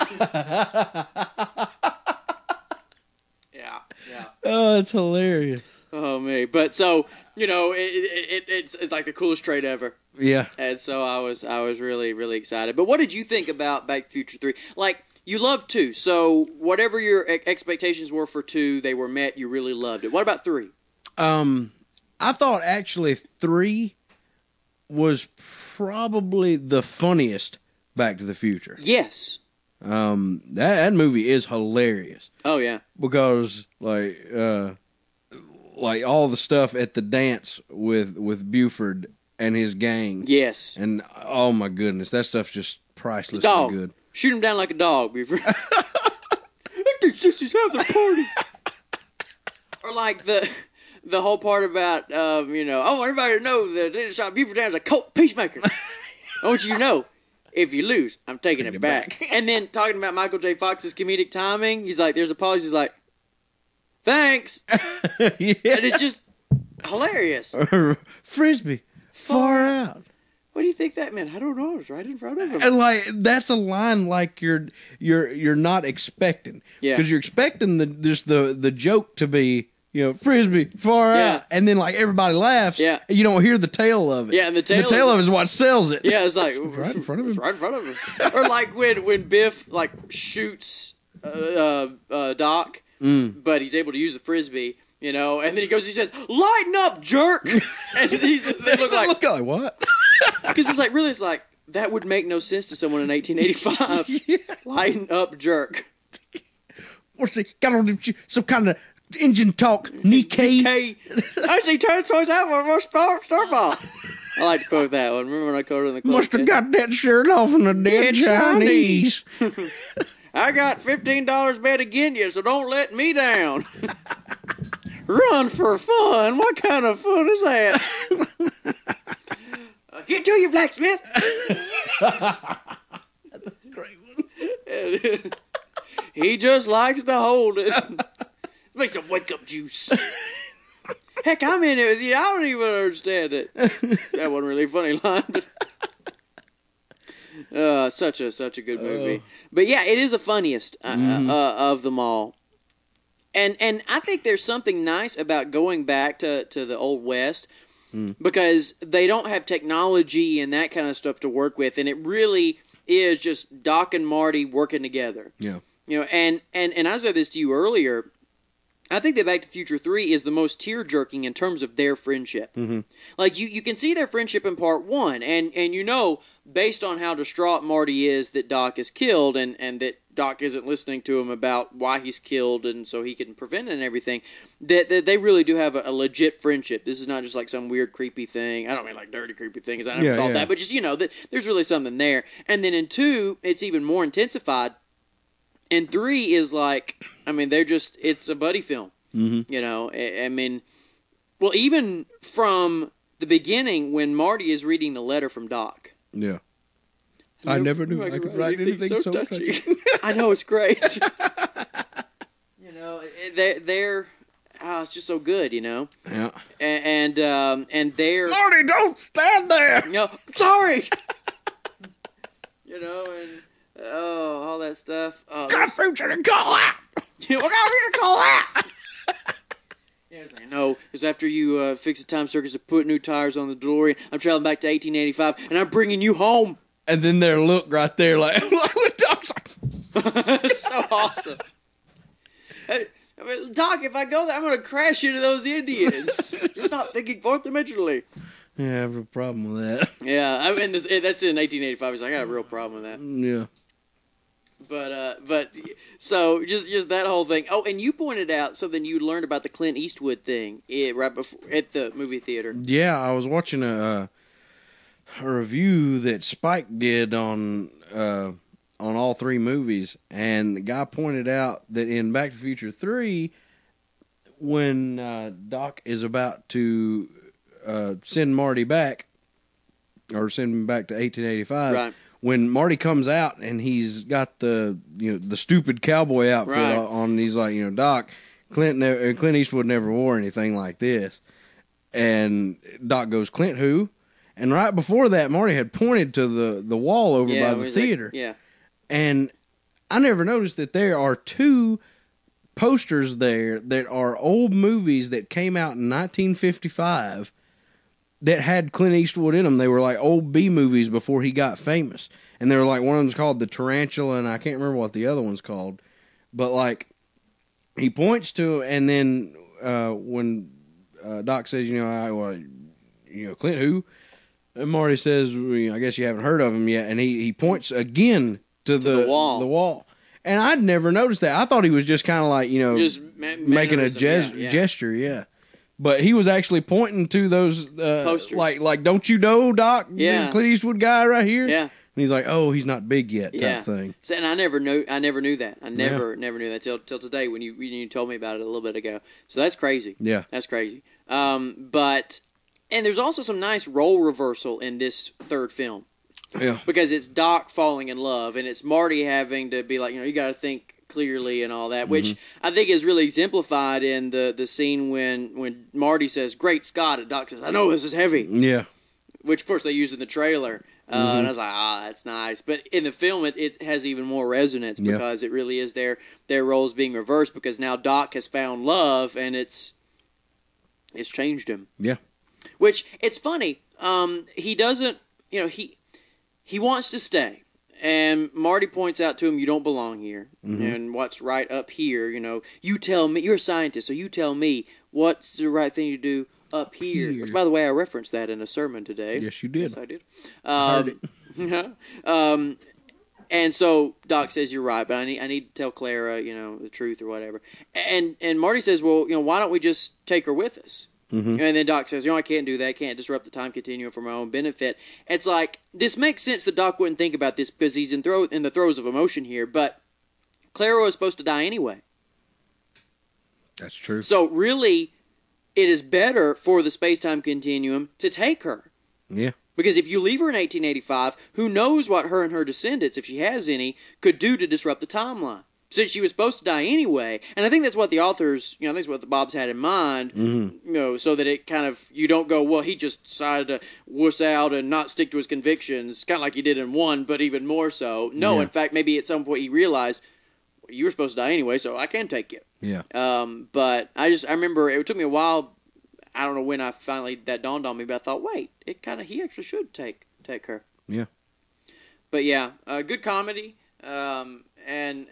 Yeah, yeah. Oh, it's hilarious. Oh, me. But so, you know, it, it, it, it's it's like the coolest trade ever. Yeah. And so I was I was really, really excited. But what did you think about Back to the Future three? Like, you loved two, so whatever your expectations were for two, they were met. You really loved it. What about three? Um, I thought actually three was probably the funniest Back to the Future. Yes. Um, that, that movie is hilarious. Oh, yeah. Because, like, uh, like all the stuff at the dance with, with Buford and his gang. Yes. And, oh my goodness, that stuff's just pricelessly dog. good. Shoot him down like a dog, Buford. The sisters have their party. Or like the... The whole part about, um, you know, I want everybody to know that they shot Buford down as a cult peacemaker. I want you to know, if you lose, I'm taking Take it, it back. back. And then talking about Michael J. Fox's comedic timing, he's like, there's a pause, he's like, thanks. Yeah. And it's just hilarious. Frisbee, far, far out. What do you think that meant? I don't know. It was right in front of him. And like that's a line like you're you're you're not expecting. Yeah. Because you're expecting the just the the joke to be, you know, frisbee far Yeah. out, and then like everybody laughs. Yeah. and you don't hear the tail of it. Yeah, and the tail the tail is- of it is what sells it. Yeah, it's like right in front of him. It's right in front of him. Or like when when Biff like shoots uh, uh, uh, Doc, Mm. but he's able to use the frisbee, you know, and then he goes, he says, "Lighten up, jerk!" And he's they look like Look like what? because it's like really, it's like that would make no sense to someone in eighteen eighty-five. Yeah. Lighten up, jerk. What's he got on some kind of engine talk? Nikkei. K. I see turn towards out for star star ball. I like to quote that one. Remember when I quoted in the club? Must have got that shirt off in the dead Dead Chinese. I got fifteen dollars bet again you, so don't let me down. Run for fun? What kind of fun is that? uh, get to you, blacksmith. Great one. It is. He just likes to hold it. Make some wake up juice. Heck, I'm in it with you. I don't even understand it. That wasn't really a funny line, but uh, such a such a good movie. Oh. But yeah, it is the funniest uh, Mhm. uh, of them all. And and I think there's something nice about going back to, to the Old West Mm. because they don't have technology and that kind of stuff to work with, and it really is just Doc and Marty working together. Yeah. You know, and, and, and I said this to you earlier, I think that Back to the Future three is the most tear-jerking in terms of their friendship. Mm-hmm. Like, you, you can see their friendship in part one, and, and you know, based on how distraught Marty is that Doc is killed, and, and that Doc isn't listening to him about why he's killed, and so he can prevent it and everything, that, that they really do have a, a legit friendship. This is not just like some weird, creepy thing. I don't mean like dirty, creepy things. I never Yeah, thought yeah. that, but just, you know, that there's really something there. And then in two, it's even more intensified. And three is like, I mean, they're just, it's a buddy film. Mm-hmm. You know, I, I mean, well, even from the beginning when Marty is reading the letter from Doc. Yeah. I never knew I could write anything so touching. I know, it's great. You know, it- they're, they're oh, it's just so good, you know? Yeah. And, and, um, and they're, Marty, don't stand there. you know, sorry! You know, and, oh, all that stuff. Oh, Got fruit in the call out. you know, what are you gonna call that? Yeah, it's like, no, it's after you uh, fix the time circuits to put new tires on the DeLorean. I'm traveling back to eighteen eighty-five, and I'm bringing you home. And then their look right there, like, like what Doc's like, It's so awesome. Hey, I mean, Doc, if I go there, I'm going to crash into those Indians. You're not thinking fourth dimensionally. yeah, I have a problem with that. Yeah, I mean, this- that's in eighteen eighty-five. He's like, I got a real problem with that. Yeah. But, uh, but, so, just just that whole thing. Oh, and you pointed out something you learned about the Clint Eastwood thing eh, right before, at the movie theater. Yeah, I was watching a uh, a review that Spike did on uh, on all three movies, and the guy pointed out that in Back to the Future three, when uh, Doc is about to uh, send Marty back, or send him back to eighteen eighty-five, Right. when Marty comes out and he's got the you know the stupid cowboy outfit Right. on, and he's like, you know, Doc, Clint never, Clint Eastwood never wore anything like this. And Doc goes, Clint who? And right before that, Marty had pointed to the, the wall over Yeah, by where the he's like- theater. yeah. And I never noticed that there are two posters there that are old movies that came out in nineteen fifty-five that had Clint Eastwood in them. They were like old B movies before he got famous. And they were like, one of them's called The Tarantula, and I can't remember what the other one's called. But like, he points to, and then uh, when uh, Doc says, you know, I, well, you know, Clint who? And Marty says, well, I guess you haven't heard of him yet. And he, he points again to, the, the wall. the wall. And I'd never noticed that. I thought he was just kind of like, you know, Just ma- making a mannerism, ges- yeah, yeah. gesture, yeah. But he was actually pointing to those, uh, Posters. like, like, don't you know, Doc? Yeah. This Clint Eastwood guy right here? Yeah. And he's like, oh, he's not big yet, type Yeah. thing. So, and I never knew. I never knew that. I never, never knew that till till today when you when you told me about it a little bit ago. So that's crazy. Yeah. That's crazy. Um, but and there's also some nice role reversal in this third film Yeah. because it's Doc falling in love and it's Marty having to be like, you know, you got to think clearly and all that, which I think is really exemplified in the the scene when when Marty says, "Great Scott," and Doc says, "I know this is heavy," Yeah. which of course they use in the trailer. Uh, And I was like, ah, that's nice. But in the film, it, it has even more resonance Yeah. because it really is their their roles being reversed because now Doc has found love and it's It's changed him. Yeah. Which, it's funny, um, he doesn't, you know, he he wants to stay. And Marty points out to him, you don't belong here. Mm-hmm. And what's right up here, you know, you tell me, you're a scientist, so you tell me what's the right thing to do up here. here. Which, by the way, I referenced that in a sermon today. Yes, you did. Yes, I did. Um, I heard it. um, and so Doc says, you're right, but I need I need to tell Clara, you know, the truth or whatever. And and Marty says, well, you know, why don't we just take her with us? Mm-hmm. And then Doc says, you know, I can't do that. I can't disrupt the time continuum for my own benefit. It's like, this makes sense that Doc wouldn't think about this because he's in, throw, in the throes of emotion here, but Clara was supposed to die anyway. That's true. So really, it is better for the space-time continuum to take her. Yeah. Because if you leave her in eighteen eighty-five, who knows what her and her descendants, if she has any, could do to disrupt the timeline. Since she was supposed to die anyway, and I think that's what the authors, you know, I think that's what the Bobs had in mind, mm-hmm. you know, so that it kind of, you don't go, well, he just decided to wuss out and not stick to his convictions, kind of like he did in one, but even more so. No, yeah. In fact, maybe at some point he realized, well, you were supposed to die anyway, so I can take you. Yeah. Um, but I just, I remember, it took me a while, I don't know when I finally, that dawned on me, but I thought, wait, it kind of, he actually should take, take her. Yeah. But yeah, uh, good comedy, um, and...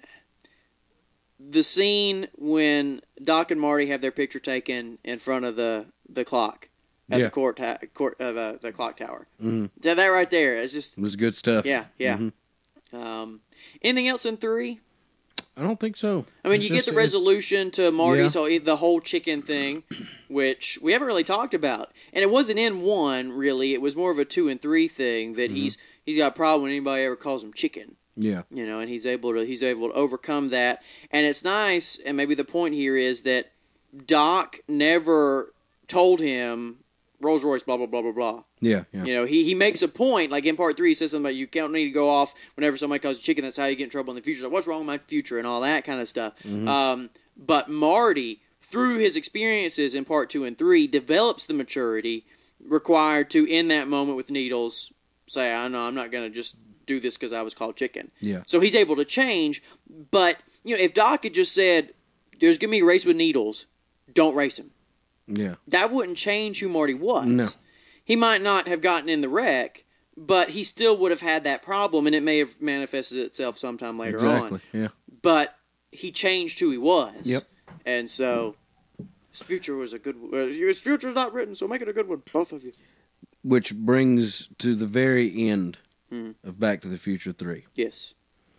the scene when Doc and Marty have their picture taken in front of the, the clock at yeah. the court ta- court uh, the, the clock tower. Mm-hmm. That, that right there, it's just it was good stuff. Yeah, yeah. Mm-hmm. Um, anything else in three? I don't think so. I mean, it's you just, get the resolution to Marty's yeah. whole, the whole chicken thing, which we haven't really talked about, and it wasn't in one really. It was more of a two and three thing that mm-hmm. he's he's got a problem when anybody ever calls him chicken. Yeah, you know, and he's able to he's able to overcome that, and it's nice. And maybe the point here is that Doc never told him Rolls Royce, blah blah blah blah blah. Yeah, yeah. You know, he he makes a point. Like in part three, he says something about you don't need to go off whenever somebody calls you chicken. That's how you get in trouble in the future. Like, what's wrong with my future and all that kind of stuff. Mm-hmm. Um, but Marty, through his experiences in part two and three, develops the maturity required to, in that moment with Needles, say, "I know I'm not going to just do this because I was called chicken." Yeah. So he's able to change. But, you know, if Doc had just said, there's going to be a race with Needles, don't race him. Yeah. That wouldn't change who Marty was. No. He might not have gotten in the wreck, but he still would have had that problem, and it may have manifested itself sometime later exactly. on. Yeah. But he changed who he was. Yep. And so his future was a good uh, his future's not written, so make it a good one, both of you. Which brings to the very end mm-hmm. of Back to the Future three. Yes.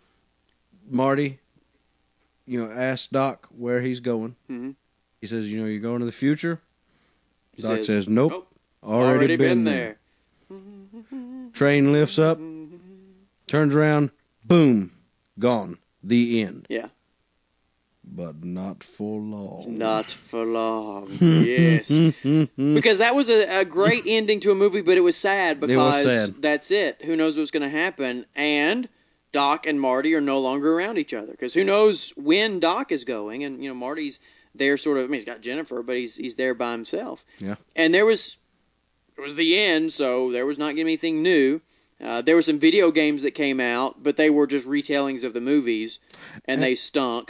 Marty, you know, asks Doc where he's going. Mm-hmm. He says, you know, you're going to the future? He Doc says, says, nope, nope already, already been, been there. there. Train lifts up, turns around, boom, gone. The end. Yeah. But not for long. Not for long. Yes. Because that was a, a great ending to a movie, but it was sad because it was sad. That's it. Who knows what's going to happen? And Doc and Marty are no longer around each other. Because who knows when Doc is going? And, you know, Marty's there sort of, I mean, he's got Jennifer, but he's he's there by himself. Yeah. And there was, it was the end, so there was not going to be anything new. Uh, there were some video games that came out, but they were just retellings of the movies, and, and they stunk.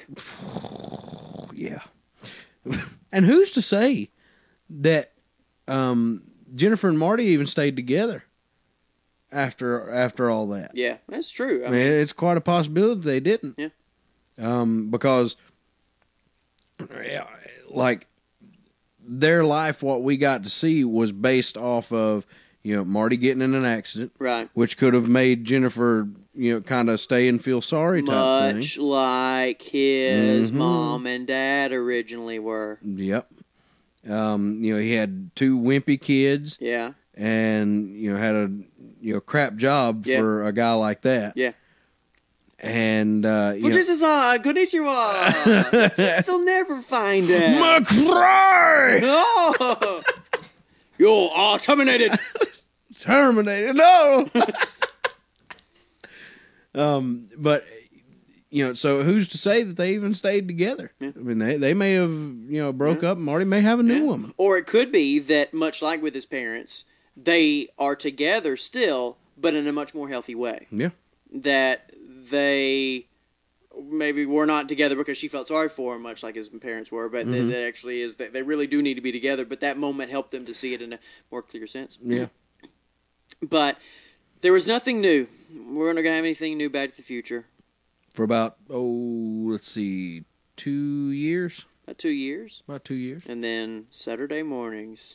Yeah. And who's to say that um, Jennifer and Marty even stayed together after after all that? Yeah, that's true. I, I mean, mean, it's quite a possibility they didn't. Yeah. Um, because, like, their life, what we got to see was based off of, you know, Marty getting in an accident, right? Which could have made Jennifer, you know, kind of stay and feel sorry type Much thing. Much like his mm-hmm. mom and dad originally were. Yep. Um, you know, he had two wimpy kids. Yeah. And, you know, had a, you know, crap job yeah. for a guy like that. Yeah. And, uh, you know. Konnichiwa! They'll never find out. McCray! Oh! You are terminated! Terminated, no! um, but, you know, so who's to say that they even stayed together? Yeah. I mean, they, they may have, you know, broke yeah. up and Marty may have a new yeah. woman. Or it could be that, much like with his parents, they are together still, but in a much more healthy way. Yeah. That they maybe were not together because she felt sorry for him, much like his parents were. But mm-hmm. that actually is that they really do need to be together. But that moment helped them to see it in a more clear sense. Yeah. But there was nothing new. We're not going to have anything new Back to the Future for about oh, let's see, two years. About two years. About two years. And then Saturday mornings.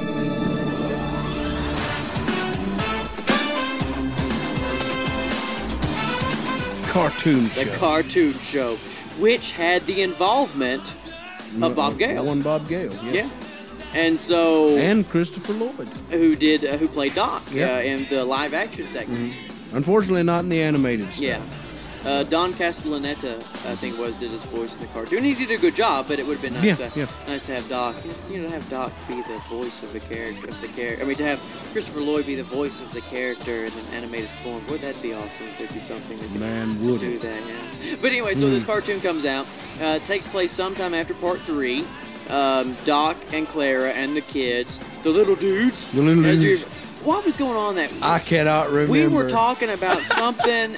Cartoon show. The cartoon show, which had the involvement of Bob Gale. One Bob Gale, yes. Yeah. And so... And Christopher Lloyd. Who did, uh, who played Doc yep. uh, in the live action segments. Mm-hmm. Unfortunately, not in the animated stuff. Yeah. Uh, Don Castellaneta, I think, was did his voice in the cartoon. He did a good job, but it would have been nice, yeah, to, yeah. nice to have Doc, you know, have Doc be the voice of the character. Of the character. I mean, to have Christopher Lloyd be the voice of the character in an animated form. Boy, that'd be awesome if there'd be something that could Man, would do it. that. Yeah. But anyway, so mm. this cartoon comes out. Uh, it takes place sometime after part three. Um, Doc and Clara and the kids, the little dudes. The little dudes. What was going on that week? I cannot remember. We were talking about something,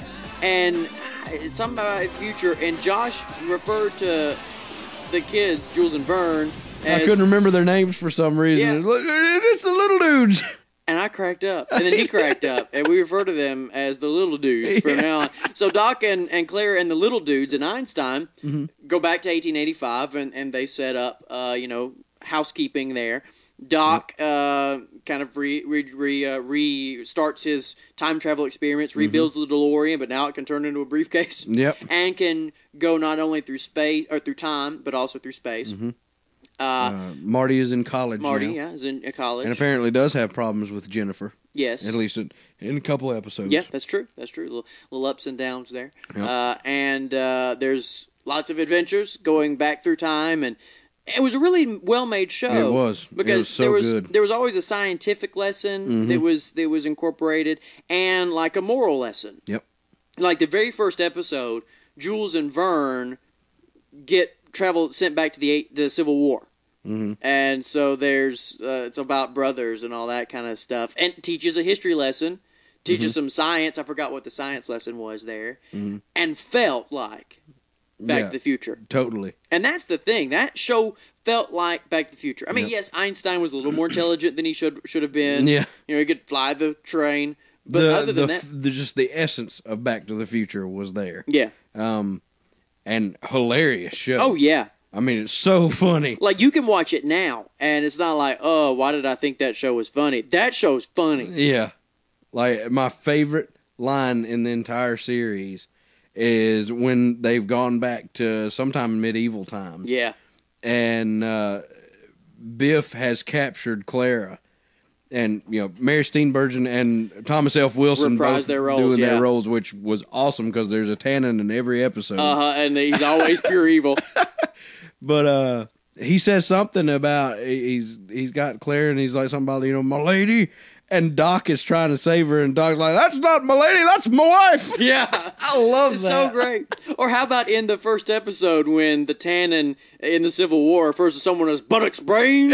and something about the future, and Josh referred to the kids, Jules and Vern. As, I couldn't remember their names for some reason. Yeah. It's the little dudes. And I cracked up. And then he cracked up. And we refer to them as the little dudes from yeah. now on. So Doc and, and Clara and the little dudes and Einstein mm-hmm. go back to eighteen eighty-five, and, and they set up, uh, you know, housekeeping there. Doc uh, kind of re, re, re, uh, restarts his time travel experience, rebuilds mm-hmm. the DeLorean, but now it can turn into a briefcase. Yep. And can go not only through space or through time, but also through space. Mm-hmm. Uh, uh, Marty is in college Marty, now. yeah, is in college. And apparently does have problems with Jennifer. Yes. At least in, in a couple episodes. Yeah, that's true. That's true. Little, little ups and downs there. Yep. Uh, and uh, there's lots of adventures going back through time, and it was a really well-made show. It was. Because it was so there was good. there was always a scientific lesson mm-hmm. that was that was incorporated, and like a moral lesson. Yep. Like the very first episode, Jules and Vern get travel sent back to the the Civil War. Mm-hmm. And so there's uh, it's about brothers and all that kind of stuff, and teaches a history lesson, teaches mm-hmm. some science. I forgot what the science lesson was there, mm-hmm. and felt like Back yeah, to the Future. Totally. And that's the thing. That show felt like Back to the Future. I mean, yep. yes, Einstein was a little more intelligent than he should should have been. Yeah, you know, he could fly the train. But the, other than the, that, the, just the essence of Back to the Future was there. Yeah. Um, and hilarious show. Oh yeah. I mean, it's so funny. Like, you can watch it now, and it's not like, oh, why did I think that show was funny? That show's funny. Yeah. Like, my favorite line in the entire series is when they've gone back to sometime in medieval times. Yeah. And uh, Biff has captured Clara. And, you know, Mary Steenburgen and Thomas F. Wilson Reprise both their roles, doing yeah. their roles, which was awesome because there's a Tannen in every episode. Uh-huh, and he's always pure evil. But uh, he says something about he's he's got Claire and he's like something about, you know, my lady, and Doc is trying to save her, and Doc's like, that's not my lady, that's my wife. Yeah, I love it's that. So great. Or how about in the first episode when the Tannen in the Civil War refers to someone as buttocks brains,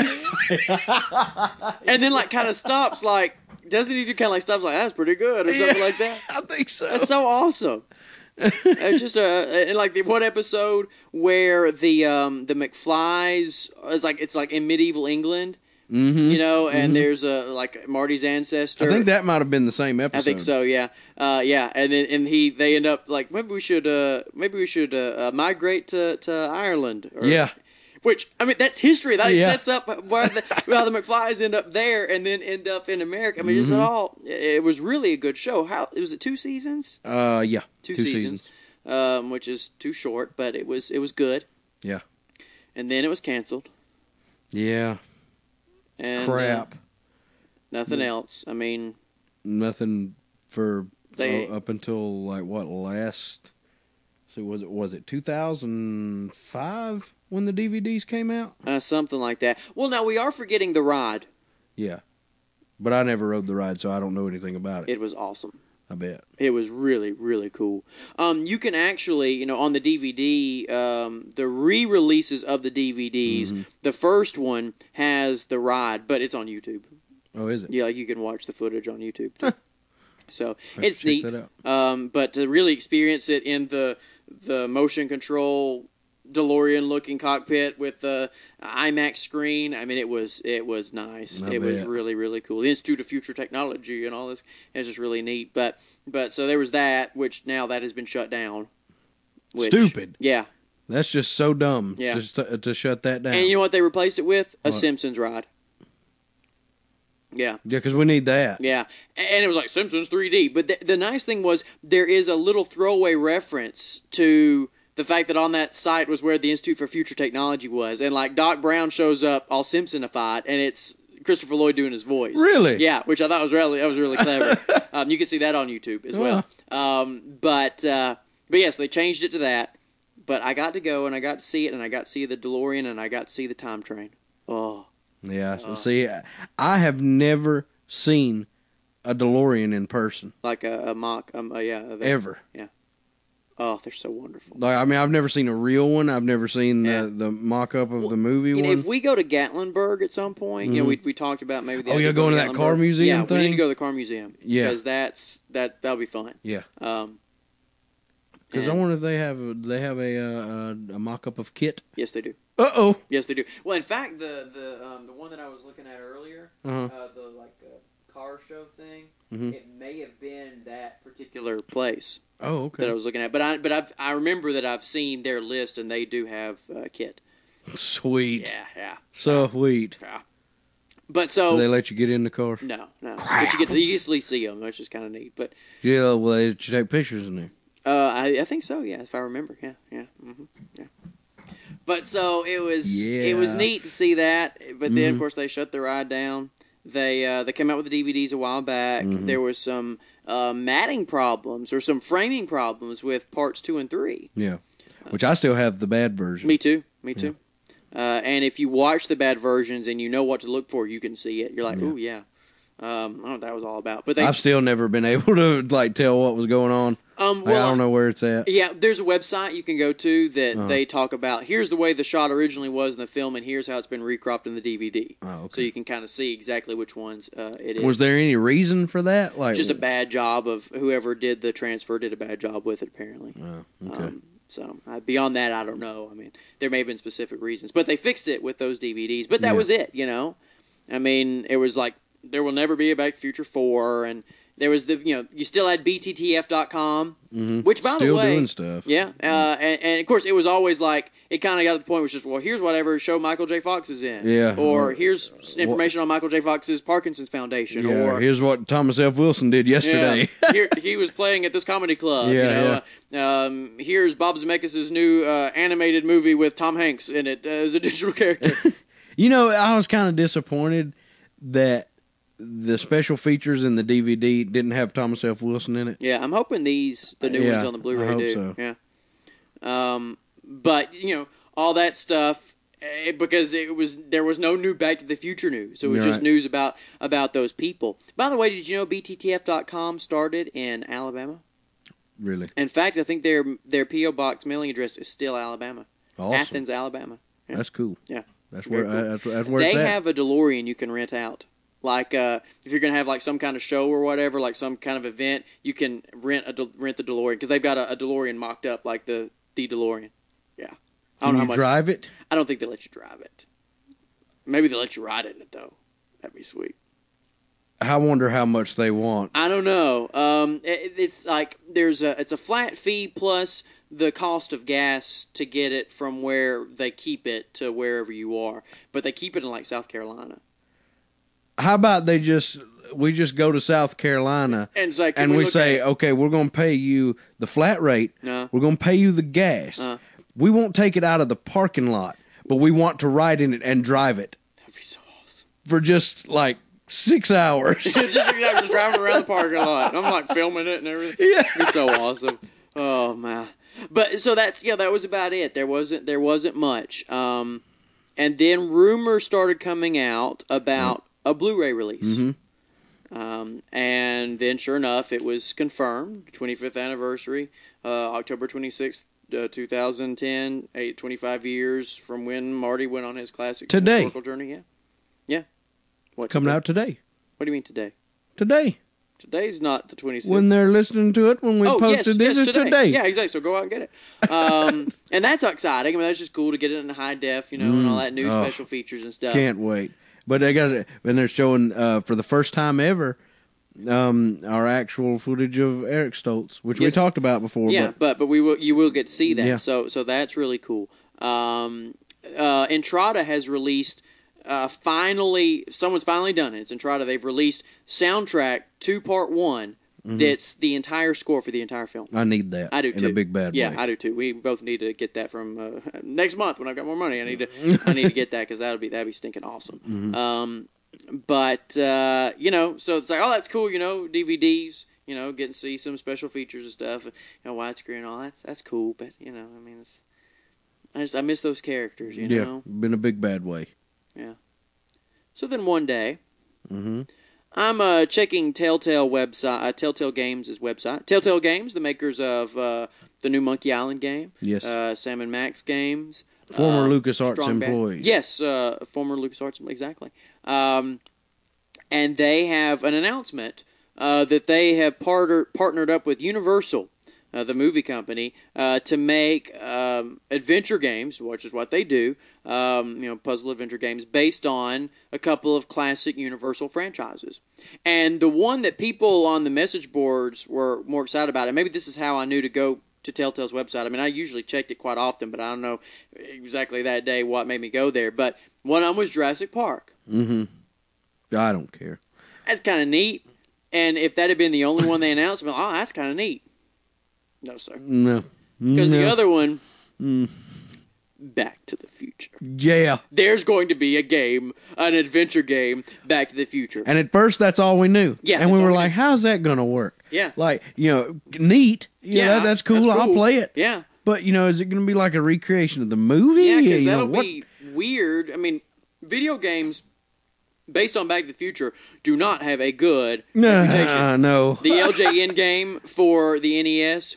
and then like kind of stops, like doesn't he do kind of like stops like that's pretty good or something yeah, like that? I think so. That's so awesome. It's just a and like the one episode where the um the McFlys is like it's like in medieval England, mm-hmm. you know, and mm-hmm. there's a like Marty's ancestor. I think that might have been the same episode. I think so, yeah, uh, yeah, and then and he they end up like maybe we should uh maybe we should uh, uh, migrate to to Ireland. Or, yeah. Which, I mean, that's history. That yeah. sets up where the, how the McFlys end up there and then end up in America. I mean, mm-hmm. it's all, it was really a good show. How, was it two seasons? Uh, yeah. Two, two seasons. seasons. Um, which is too short, but it was, it was good. Yeah. And then it was canceled. Yeah. And, Crap. Uh, nothing mm. else. I mean. Nothing for, they, uh, up until, like, what, last, so was it, was it two thousand five? When the D V Ds came out? Uh, something like that. Well, now, we are forgetting the ride. Yeah. But I never rode the ride, so I don't know anything about it. It was awesome. I bet. It was really, really cool. Um, you can actually, you know, on the D V D, um, the re-releases of the D V Ds, mm-hmm. the first one has the ride, but it's on YouTube. Oh, is it? Yeah, like you can watch the footage on YouTube, too. So, it's check neat. That out. Um, but to really experience it in the the motion control DeLorean looking cockpit with the IMAX screen. I mean, it was it was nice. I it bet. was really really cool. The Institute of Future Technology and all this is just really neat. But but so there was that, which now that has been shut down. Which, Stupid. Yeah. That's just so dumb. Yeah. Just to, to shut that down. And you know what they replaced it with? A What? Simpsons ride. Yeah. Yeah, because we need that. Yeah, and it was like Simpsons three D. But the, the nice thing was there is a little throwaway reference to the fact that on that site was where the Institute for Future Technology was, and like Doc Brown shows up all Simpsonified, and it's Christopher Lloyd doing his voice. Really? Yeah, which I thought was really that was really clever. um, you can see that on YouTube as well. Um, but uh, but yes, they changed it to that. But I got to go and I got to see it, and I got to see the DeLorean, and I got to see the time train. Oh. Yeah, so see, I have never seen a DeLorean in person. Like a, a mock, um, uh, yeah. a- Ever. Yeah. Oh, they're so wonderful. Like, I mean, I've never seen a real one. I've never seen Yeah. the, the mock-up of the movie You know, one. if we go to Gatlinburg at some point, you know, we we talked about maybe the Oh, idea yeah, of going to to that car Gatlinburg. museum yeah, we need thing? to go to the car museum. Yeah. because that's that that'll be fun. Yeah. Um, Because I and- wonder if they have a, they have a, uh, a mock-up of Kit. Yes, they do. Uh-oh. Yes, they do. Well, in fact, the the um, the one that I was looking at earlier, Uh-huh. uh, the like uh, car show thing, Mhm. it may have been that particular place Oh, that I okay. was looking at. But I but I've, I remember that I've seen their list, and they do have uh, Kit. Sweet. Yeah, yeah, So sweet. yeah. But so Do they let you get in the car? no, no. Crap. But you get to easily see them, which is kind of neat. But Yeah, well, they let you take pictures in there. Uh, I, I think so. Yeah, if I remember. Yeah, yeah, hmm yeah. But so it was. It was Yeah. neat to see that. But then, Mhm. of course, they shut the ride down. They uh, they came out with the D V Ds a while back. Mhm. There was some uh, matting problems or some framing problems with parts two and three. Yeah. Which I still have the bad version. Me too. Me too. Uh, and if you watch the bad versions and you know what to look for, you can see it. You're like, Yeah. oh yeah. Um, I don't know what that was all about. But they. I've still never been able to like tell what was going on. um, Like, well, I don't know where it's at. Yeah, there's a website you can go to that Uh-huh. they talk about. Here's the way the shot originally was in the film, and here's how it's been recropped in the D V D. Oh, okay. So you can kind of see exactly which ones uh, it is. Was there any reason for that? Like Just a bad job of whoever did the transfer did a bad job with it, apparently. Oh, okay. Um, so uh, beyond that, I don't know. I mean, there may have been specific reasons, but they fixed it with those D V Ds. But that Yeah. was it, you know. I mean, it was like there will never be a Back to the Future four, and there was the you know you still had B T T F dot com, Mhm. which by Still the way, doing stuff. yeah, uh, and, and of course it was always like it kind of got to the point where it's just well, here's whatever show Michael J. Fox is in, Yeah. or here's information on Michael J. Fox's Parkinson's Foundation, Yeah, or here's what Thomas F. Wilson did yesterday. yeah, here, he was playing at this comedy club. Yeah, you know, uh, um, here's Bob Zemeckis' new uh, animated movie with Tom Hanks in it uh, as a digital character. You know, I was kind of disappointed that the special features in the D V D didn't have Thomas F. Wilson in it. Yeah, I'm hoping these the new Yeah, ones on the Blu-ray I hope do. so. Yeah. Um, but you know all that stuff eh, because it was there was no new Back to the Future news, so it was You're just right. news about about those people. By the way, did you know B T T F dot com started in Alabama? Really In fact, I think their their P O box mailing address is still Alabama, awesome. Athens, Alabama. Yeah. That's cool. Yeah. That's Very where cool. uh, that's, that's where They it's at. have a DeLorean you can rent out. Like uh, if you're gonna have like some kind of show or whatever, like some kind of event, you can rent a De- rent the DeLorean because they've got a, a DeLorean mocked up like the the DeLorean. Yeah, I don't Can know how you much. drive it? I don't think they let you drive it. Maybe they let you ride in it though. That'd be sweet. I wonder how much they want. I don't know. Um, it, it's like there's a it's a flat fee plus the cost of gas to get it from where they keep it to wherever you are, but they keep it in like South Carolina. How about they just we just go to South Carolina And it's like, can and we, look say, at- okay, we're going to pay you the flat rate. No. We're going to pay you the gas. Uh. We won't take it out of the parking lot, but we want to ride in it and drive it That'd be so awesome. for just like six hours. just, just driving around the parking lot. And I'm like filming it and everything. Yeah. It'd be so awesome. Oh man. But so that's yeah, that was about it. There wasn't there wasn't much. Um, and then rumors started coming out about a Blu-ray release. Mm-hmm. Um, and then sure enough, it was confirmed. twenty-fifth anniversary, uh, October twenty-sixth, uh, twenty ten, eight, twenty-five years from when Marty went on his classic Today. historical journey. Yeah. Yeah. What Coming today? out today. What do you mean today? Today. Today's not the twenty-sixth. When they're listening to it, when we oh, posted yes, this, yes, it's today. today. Yeah, exactly. So go out and get it. Um, and that's exciting. I mean, that's just cool to get it in high def, you know, and all that new oh, special features and stuff. Can't wait. But they got it, and they're showing uh, for the first time ever um, our actual footage of Eric Stoltz, which Yes. we talked about before. Yeah, but, but but we will you will get to see that. Yeah. So so that's really cool. Um, uh, Entrada has released uh, finally. Someone's finally done it. It's Entrada. They've released soundtrack two part one. Mm-hmm. That's the entire score for the entire film. I need that. I do in too. a big bad yeah, way. I do too. We both need to get that from uh, next month when I've got more money. I need to I need to get that because that'll be that'd be stinking awesome. Mm-hmm. Um, but uh, you know, so it's like, oh, that's cool. You know, D V Ds. You know, getting to see some special features and stuff. You know, widescreen and all that's that's cool. But you know, I mean, it's I just I miss those characters. You yeah, know, been a big bad way. yeah. So then one day. Mm-hmm. I'm uh, checking Telltale website, uh, Telltale Games' website. Telltale Games, the makers of uh, the new Monkey Island game, Yes. uh, Sam and Max games, Former uh, LucasArts Strong Bad- employee. Yes, uh, former LucasArts, exactly. Um, and they have an announcement uh, that they have partner- partnered up with Universal, uh, the movie company, uh, to make um, adventure games, which is what they do. Um, you know, puzzle adventure games based on a couple of classic Universal franchises. And the one that people on the message boards were more excited about, and maybe this is how I knew to go to Telltale's website. I mean, I usually checked it quite often, but I don't know exactly that day what made me go there. But one of them was Jurassic Park. Mm-hmm. I don't care. That's kind of neat. And if that had been the only one they announced, I'd be like, oh, that's kind of neat. No, sir. No. Because no. the other one, Mm. Back to the Future. Yeah. There's going to be a game, an adventure game, Back to the Future. And at first, that's all we knew. Yeah, and we that's were all we like, how's that going to work? Yeah. Like, you know, neat. Yeah, that, that's, cool. that's I'll cool. play it. Yeah. But, you know, is it going to be like a recreation of the movie? Yeah, because You know, that'll what- be weird. I mean, video games based on Back to the Future do not have a good Nah, reputation. no. The L J N game for the N E S.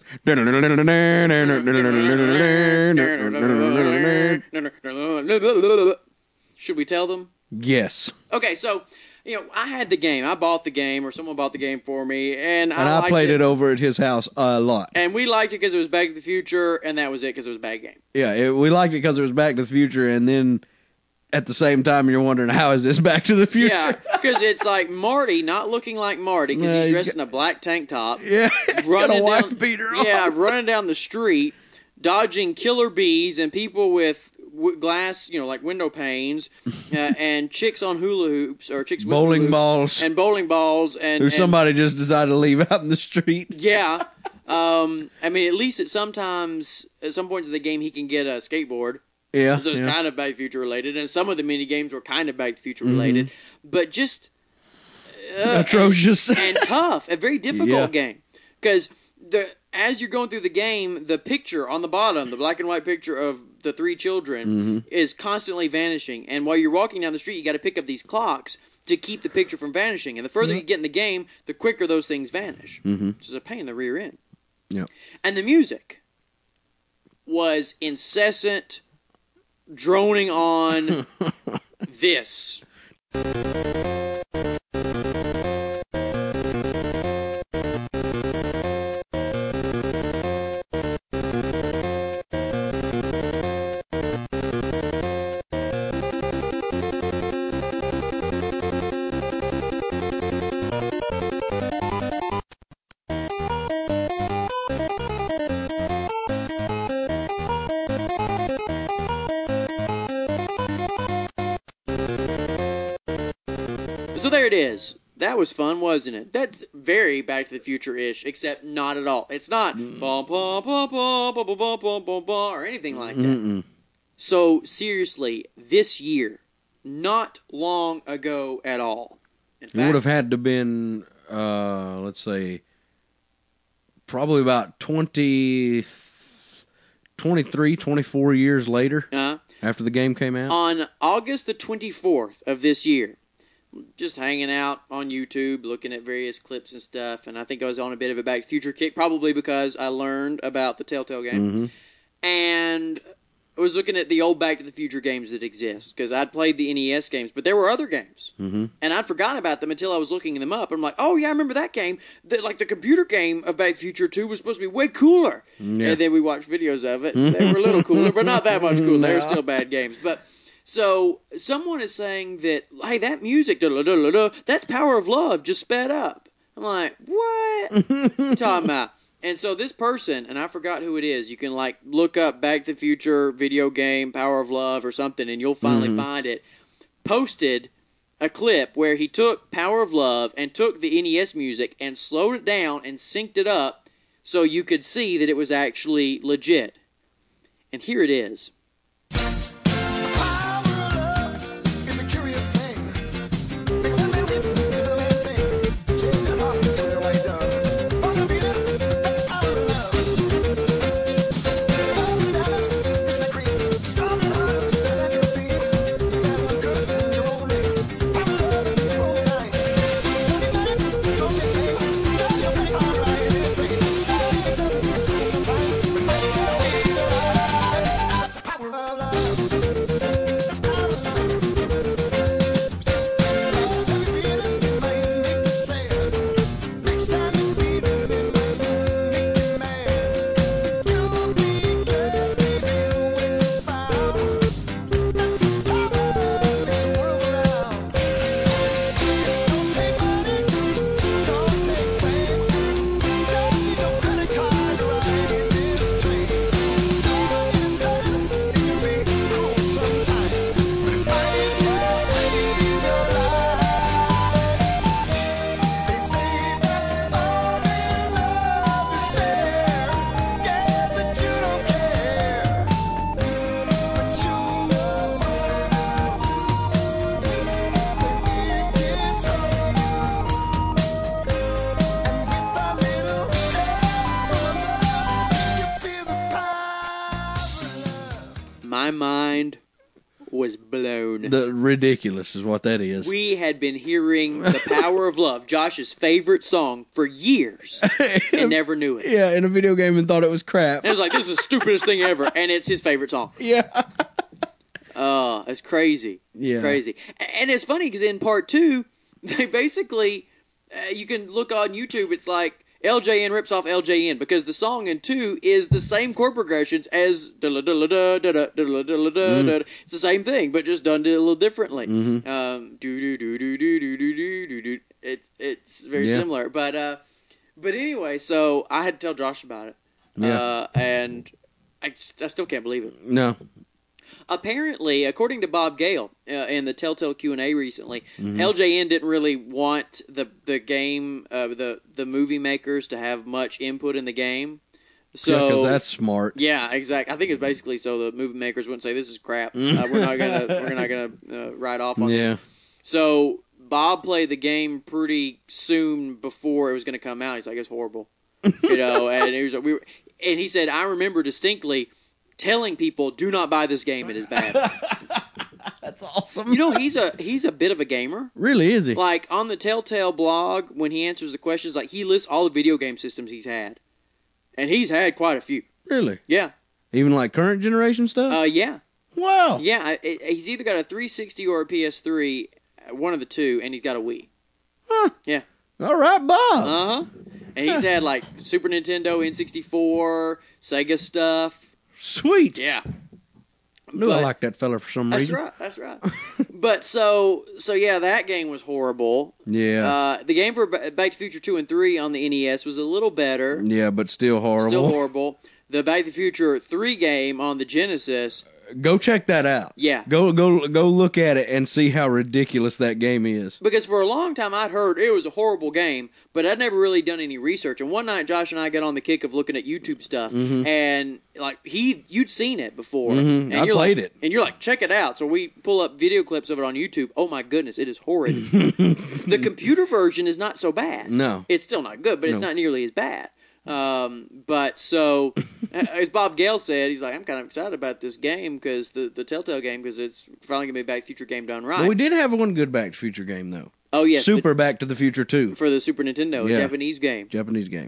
Should we tell them? Yes. Okay, so, you know, I had the game. I bought the game, or someone bought the game for me, and, And I, liked played it. over at his house a lot. And we liked it because it was Back to the Future, and that was it because it was a bad game. Yeah, it, we liked it because it was Back to the Future, and then at the same time, you're wondering, how is this Back to the Future? Yeah, because it's like Marty not looking like Marty because Yeah, he's you dressed got- in a black tank top. Yeah, he's got a wife down, beater on. Yeah, running down the street, dodging killer bees and people with w- glass, you know, like window panes, uh, and chicks on hula hoops or chicks with Bowling hula hoops, balls. and bowling balls and, Who and somebody just decided to leave out in the street. yeah. Um, I mean, at least at sometimes at some points of the game he can get a skateboard. Yeah, So it's yeah. kind of Back to the Future related, and some of the mini games were kind of Back to the Future Mm-hmm. related, but just uh, Atrocious. and, and tough, a very difficult Yeah. game because the as you're going through the game, the picture on the bottom, the black and white picture of the three children, Mm-hmm. is constantly vanishing, and while you're walking down the street, you got to pick up these clocks to keep the picture from vanishing, and the further you get in the game, the quicker those things vanish, Mm-hmm. which is a pain in the rear end. Yeah. And the music was incessant, droning on this. So there it is. That was fun, wasn't it? That's very Back to the Future-ish, except not at all. It's not bum, bum, bum, bum, bum, bum, bum, bum, bum, bum, or anything like that. Mm-mm. So, seriously, this year, not long ago at all. In It would have fact, had to been, uh, let's say, probably about twenty, twenty-three, twenty-four years later uh, after the game came out. on August the twenty-fourth of this year, just hanging out on YouTube, looking at various clips and stuff, and I think I was on a bit of a Back to the Future kick, probably because I learned about the Telltale game. Mm-hmm. And I was looking at the old Back to the Future games that exist, because I'd played the N E S games, but there were other games. Mm-hmm. And I'd forgotten about them until I was looking them up. I'm like, oh, yeah, I remember that game. The, like, the computer game of Back to the Future two was supposed to be way cooler. Yeah. And then we watched videos of it. They were a little cooler, but not that much cooler. They were No. still bad games. But so someone is saying that, hey, that music, da, da, da, da, da, that's Power of Love, just sped up. I'm like, what? What you talking about? And so this person, and I forgot who it is, you can like look up Back to the Future video game, Power of Love or something, and you'll finally Mm-hmm. find it, posted a clip where he took Power of Love and took the N E S music and slowed it down and synced it up so you could see that it was actually legit. And here it is. My mind was blown. The ridiculous is what that is. We had been hearing The Power of Love, Josh's favorite song, for years, and never knew it. Yeah, in a video game and thought it was crap. And it was like, this is the stupidest thing ever, and it's his favorite song. Yeah. Oh, it's crazy. It's Yeah. crazy. And it's funny, because in part two, they basically, uh, you can look on YouTube, it's like, L J N rips off L J N, because the song in two is the same chord progressions as da-la-da-la-da-da-da-da-da-da-da-da. It's the same thing, but just done it a little differently. Mm-hmm. Um, do-do-do-do-do-do-do-do-do. It, it's very Yeah. similar. But, uh, but anyway, so I had to tell Josh about it. Yeah. Uh, and I, I still can't believe it. No. Apparently, according to Bob Gale uh, in the Telltale Q and A recently, Mm-hmm. L J N didn't really want the the game, uh, the the movie makers to have much input in the game. So because that's smart. yeah, exactly. I think it's basically so the movie makers wouldn't say this is crap. Uh, we're not gonna we're not gonna uh, write off on Yeah. this. So Bob played the game pretty soon before it was going to come out. He's like, it's horrible, you know. And he was we were, and he said, I remember distinctly telling people, do not buy this game, it is bad. That's awesome. You know, he's a he's a bit of a gamer. Really, is he? Like, on the Telltale blog, when he answers the questions, like, he lists all the video game systems he's had. And he's had quite a few. Really? Yeah. Even like current generation stuff? Uh, yeah. Wow. Yeah, I- I- he's either got a three sixty or a P S three, one of the two, and he's got a Wii. Huh. Yeah. All right, Bob. Uh-huh. And he's had, like, Super Nintendo, N sixty-four, Sega stuff. Sweet. Yeah. Knew I But- liked that fella for some That's reason. right. That's right. But so, so yeah, that game was horrible. Yeah. Uh, the game for Ba- Back to the Future two and three on the N E S was a little better. Yeah, but still horrible. Still horrible. The Back to the Future three game on the Genesis, Go check that out. Yeah. Go go go look at it and see how ridiculous that game is. because for a long time I'd heard it was a horrible game, but I'd never really done any research. And one night Josh and I got on the kick of looking at YouTube stuff, and like he, you'd seen it before, Mhm. and I you're played like, it. and you're like, check it out. So we pull up video clips of it on YouTube. Oh my goodness, it is horrid. The computer version is not so bad. No. It's still not good, but it's No. not nearly as bad. Um, but so, as Bob Gale said, he's like, I'm kind of excited about this game because the, the Telltale game because it's finally gonna be a Back to the Future game done right. But we did have one good Back to the Future game though. oh yes, the- Super Back to the Future two. for the Super Nintendo, a Yeah. Japanese game. Japanese game.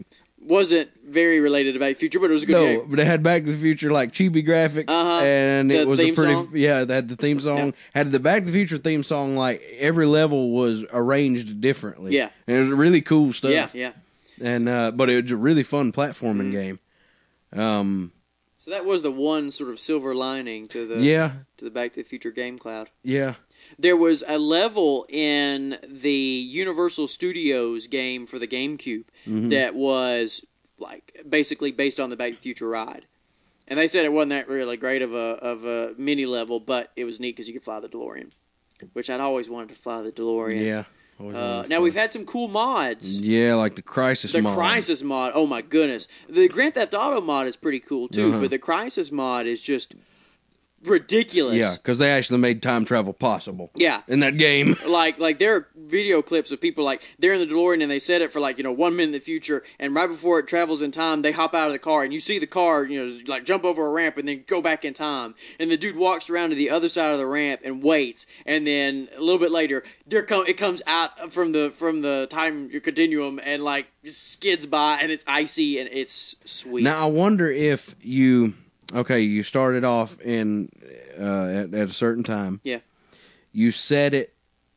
wasn't very related to Back to the Future, but it was a good no, game. but it had Back to the Future like chibi graphics, Uh-huh. and The it was a theme pretty song? yeah. It had the theme song, Yeah. had the Back to the Future theme song. Like every level was arranged differently. Yeah. and it was really cool stuff. Yeah, yeah. and uh, but it was a really fun platforming game. Um, So that was the one sort of silver lining to the yeah, to the Back to the Future game cloud. yeah, There was a level in the Universal Studios game for the GameCube Mm-hmm. that was like basically based on the Back to the Future ride, and they said it wasn't that really great of a of a mini level, but it was neat because you could fly the DeLorean, which I'd always wanted to fly the DeLorean. yeah. Always Uh, wanted to now fun. we've had some cool mods. yeah, like the Crisis The mod. Crisis mod, oh my goodness. The Grand Theft Auto mod is pretty cool too, Uh-huh. but the Crisis mod is just ridiculous. Yeah, because they actually made time travel possible. Yeah. in that game. Like, like there are video clips of people like they're in the DeLorean and they set it for like you know one minute in the future, and right before it travels in time, they hop out of the car and you see the car you know like jump over a ramp and then go back in time, and the dude walks around to the other side of the ramp and waits, and then a little bit later there come it comes out from the from the time continuum and like skids by and it's icy and it's sweet. Now I wonder if you okay, you started off in uh, at, at a certain time. Yeah. You set it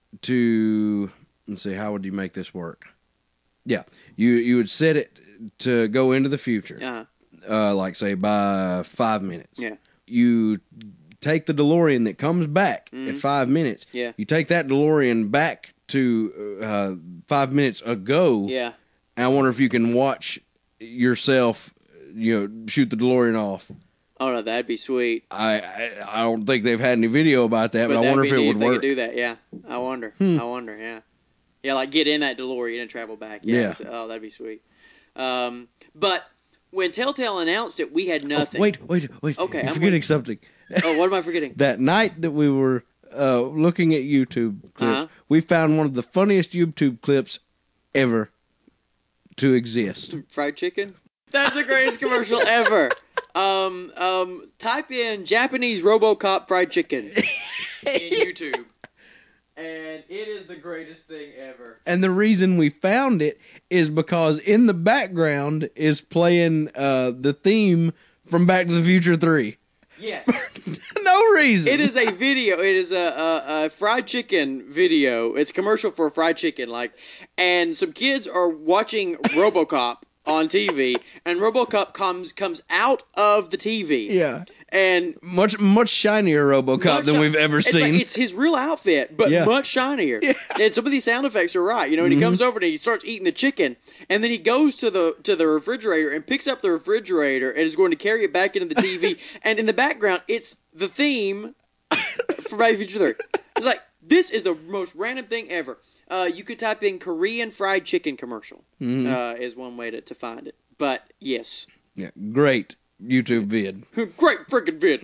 to let's see, how would you make this work? Yeah, you you would set it to go into the future, Uh-huh. uh, like say by five minutes. Yeah. You take the DeLorean that comes back at five minutes. Yeah. You take that DeLorean back to uh, five minutes ago. Yeah. And I wonder if you can watch yourself, you know, shoot the DeLorean off. Oh no, that'd be sweet. I I, I don't think they've had any video about that, but, I that'd wonder be if it neat would they work. could do that, yeah. I wonder. Hmm. I wonder, yeah. Yeah, like get in that DeLorean and travel back. Yeah. Yeah. it's- Oh, that'd be sweet. Um, but when Telltale announced it, we had Oh, nothing. wait, wait, wait! Okay, You're I'm forgetting waiting. something. Oh, what am I forgetting? That night that we were uh, looking at YouTube clips, Uh-huh. we found one of the funniest YouTube clips ever to exist. Fried chicken? That's the greatest commercial ever. Um, um, type in Japanese RoboCop fried chicken in YouTube. And it is the greatest thing ever. And the reason we found it is because in the background is playing uh, the theme from Back to the Future three. Yes. No reason. It is a video. It is a, a, a fried chicken video. It's a commercial for fried chicken, like, and some kids are watching RoboCop on T V, and RoboCop comes comes out of the T V. Yeah. And Much much shinier RoboCop much than shi- we've ever it's seen. Like, it's his real outfit, but Yeah. much shinier. And some of these sound effects are right. You know, and he comes over and he starts eating the chicken, and then he goes to the to the refrigerator and picks up the refrigerator and is going to carry it back into the T V. And in the background, it's the theme for Back to the Future three. It's like, this is the most random thing ever. Uh, you could type in Korean fried chicken commercial, uh, is one way to, to find it. But yes, Yeah, great YouTube vid. great freaking vid.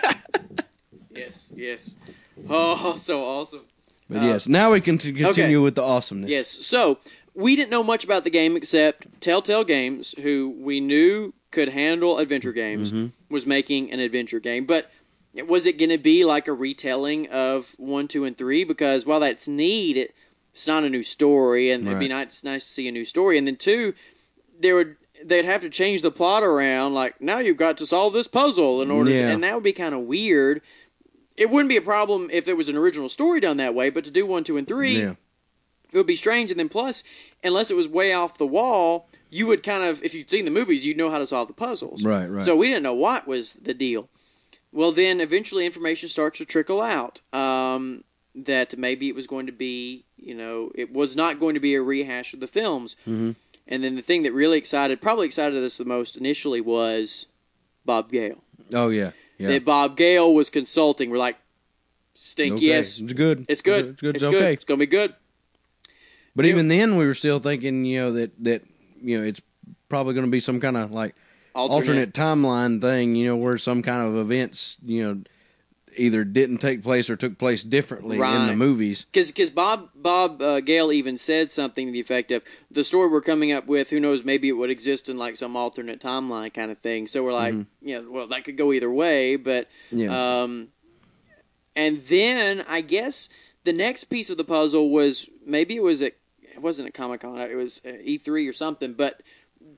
Yes, yes. Oh, so awesome. But yes, now we can t- continue okay. with the awesomeness. Yes, so we didn't know much about the game except Telltale Games, who we knew could handle adventure games, was making an adventure game. But was it going to be like a retelling of one, two, and three? Because while that's neat, it, it's not a new story, and it'd be Right. nice, nice to see a new story. And then two, there would they'd have to change the plot around. Like, now you've got to solve this puzzle in order, Yeah. to, and that would be kind of weird. It wouldn't be a problem if there was an original story done that way, but to do one, two, and three, Yeah. it would be strange. And then plus, unless it was way off the wall, you would kind of, if you'd seen the movies, you'd know how to solve the puzzles. Right, right. So we didn't know what was the deal. Well, then eventually information starts to trickle out um, that maybe it was going to be, you know, it was not going to be a rehash of the films. Mhm. And then the thing that really excited, probably excited us the most initially was Bob Gale. Oh yeah. Yeah. That Bob Gale was consulting. We're like, stink, Okay. yes. It's good. It's good. It's good. It's, It's good. okay. It's going to be good. But Yeah. even then, we were still thinking, you know, that that you know it's probably going to be some kind of like alternate. timeline thing, you know, where some kind of events, you know, either didn't take place or took place differently in the Right. movies. Because Bob Bob uh, Gale even said something to the effect of, the story we're coming up with, who knows, maybe it would exist in like some alternate timeline kind of thing. So we're like, Mm-hmm. you know, well, that could go either way. But Yeah. um, and then I guess the next piece of the puzzle was maybe it was at it wasn't at Comic Con, it was at E three or something, but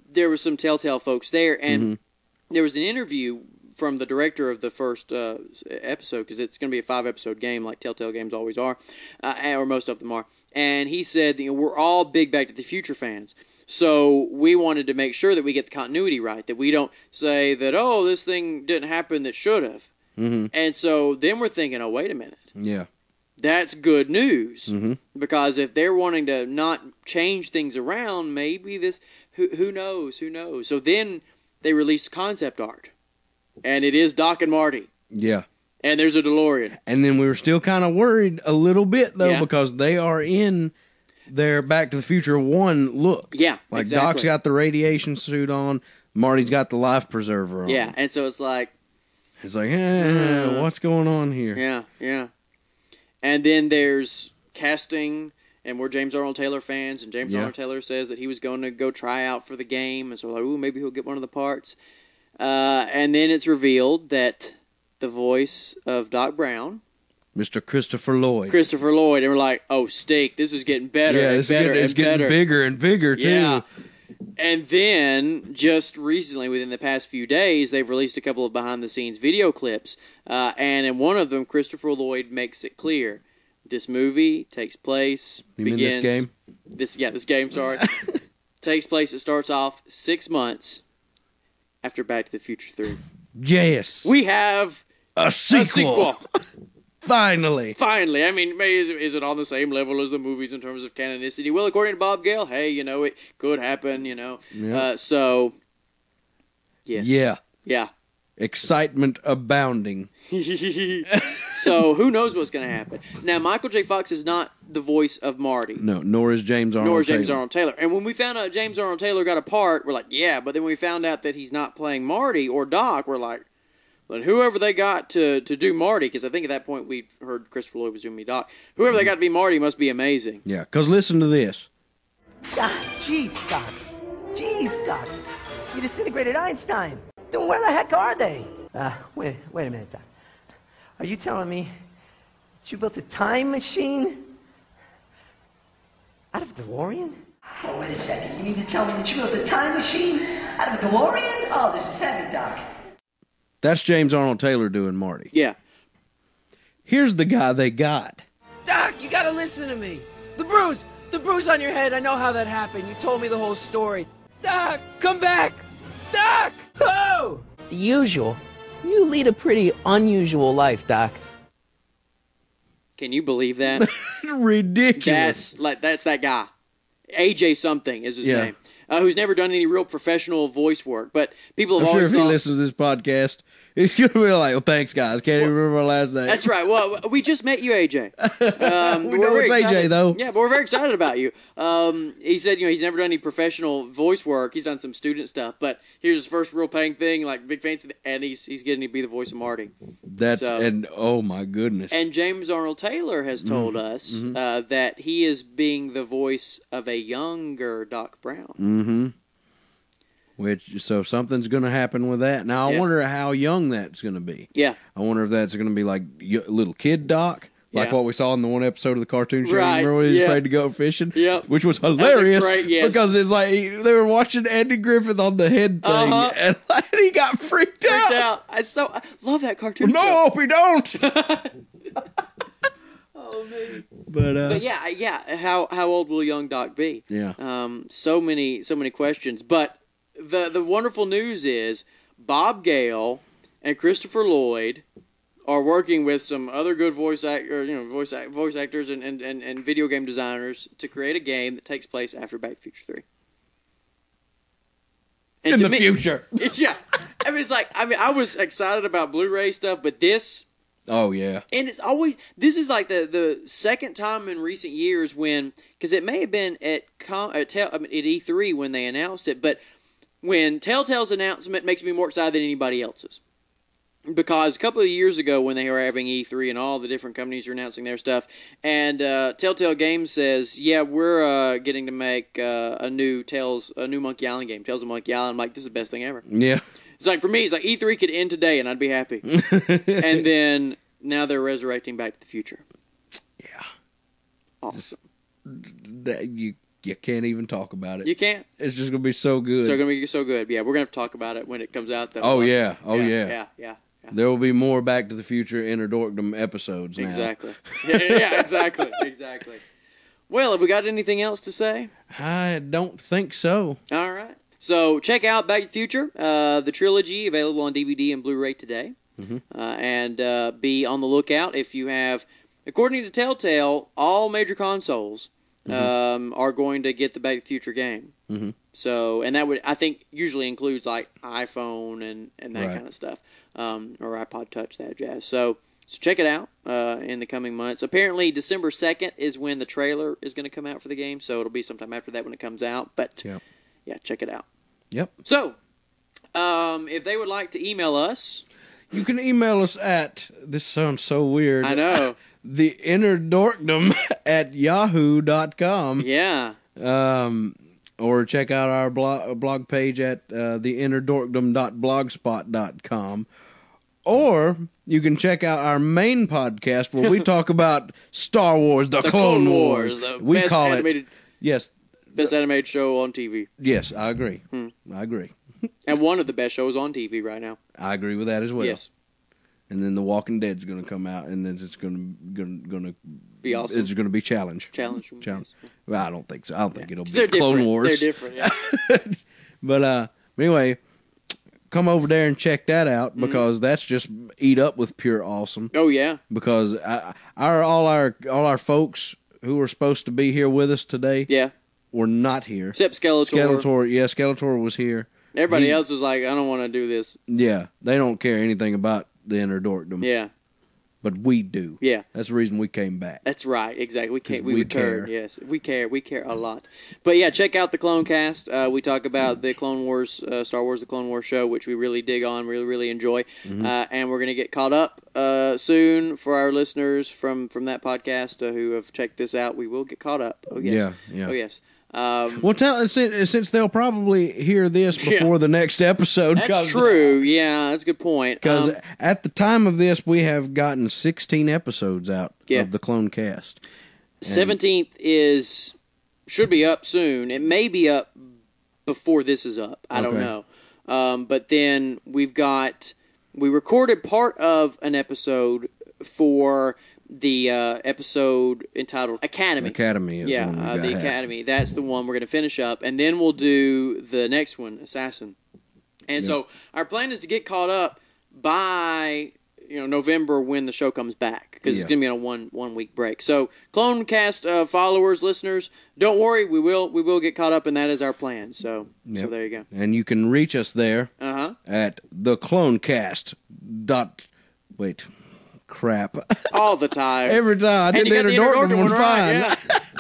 there was some Telltale folks there, and mm-hmm. there was an interview from the director of the first uh, episode, because it's going to be a five-episode game like Telltale games always are, uh, or most of them are. And he said, that, you know, we're all big Back to the Future fans. So we wanted to make sure that we get the continuity right, that we don't say that, oh, this thing didn't happen that should have. Mm-hmm. And so then we're thinking, oh, wait a minute. Yeah. That's good news. Mm-hmm. Because if they're wanting to not change things around, maybe this, who, who knows, who knows. So then they released concept art. And it is Doc and Marty. Yeah. And there's a DeLorean. And then we were still kind of worried a little bit, though, yeah. because they are in their Back to the Future one look. Yeah, Like exactly. Doc's got the radiation suit on, Marty's got the life preserver on. Yeah, and so it's like... It's like, eh, uh, what's going on here? Yeah, yeah. And then there's casting, and we're James Arnold Taylor fans, and James yeah. Arnold Taylor says that he was going to go try out for the game, and so we're like, ooh, maybe he'll get one of the parts. Uh, and then it's revealed that the voice of Doc Brown, Mister Christopher Lloyd, Christopher Lloyd, and we're like, oh, steak, this is getting better yeah, and it's better getting, it's and getting better. bigger and bigger too. Yeah. And then, just recently, within the past few days, they've released a couple of behind-the-scenes video clips, uh, and in one of them, Christopher Lloyd makes it clear this movie takes place. You begins, mean this game? This yeah, this game. Sorry, takes place. It starts off six months after Back to the Future three. Yes. We have a sequel. A sequel. Finally. Finally. I mean, is, is it on the same level as the movies in terms of canonicity? Well, according to Bob Gale, hey, you know, it could happen, you know. Yeah. Uh, so, yes. Yeah. Yeah. Excitement abounding. So, who knows what's going to happen? Now, Michael J. Fox is not the voice of Marty. No, nor is James Arnold Nor is James Taylor. Arnold Taylor. And when we found out James Arnold Taylor got a part, we're like, yeah. But then when we found out that he's not playing Marty or Doc, we're like, well, whoever they got to, to do Marty, because I think at that point we heard Christopher Lloyd was doing me Doc, whoever they got to be Marty must be amazing. Yeah, because listen to this. Doc, jeez, Doc. Jeez, Doc. You disintegrated Einstein. Then where the heck are they? Uh, wait, wait a minute, Doc. Are you telling me that you built a time machine out of a DeLorean? Oh, wait a second. You mean to tell me that you built a time machine out of a DeLorean? Oh, this is heavy, Doc. That's James Arnold Taylor doing Marty. Yeah. Here's the guy they got. Doc, you gotta listen to me. The bruise, the bruise on your head, I know how that happened. You told me the whole story. Doc, come back! Doc! Oh! The usual. You lead a pretty unusual life, Doc. Can you believe that? Ridiculous. That's like that's that guy. A J something is his yeah. name. Uh, who's never done any real professional voice work, but people have I'm sure always if he thought, listens to this podcast, he's going to be like, well, thanks, guys. Can't even remember my last name. That's right. Well, we just met you, A J. Um, we know it's A J, though. Yeah, but we're very excited about you. Um, he said, you know, he's never done any professional voice work. He's done some student stuff, but here's his first real paying thing, like big fancy, and he's he's getting to be the voice of Marty. That's so, and oh my goodness. And James Arnold Taylor has told mm-hmm. us mm-hmm. Uh, that he is being the voice of a younger Doc Brown. Mm-hmm. Which, so something's going to happen with that. Now, I yeah. wonder how young that's going to be. Yeah. I wonder if that's going to be like y- little kid Doc, like yeah. what we saw in the one episode of the cartoon show. Right. Remember when he was yeah. afraid to go fishing? Yep. Which was hilarious great, yes. because it's like they were watching Andy Griffith on the head thing, uh-huh. and like, he got freaked, freaked out. out. I so I love that cartoon well, show. No, hope we don't. Oh man. But, uh, but yeah, yeah. How how old will young Doc be? Yeah. Um. So many so many questions. But the the wonderful news is Bob Gale and Christopher Lloyd are working with some other good voice actor, you know, voice act, voice actors and, and, and, and video game designers to create a game that takes place after Back to the Future three. And in to the me, future. It's yeah. I mean, it's like I mean, I was excited about Blu-ray stuff, but this. Oh yeah. And it's always this is like the, the second time in recent years when because it may have been at Com, at, Tel, I mean, at E three when they announced it, but when Telltale's announcement makes me more excited than anybody else's. Because a couple of years ago when they were having E three and all the different companies are announcing their stuff, and uh, Telltale Games says, yeah, we're uh, getting to make uh, a new Tales, a new Monkey Island game, Tales of Monkey Island. I'm like, this is the best thing ever. Yeah. It's like, for me, it's like E three could end today and I'd be happy. And then now they're resurrecting Back to the Future. Yeah. Awesome. That you you can't even talk about it. You can't. It's just gonna be so good. So it's gonna be so good. Yeah, we're gonna have to talk about it when it comes out. Though. Oh yeah. Oh yeah. Yeah. Yeah. yeah. yeah. There will be more Back to the Future Inner Dorkdom episodes now. Exactly. yeah, yeah, exactly. Exactly. Well, have we got anything else to say? I don't think so. All right. So check out Back to the Future, uh, the trilogy, available on D V D and Blu-ray today. Mm-hmm. Uh, and uh, be on the lookout if you have, according to Telltale, all major consoles mm-hmm. um, are going to get the Back to the Future game. Mm-hmm. So, and that would, I think, usually includes like iPhone and, and that right. kind of stuff, um, or iPod Touch, that jazz. So, so check it out uh, in the coming months. Apparently, December second is when the trailer is going to come out for the game, so it'll be sometime after that when it comes out. But yep. yeah, check it out. Yep. So, um, if they would like to email us, you can email us at, this sounds so weird. I know. The Inner Dorkdom at yahoo dot com. Yeah. Um, or check out our blog, blog page at uh, the inner dorkdom dot blogspot dot com. Or you can check out our main podcast where we talk about Star Wars, the, the Clone, Clone Wars. Wars the we best call animated, it. Yes. Best animated show on T V. Yes, I agree. Hmm. I agree. And one of the best shows on T V right now. I agree with that as well. Yes. And then The Walking Dead's going to come out, and then it's going to going going to be awesome. It's going to be challenge. Challenge. Challenge. Well, I don't think so. I don't think yeah. it'll be They're Clone different. Wars. They're different. Yeah. But uh, anyway, come over there and check that out because mm. that's just eat up with pure awesome. Oh yeah. Because I, our all our all our folks who were supposed to be here with us today, yeah, were not here. Except Skeletor. Skeletor, yeah, Skeletor was here. Everybody he, else was like, I don't want to do this. Yeah, they don't care anything about the Inner Dorkdom. Yeah. But we do. Yeah. That's the reason we came back. That's right. Exactly. We can't. We, we return. care. Yes, we care. We care a lot. But yeah, check out the Clone Cast. Uh, we talk about the Clone Wars, uh, Star Wars: The Clone Wars show, which we really dig on, really, really enjoy. Mm-hmm. Uh, and we're gonna get caught up uh, soon for our listeners from from that podcast uh, who have checked this out. We will get caught up. Oh yes. Yeah. Yeah. Oh yes. Um, well, tell since, since they'll probably hear this before yeah. the next episode. That's true. Yeah, that's a good point. Because um, at the time of this, we have gotten sixteen episodes out yeah. of the Clone Cast. Seventeenth is should be up soon. It may be up before this is up. I okay. don't know. Um, but then we've got we recorded part of an episode for the uh, episode entitled Academy. Academy, is yeah, the, one uh, the half. Academy. That's the one we're going to finish up, and then we'll do the next one, Assassin. And yeah. so our plan is to get caught up by you know November when the show comes back because yeah. it's going to be on a one one week break. So Clone Cast uh, followers, listeners, don't worry, we will we will get caught up, and that is our plan. So yep. so there you go. And you can reach us there uh-huh. at the clonecast dot wait. Crap. All the time. Every time. I did the Inner Dorkdom one fine. Right, yeah.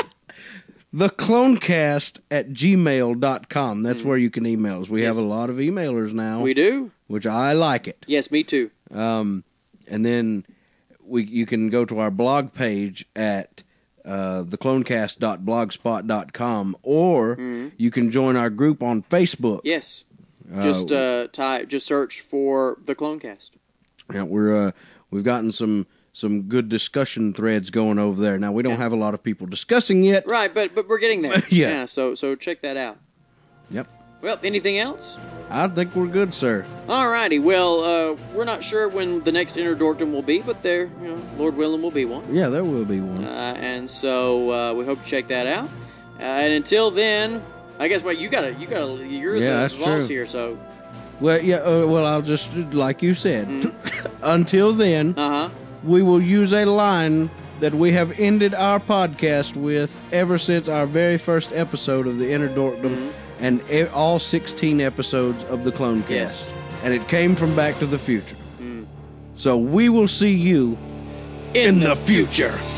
The clonecast at gmail dot com. That's mm. where you can email us. We yes. have a lot of emailers now. We do. Which I like it. Yes, me too. Um, and then we you can go to our blog page at uh, the clonecast dot blogspot dot com or mm. you can join our group on Facebook. Yes. Just uh, type, just search for the Clonecast. Yeah, we're... Uh, We've gotten some some good discussion threads going over there. Now, we don't yeah. have a lot of people discussing yet. Right, but but we're getting there. yeah. yeah. So so check that out. Yep. Well, anything else? I think we're good, sir. All righty. Well, uh, we're not sure when the next Inner Dorkdom will be, but there, you know, Lord willing, will be one. Yeah, there will be one. Uh, and so uh, we hope to check that out. Uh, and until then, I guess what you gotta you gotta you're yeah, the boss here, so. Well, yeah. Uh, well, I'll just like you said. Mm-hmm. Until then, uh-huh. we will use a line that we have ended our podcast with ever since our very first episode of the Inner Dorkdom, mm-hmm. and e- all sixteen episodes of the Clone Cast. Yes. And it came from Back to the Future. Mm. So we will see you in, in the, the future. future.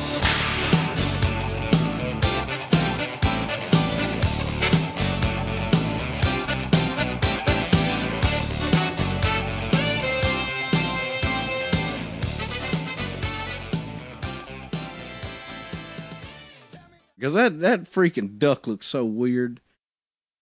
Because that, that freaking duck looks so weird.